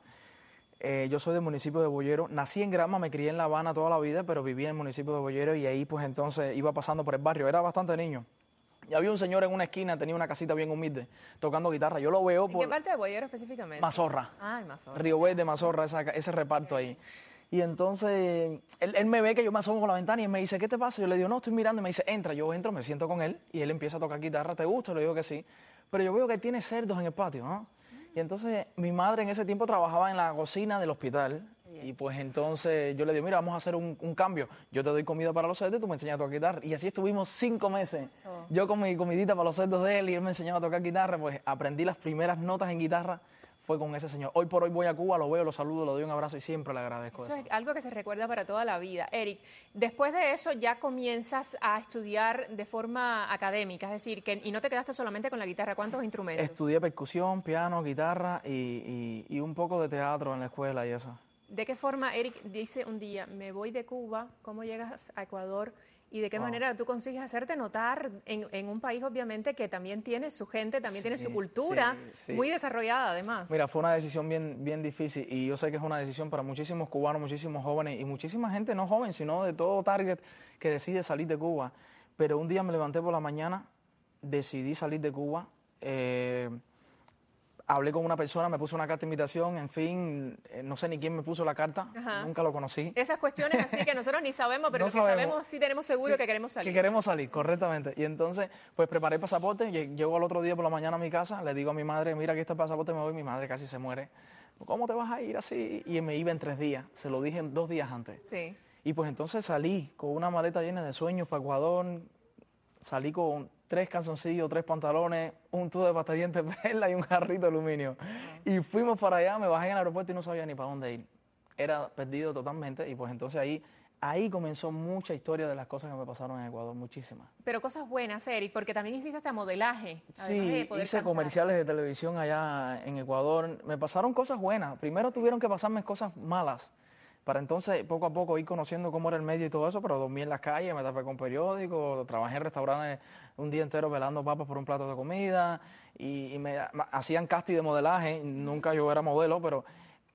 Yo soy del municipio de Boyero. Nací en Granma, me crié en La Habana toda la vida, pero vivía en el municipio de Boyero y ahí pues entonces iba pasando por el barrio. Era bastante niño. Y había un señor en una esquina, tenía una casita bien humilde, tocando guitarra. Yo lo veo por... ¿En qué parte de Boyero específicamente? Mazorra. Ay, Mazorra. Río Verde, Mazorra, ese reparto ahí. Y entonces él me ve que yo me asomo por la ventana y él me dice, ¿qué te pasa? Yo le digo, no, estoy mirando. Y me dice, entra. Yo entro, me siento con él y él empieza a tocar guitarra. ¿Te gusta? Le digo que sí. Pero yo veo que él tiene cerdos en el patio, ¿no? Y entonces mi madre en ese tiempo trabajaba en la cocina del hospital. Y pues entonces yo le digo, mira, vamos a hacer un cambio. Yo te doy comida para los cerdos y tú me enseñas a tocar guitarra. Y así estuvimos 5 meses. Eso. Yo con mi comidita para los cerdos de él y él me enseñaba a tocar guitarra. Pues aprendí las primeras notas en guitarra. Fue con ese señor. Hoy por hoy voy a Cuba, lo veo, lo saludo, le doy un abrazo y siempre le agradezco eso. Eso es algo que se recuerda para toda la vida. Eric, después de eso ya comienzas a estudiar de forma académica, es decir, y no te quedaste solamente con la guitarra. ¿Cuántos instrumentos? Estudié percusión, piano, guitarra y un poco de teatro en la escuela y eso. ¿De qué forma, Eric, dice un día, me voy de Cuba, cómo llegas a Ecuador y de qué manera tú consigues hacerte notar en un país, obviamente, que también tiene su gente, también tiene su cultura muy desarrollada, además? Mira, fue una decisión bien difícil y yo sé que es una decisión para muchísimos cubanos, muchísimos jóvenes y muchísima gente no joven, sino de todo target que decide salir de Cuba. Pero un día me levanté por la mañana, decidí salir de Cuba, hablé con una persona, me puso una carta de invitación, en fin, no sé ni quién me puso la carta, nunca lo conocí. Esas cuestiones así que nosotros ni sabemos, pero no lo que sabemos sí tenemos seguro que queremos salir. Que queremos salir, correctamente. Y entonces, pues preparé el pasaporte, llego al otro día por la mañana a mi casa, le digo a mi madre, mira, aquí está el pasaporte, me voy, mi madre casi se muere. ¿Cómo te vas a ir así? Y me iba en 3 días, se lo dije 2 días antes. Sí. Y pues entonces salí con una maleta llena de sueños para Ecuador, salí con 3 calzoncillos, 3 pantalones, un tubo de pasta de dientes perla y un jarrito de aluminio. Y fuimos para allá, me bajé en el aeropuerto y no sabía ni para dónde ir. Era perdido totalmente y pues entonces ahí comenzó mucha historia de las cosas que me pasaron en Ecuador, muchísimas. Pero cosas buenas, Eric, porque también hiciste hasta modelaje. Sí, hice comerciales de televisión allá en Ecuador. Me pasaron cosas buenas. Primero tuvieron que pasarme cosas malas. Para entonces, poco a poco, ir conociendo cómo era el medio y todo eso, pero dormí en las calles, me tapé con periódicos, trabajé en restaurantes un día entero velando papas por un plato de comida y me hacían casting de modelaje, nunca yo era modelo, pero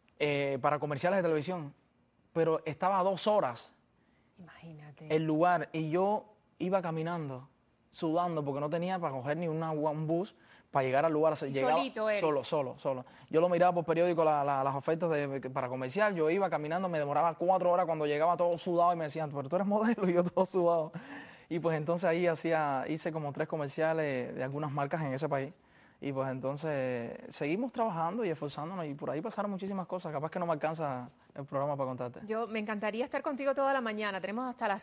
para comerciales de televisión. Pero estaba a 2 horas. Imagínate. El lugar y yo iba caminando, sudando, porque no tenía para coger ni un bus para llegar al lugar. Solito, Eric. Solo. Yo lo miraba por periódico, las ofertas para comercial. Yo iba caminando, me demoraba 4 horas cuando llegaba todo sudado y me decían, pero tú eres modelo, y yo todo sudado. Y pues entonces ahí hice como 3 comerciales de algunas marcas en ese país. Y pues entonces seguimos trabajando y esforzándonos y por ahí pasaron muchísimas cosas. Capaz que no me alcanza el programa para contarte. Me encantaría estar contigo toda la mañana. Tenemos hasta las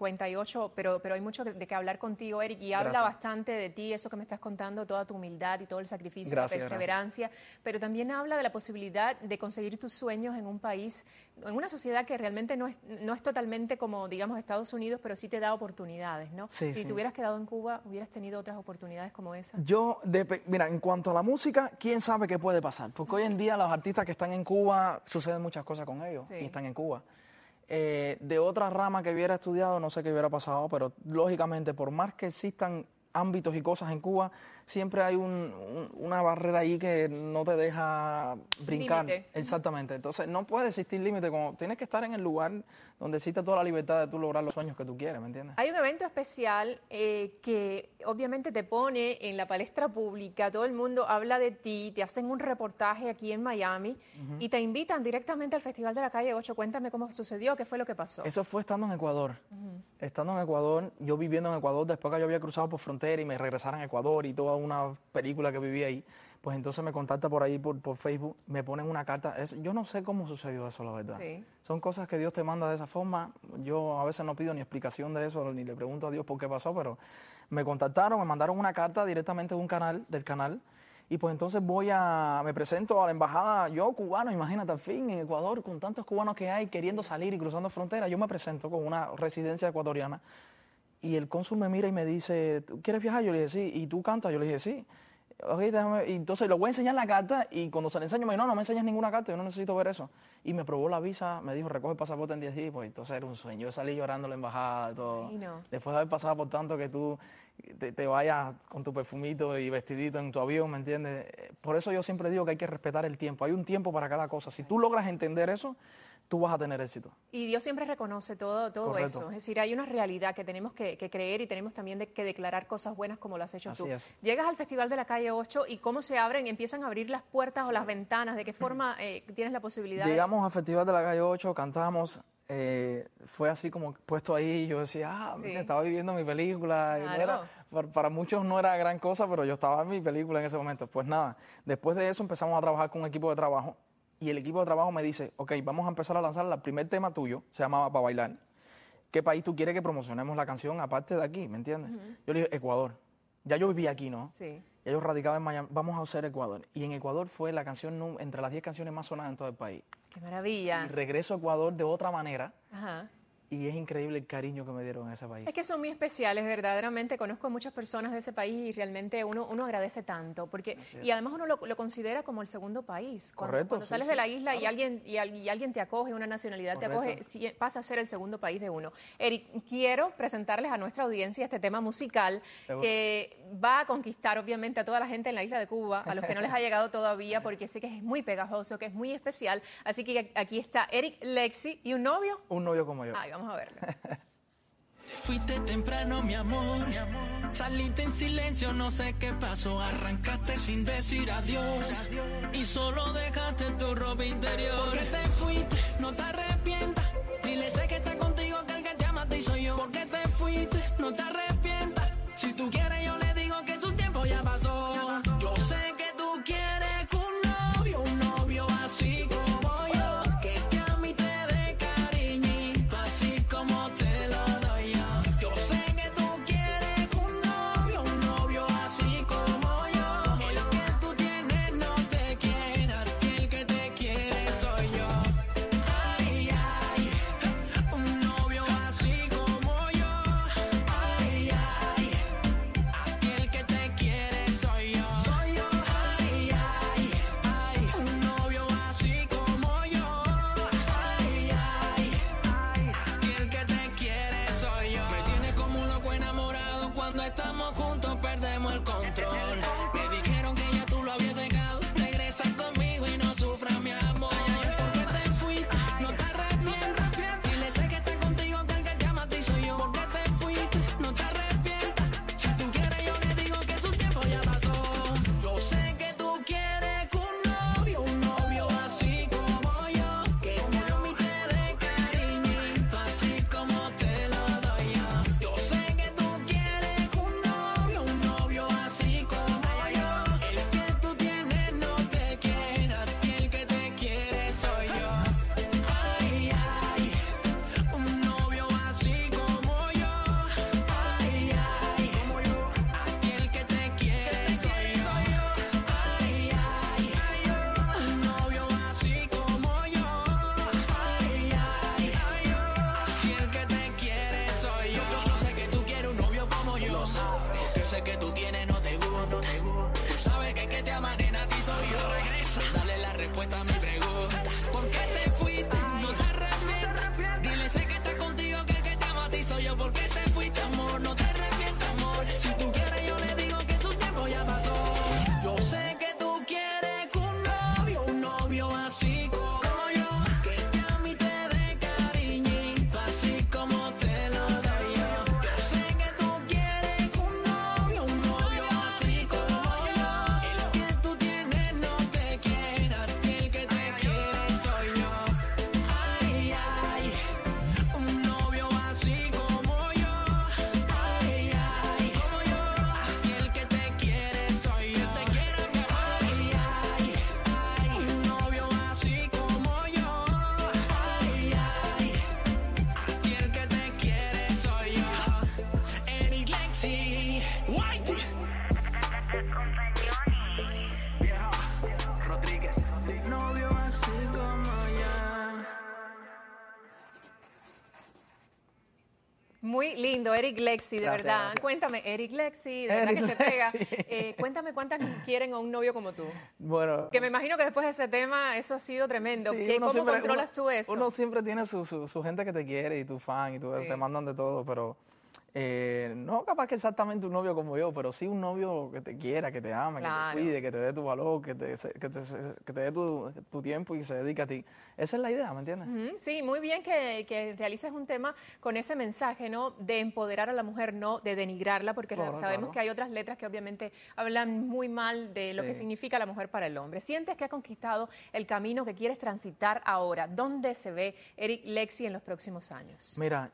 58, pero hay mucho de qué hablar contigo, Eric. Y habla bastante de ti, eso que me estás contando, toda tu humildad y todo el sacrificio, la perseverancia. Pero también habla de la posibilidad de conseguir tus sueños en un país, en una sociedad que realmente no es totalmente como, digamos, Estados Unidos, pero sí te da oportunidades, ¿no? Sí, si te hubieras quedado en Cuba, hubieras tenido otras oportunidades como esa. Mira, en cuanto a la música, ¿quién sabe qué puede pasar? Porque hoy en día los artistas que están en Cuba, suceden muchas cosas con ellos y están en Cuba. De otra rama que hubiera estudiado, no sé qué hubiera pasado, pero lógicamente, por más que existan ámbitos y cosas en Cuba, siempre hay una barrera ahí que no te deja brincar. Límite. Exactamente. Entonces, no puede existir límite. Tienes que estar en el lugar donde existe toda la libertad de tú lograr los sueños que tú quieres, ¿me entiendes? Hay un evento especial que obviamente te pone en la palestra pública, todo el mundo habla de ti, te hacen un reportaje aquí en Miami y te invitan directamente al Festival de la Calle 8. Cuéntame cómo sucedió, qué fue lo que pasó. Eso fue estando en Ecuador. Estando en Ecuador, yo viviendo en Ecuador, después que yo había cruzado por frontera y me regresaran a Ecuador y toda una película que viví ahí, pues entonces me contacta por ahí, por Facebook, me ponen una carta. Yo no sé cómo sucedió eso, la verdad. Sí. Son cosas que Dios te manda de esa forma. Yo a veces no pido ni explicación de eso, ni le pregunto a Dios por qué pasó, pero me contactaron, me mandaron una carta directamente de del canal, y pues entonces me presento a la embajada, yo cubano, imagínate, al fin, en Ecuador, con tantos cubanos que hay queriendo salir y cruzando fronteras, yo me presento con una residencia ecuatoriana, y el cónsul me mira y me dice, ¿tú quieres viajar? Yo le dije, sí. ¿Y tú cantas? Yo le dije, sí. Okay, y entonces le voy a enseñar la carta y cuando se la enseño me dijo, no me enseñas ninguna carta, yo no necesito ver eso. Y me probó la visa, me dijo, recoge el pasaporte en 10 días, pues entonces era un sueño. Yo salí llorando a la embajada y todo. Después de haber pasado por tanto que tú te vayas con tu perfumito y vestidito en tu avión, ¿me entiendes? Por eso yo siempre digo que hay que respetar el tiempo. Hay un tiempo para cada cosa. Si tú logras entender eso, tú vas a tener éxito. Y Dios siempre reconoce todo eso. Es decir, hay una realidad que tenemos que creer y tenemos también que declarar cosas buenas como lo has hecho tú. Es. Llegas al Festival de la Calle 8 y cómo se empiezan a abrir las puertas o las ventanas, ¿de qué forma tienes la posibilidad? Llegamos al Festival de la Calle 8, cantamos, fue así como puesto ahí, yo decía, Sí. estaba viviendo mi película. Y no Claro. para muchos no era gran cosa, pero yo estaba en mi película en ese momento. Pues nada, después de eso empezamos a trabajar con un equipo de trabajo y el equipo de trabajo me dice, ok, vamos a empezar a lanzar el primer tema tuyo, se llamaba Pa' Bailar. ¿Qué país tú quieres que promocionemos la canción aparte de aquí, me entiendes? Yo le dije, Ecuador. Ya yo vivía aquí, ¿no? Sí. Ya yo radicaba en Miami, vamos a hacer Ecuador. Y en Ecuador fue la canción entre las 10 canciones más sonadas en todo el país. Qué maravilla. Y regreso a Ecuador de otra manera Ajá. y es increíble el cariño que me dieron en ese país. Es que son muy especiales, verdaderamente. Conozco a muchas personas de ese país y realmente uno agradece tanto. Y además uno lo considera como el segundo país. Cuando Sí, sales sí, de la isla claro. y alguien te acoge, una nacionalidad te Correcto. acoge, pasa a ser el segundo país de uno. Eric, quiero presentarles a nuestra audiencia este tema musical Seguro. que va a conquistar obviamente a toda la gente en la isla de Cuba, a los que no les ha llegado todavía, porque sé que es muy pegajoso, que es muy especial. Así que aquí está Eric Lexi y un novio. Un novio como yo. Ay, vamos a verlo. Te fuiste temprano, mi amor. Saliste en silencio, no sé qué pasó. Arrancaste sin decir adiós. Y solo dejaste tu ropa interior. ¿Por qué te fuiste? No te arrepientas. Dile sé que está contigo, que el que te ama a ti soy yo. ¿Por qué te fuiste? No te arrepientas. Si tú quieres, yo le digo que su tiempo ya pasó. Yo sé que tú quieres un novio así como yo. Que te ame y te dé cariñito, así como te lo doy yo. Yo sé que tú quieres un novio así como yo. El que tú tienes no te quiere, a ti el que te quiere soy yo. Ay, ay, un novio así como yo. Ay, ay, a ti el que te quiere soy yo. Soy yo. Ay, ay, ay, un novio así como yo. Ay, ay, ay, a ti el que te quiere soy yo. Me tienes como un loco enamorado, cuando estamos juntos perdemos el control. Me dijeron que ya tú lo habías dejado, regresa conmigo y no sufras mi amor. ¿Por qué te fuiste? No te arrepientas. Dile sé que está contigo, que el que te ama a ti soy yo. ¿Por qué te fuiste? No te arrepientas. Si tú quieres yo le digo que su tiempo ya pasó. Yo sé que tú quieres un novio así como yo. Que te ame y te dé cariñito, así como te lo doy yo. Yo sé que tú quieres un novio así como yo. El que tú tienes no te quiere, a ti el que te quiere soy yo. Ay, ay, un novio así como yo. Ay, ay, a ti el que te quiere soy yo. Ay, ay, un novio así como yo. Ay, ay, a ti el que te quiere soy yo. Yo sé que tú quieres un novio como yo. Porque sé que tú tienes no te gusta. Tú sabes que el que te ama, nena, a ti soy yo. Regresa, dale la respuesta a mi pregunta. ¿Por qué te fuiste? No te arrepientas. Dile sé que está contigo, que el que te ama a ti soy yo. ¿Por qué te fuiste, amor? No te arrepientas, amor. Si tú quieres, yo le digo que su tiempo ya pasó. Yo sé que tú quieres un novio así como yo. Que te ame y te dé cariñito, así como te lo doy yo. Yo sé que tú quieres un novio así como yo. El que tú tienes no te quiere, a ti el que te quiere soy yo. Ay, ay, un novio así como yo. Ay, ay, como yo. A ti el que te quiere soy yo. Te quiero, mi amor. Ay, ay, ay, un novio así como yo. Ay, ay, a ti el que te quiere soy yo. Eric Lexi, White. Rodríguez, novio así como yo. Muy lindo, Eric Lexi, de Gracias, verdad. gracias. Cuéntame, Eric Lexi, de verdad Eric que se pega. Lexi. Cuéntame cuántas quieren a un novio como tú. Bueno, Que me imagino que después de ese tema eso ha sido tremendo. sí, ¿Cómo uno controlas tú eso? Uno siempre tiene su gente que te quiere y tu fan y tú, Sí. te mandan de todo, pero No capaz que exactamente un novio como yo, pero sí un novio que te quiera, que te ame, Claro. que te cuide, que te dé tu valor, que te dé tu tiempo y se dedique a ti. Esa es la idea, ¿me entiendes? Ujú, sí, muy bien que realices un tema con ese mensaje, ¿no? De empoderar a la mujer, no de denigrarla, porque Claro, sabemos claro. que hay otras letras que obviamente hablan muy mal de lo que Sí. significa la mujer para el hombre. ¿Sientes que has conquistado el camino que quieres transitar ahora? ¿Dónde se ve Eric Lexi en los próximos años? Mira,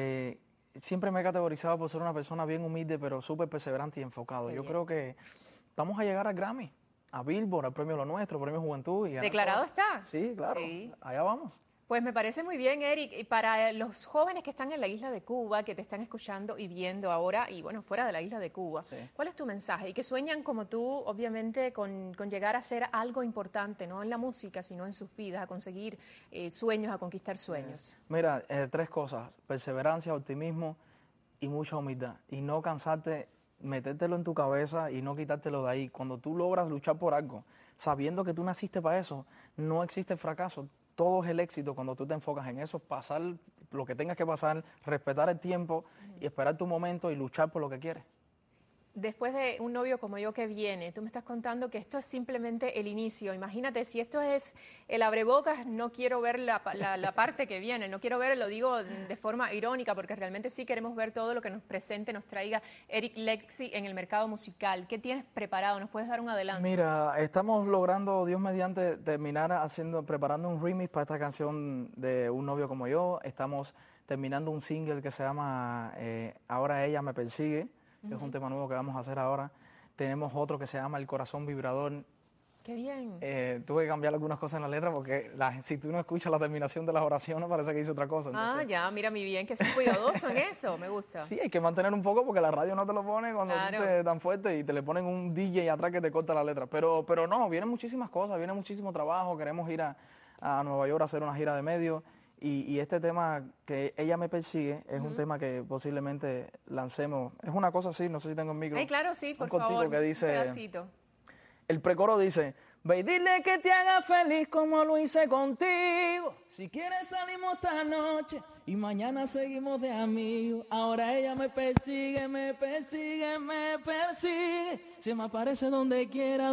siempre me he categorizado por ser una persona bien humilde, pero súper perseverante y enfocado. Qué Yo bien. creo que vamos a llegar al Grammy, a Billboard, al Premio Lo Nuestro, Premio Juventud. Y ganar ¿Declarado cosas. está? Sí, claro. Sí. Allá vamos. Pues me parece muy bien, Eric. Y para los jóvenes que están en la isla de Cuba, que te están escuchando y viendo ahora, y bueno, fuera de la isla de Cuba, ¿cuál es tu mensaje? Y que sueñan como tú, obviamente, con llegar a ser algo importante, no en la música, sino en sus vidas, a conseguir sueños, a conquistar sueños. Mira, 3 cosas: perseverancia, optimismo y mucha humildad. Y no cansarte, metértelo en tu cabeza y no quitártelo de ahí. Cuando tú logras luchar por algo, sabiendo que tú naciste para eso, no existe fracaso. Todo es el éxito cuando tú te enfocas en eso, pasar lo que tengas que pasar, respetar el tiempo y esperar tu momento y luchar por lo que quieres. Después de un novio como yo que viene, tú me estás contando que esto es simplemente el inicio. Imagínate, si esto es el abrebocas, no quiero ver la parte que viene, no quiero ver, lo digo de forma irónica, porque realmente sí queremos ver todo lo que nos presente, nos traiga Eric Lexi en el mercado musical. ¿Qué tienes preparado? ¿Nos puedes dar un adelanto? Mira, estamos logrando, Dios mediante, terminar preparando un remix para esta canción de Un novio como yo. Estamos terminando un single que se llama Ahora ella me persigue, que es un tema nuevo que vamos a hacer ahora. Tenemos otro que se llama El corazón vibrador. ¡Qué bien! Tuve que cambiar algunas cosas en la letra porque si tú no escuchas la terminación de las oraciones parece que hice otra cosa. Entonces, Ya, mira mi bien, que es cuidadoso en eso, me gusta. sí, hay que mantener un poco porque la radio no te lo pone cuando Claro. dice tan fuerte y te le ponen un DJ atrás que te corta la letra. Pero no, vienen muchísimas cosas, viene muchísimo trabajo. Queremos ir a Nueva York a hacer una gira de medios. Y este tema que ella me persigue es un tema que posiblemente lancemos. Es una cosa así, no sé si tengo el micro. Ay, claro, sí, por un cortico favor, que dice, un pedacito. el precoro dice: ve y dile que te haga feliz como lo hice contigo. Si quieres salimos esta noche y mañana seguimos de amigos. Ahora ella me persigue, me persigue, me persigue. Se me aparece donde quiera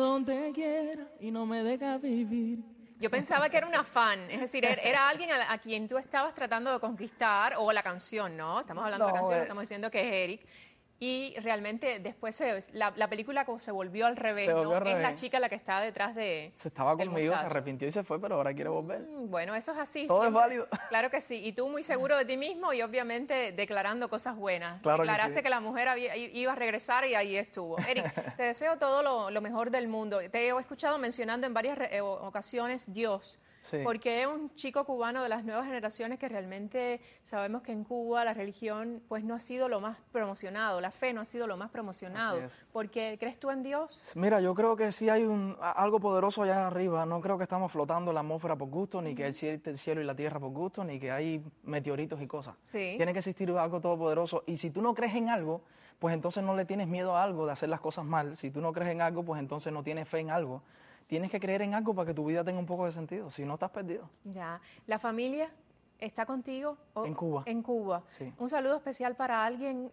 y no me deja vivir. Yo pensaba que era una fan, es decir, era alguien a quien tú estabas tratando de conquistar, o la canción, ¿no? Estamos hablando de No, la canción, estamos diciendo que es Eric. Y realmente después la película como se volvió al revés, Se volvió ¿no? al Es la revés. chica la que está detrás de... Se estaba del conmigo, se muchacho. arrepintió y se fue, pero ahora quiere volver. Bueno, eso es así. Todo es siempre. válido. Claro que sí. Y tú muy seguro de ti mismo y obviamente declarando cosas buenas. Claro que Declaraste sí. que la mujer iba a regresar y ahí estuvo. Eric, te deseo todo lo mejor del mundo. Te he escuchado mencionando en varias ocasiones Dios. Sí. Porque es un chico cubano de las nuevas generaciones que realmente sabemos que en Cuba la religión pues no ha sido lo más promocionado, la fe no ha sido lo más promocionado. Así es. Porque ¿crees tú en Dios? Mira, yo creo que sí hay algo poderoso allá arriba. No creo que estamos flotando en la atmósfera por gusto, ni que existe el cielo y la tierra por gusto, ni que hay meteoritos y cosas. Sí. Tiene que existir algo todopoderoso. Y si tú no crees en algo, pues entonces no le tienes miedo a algo de hacer las cosas mal. Si tú no crees en algo, pues entonces no tienes fe en algo. Tienes que creer en algo para que tu vida tenga un poco de sentido. Si no, estás perdido. Ya. ¿La familia está contigo? En Cuba. En Cuba. Sí. Un saludo especial para alguien.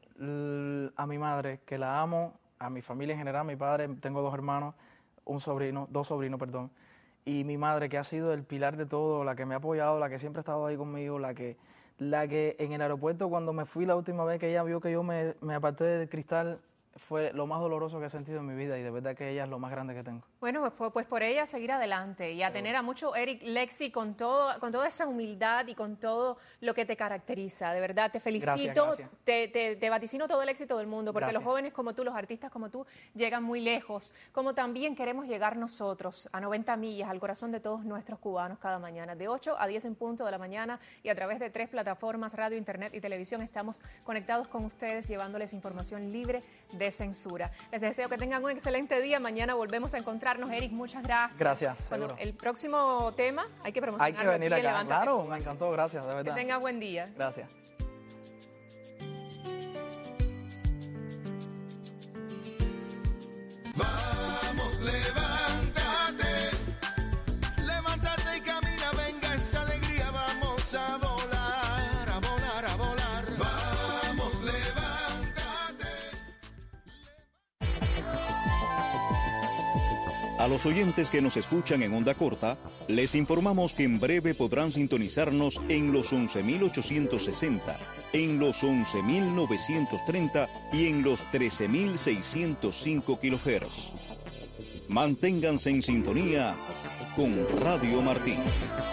A mi madre, que la amo, a mi familia en general, mi padre, tengo 2 hermanos, dos sobrinos, perdón, y mi madre, que ha sido el pilar de todo, la que me ha apoyado, la que siempre ha estado ahí conmigo, la que en el aeropuerto, cuando me fui la última vez que ella vio que yo me aparté del cristal, fue lo más doloroso que he sentido en mi vida y de verdad que ella es lo más grande que tengo. Bueno, pues por ella seguir adelante y a tener a mucho Eric Lexi con toda esa humildad y con todo lo que te caracteriza. De verdad, te felicito, Gracias. Te vaticino todo el éxito del mundo, porque Gracias. los jóvenes como tú, los artistas como tú, llegan muy lejos, como también queremos llegar nosotros a 90 millas, al corazón de todos nuestros cubanos cada mañana. De 8 a 10 en punto de la mañana y a través de 3 plataformas, radio, internet y televisión, estamos conectados con ustedes, llevándoles información libre de censura. Les deseo que tengan un excelente día. Mañana volvemos a encontrarnos. Eric, muchas gracias. Gracias, Cuando seguro. el próximo tema hay que Hay promocionarlo. que venir aquí en acá. Levántate Claro, Cuba. me encantó, gracias, de Que verdad. tenga buen día. Gracias. Vamos, levántate, levántate y camina, venga esa alegría, vamos a volar, a volar, a volar. Vamos, levántate. A los oyentes que nos escuchan en onda corta, les informamos que en breve podrán sintonizarnos en los 11.860, en los 11.930 y en los 13.605 kHz. Manténganse en sintonía con Radio Martí.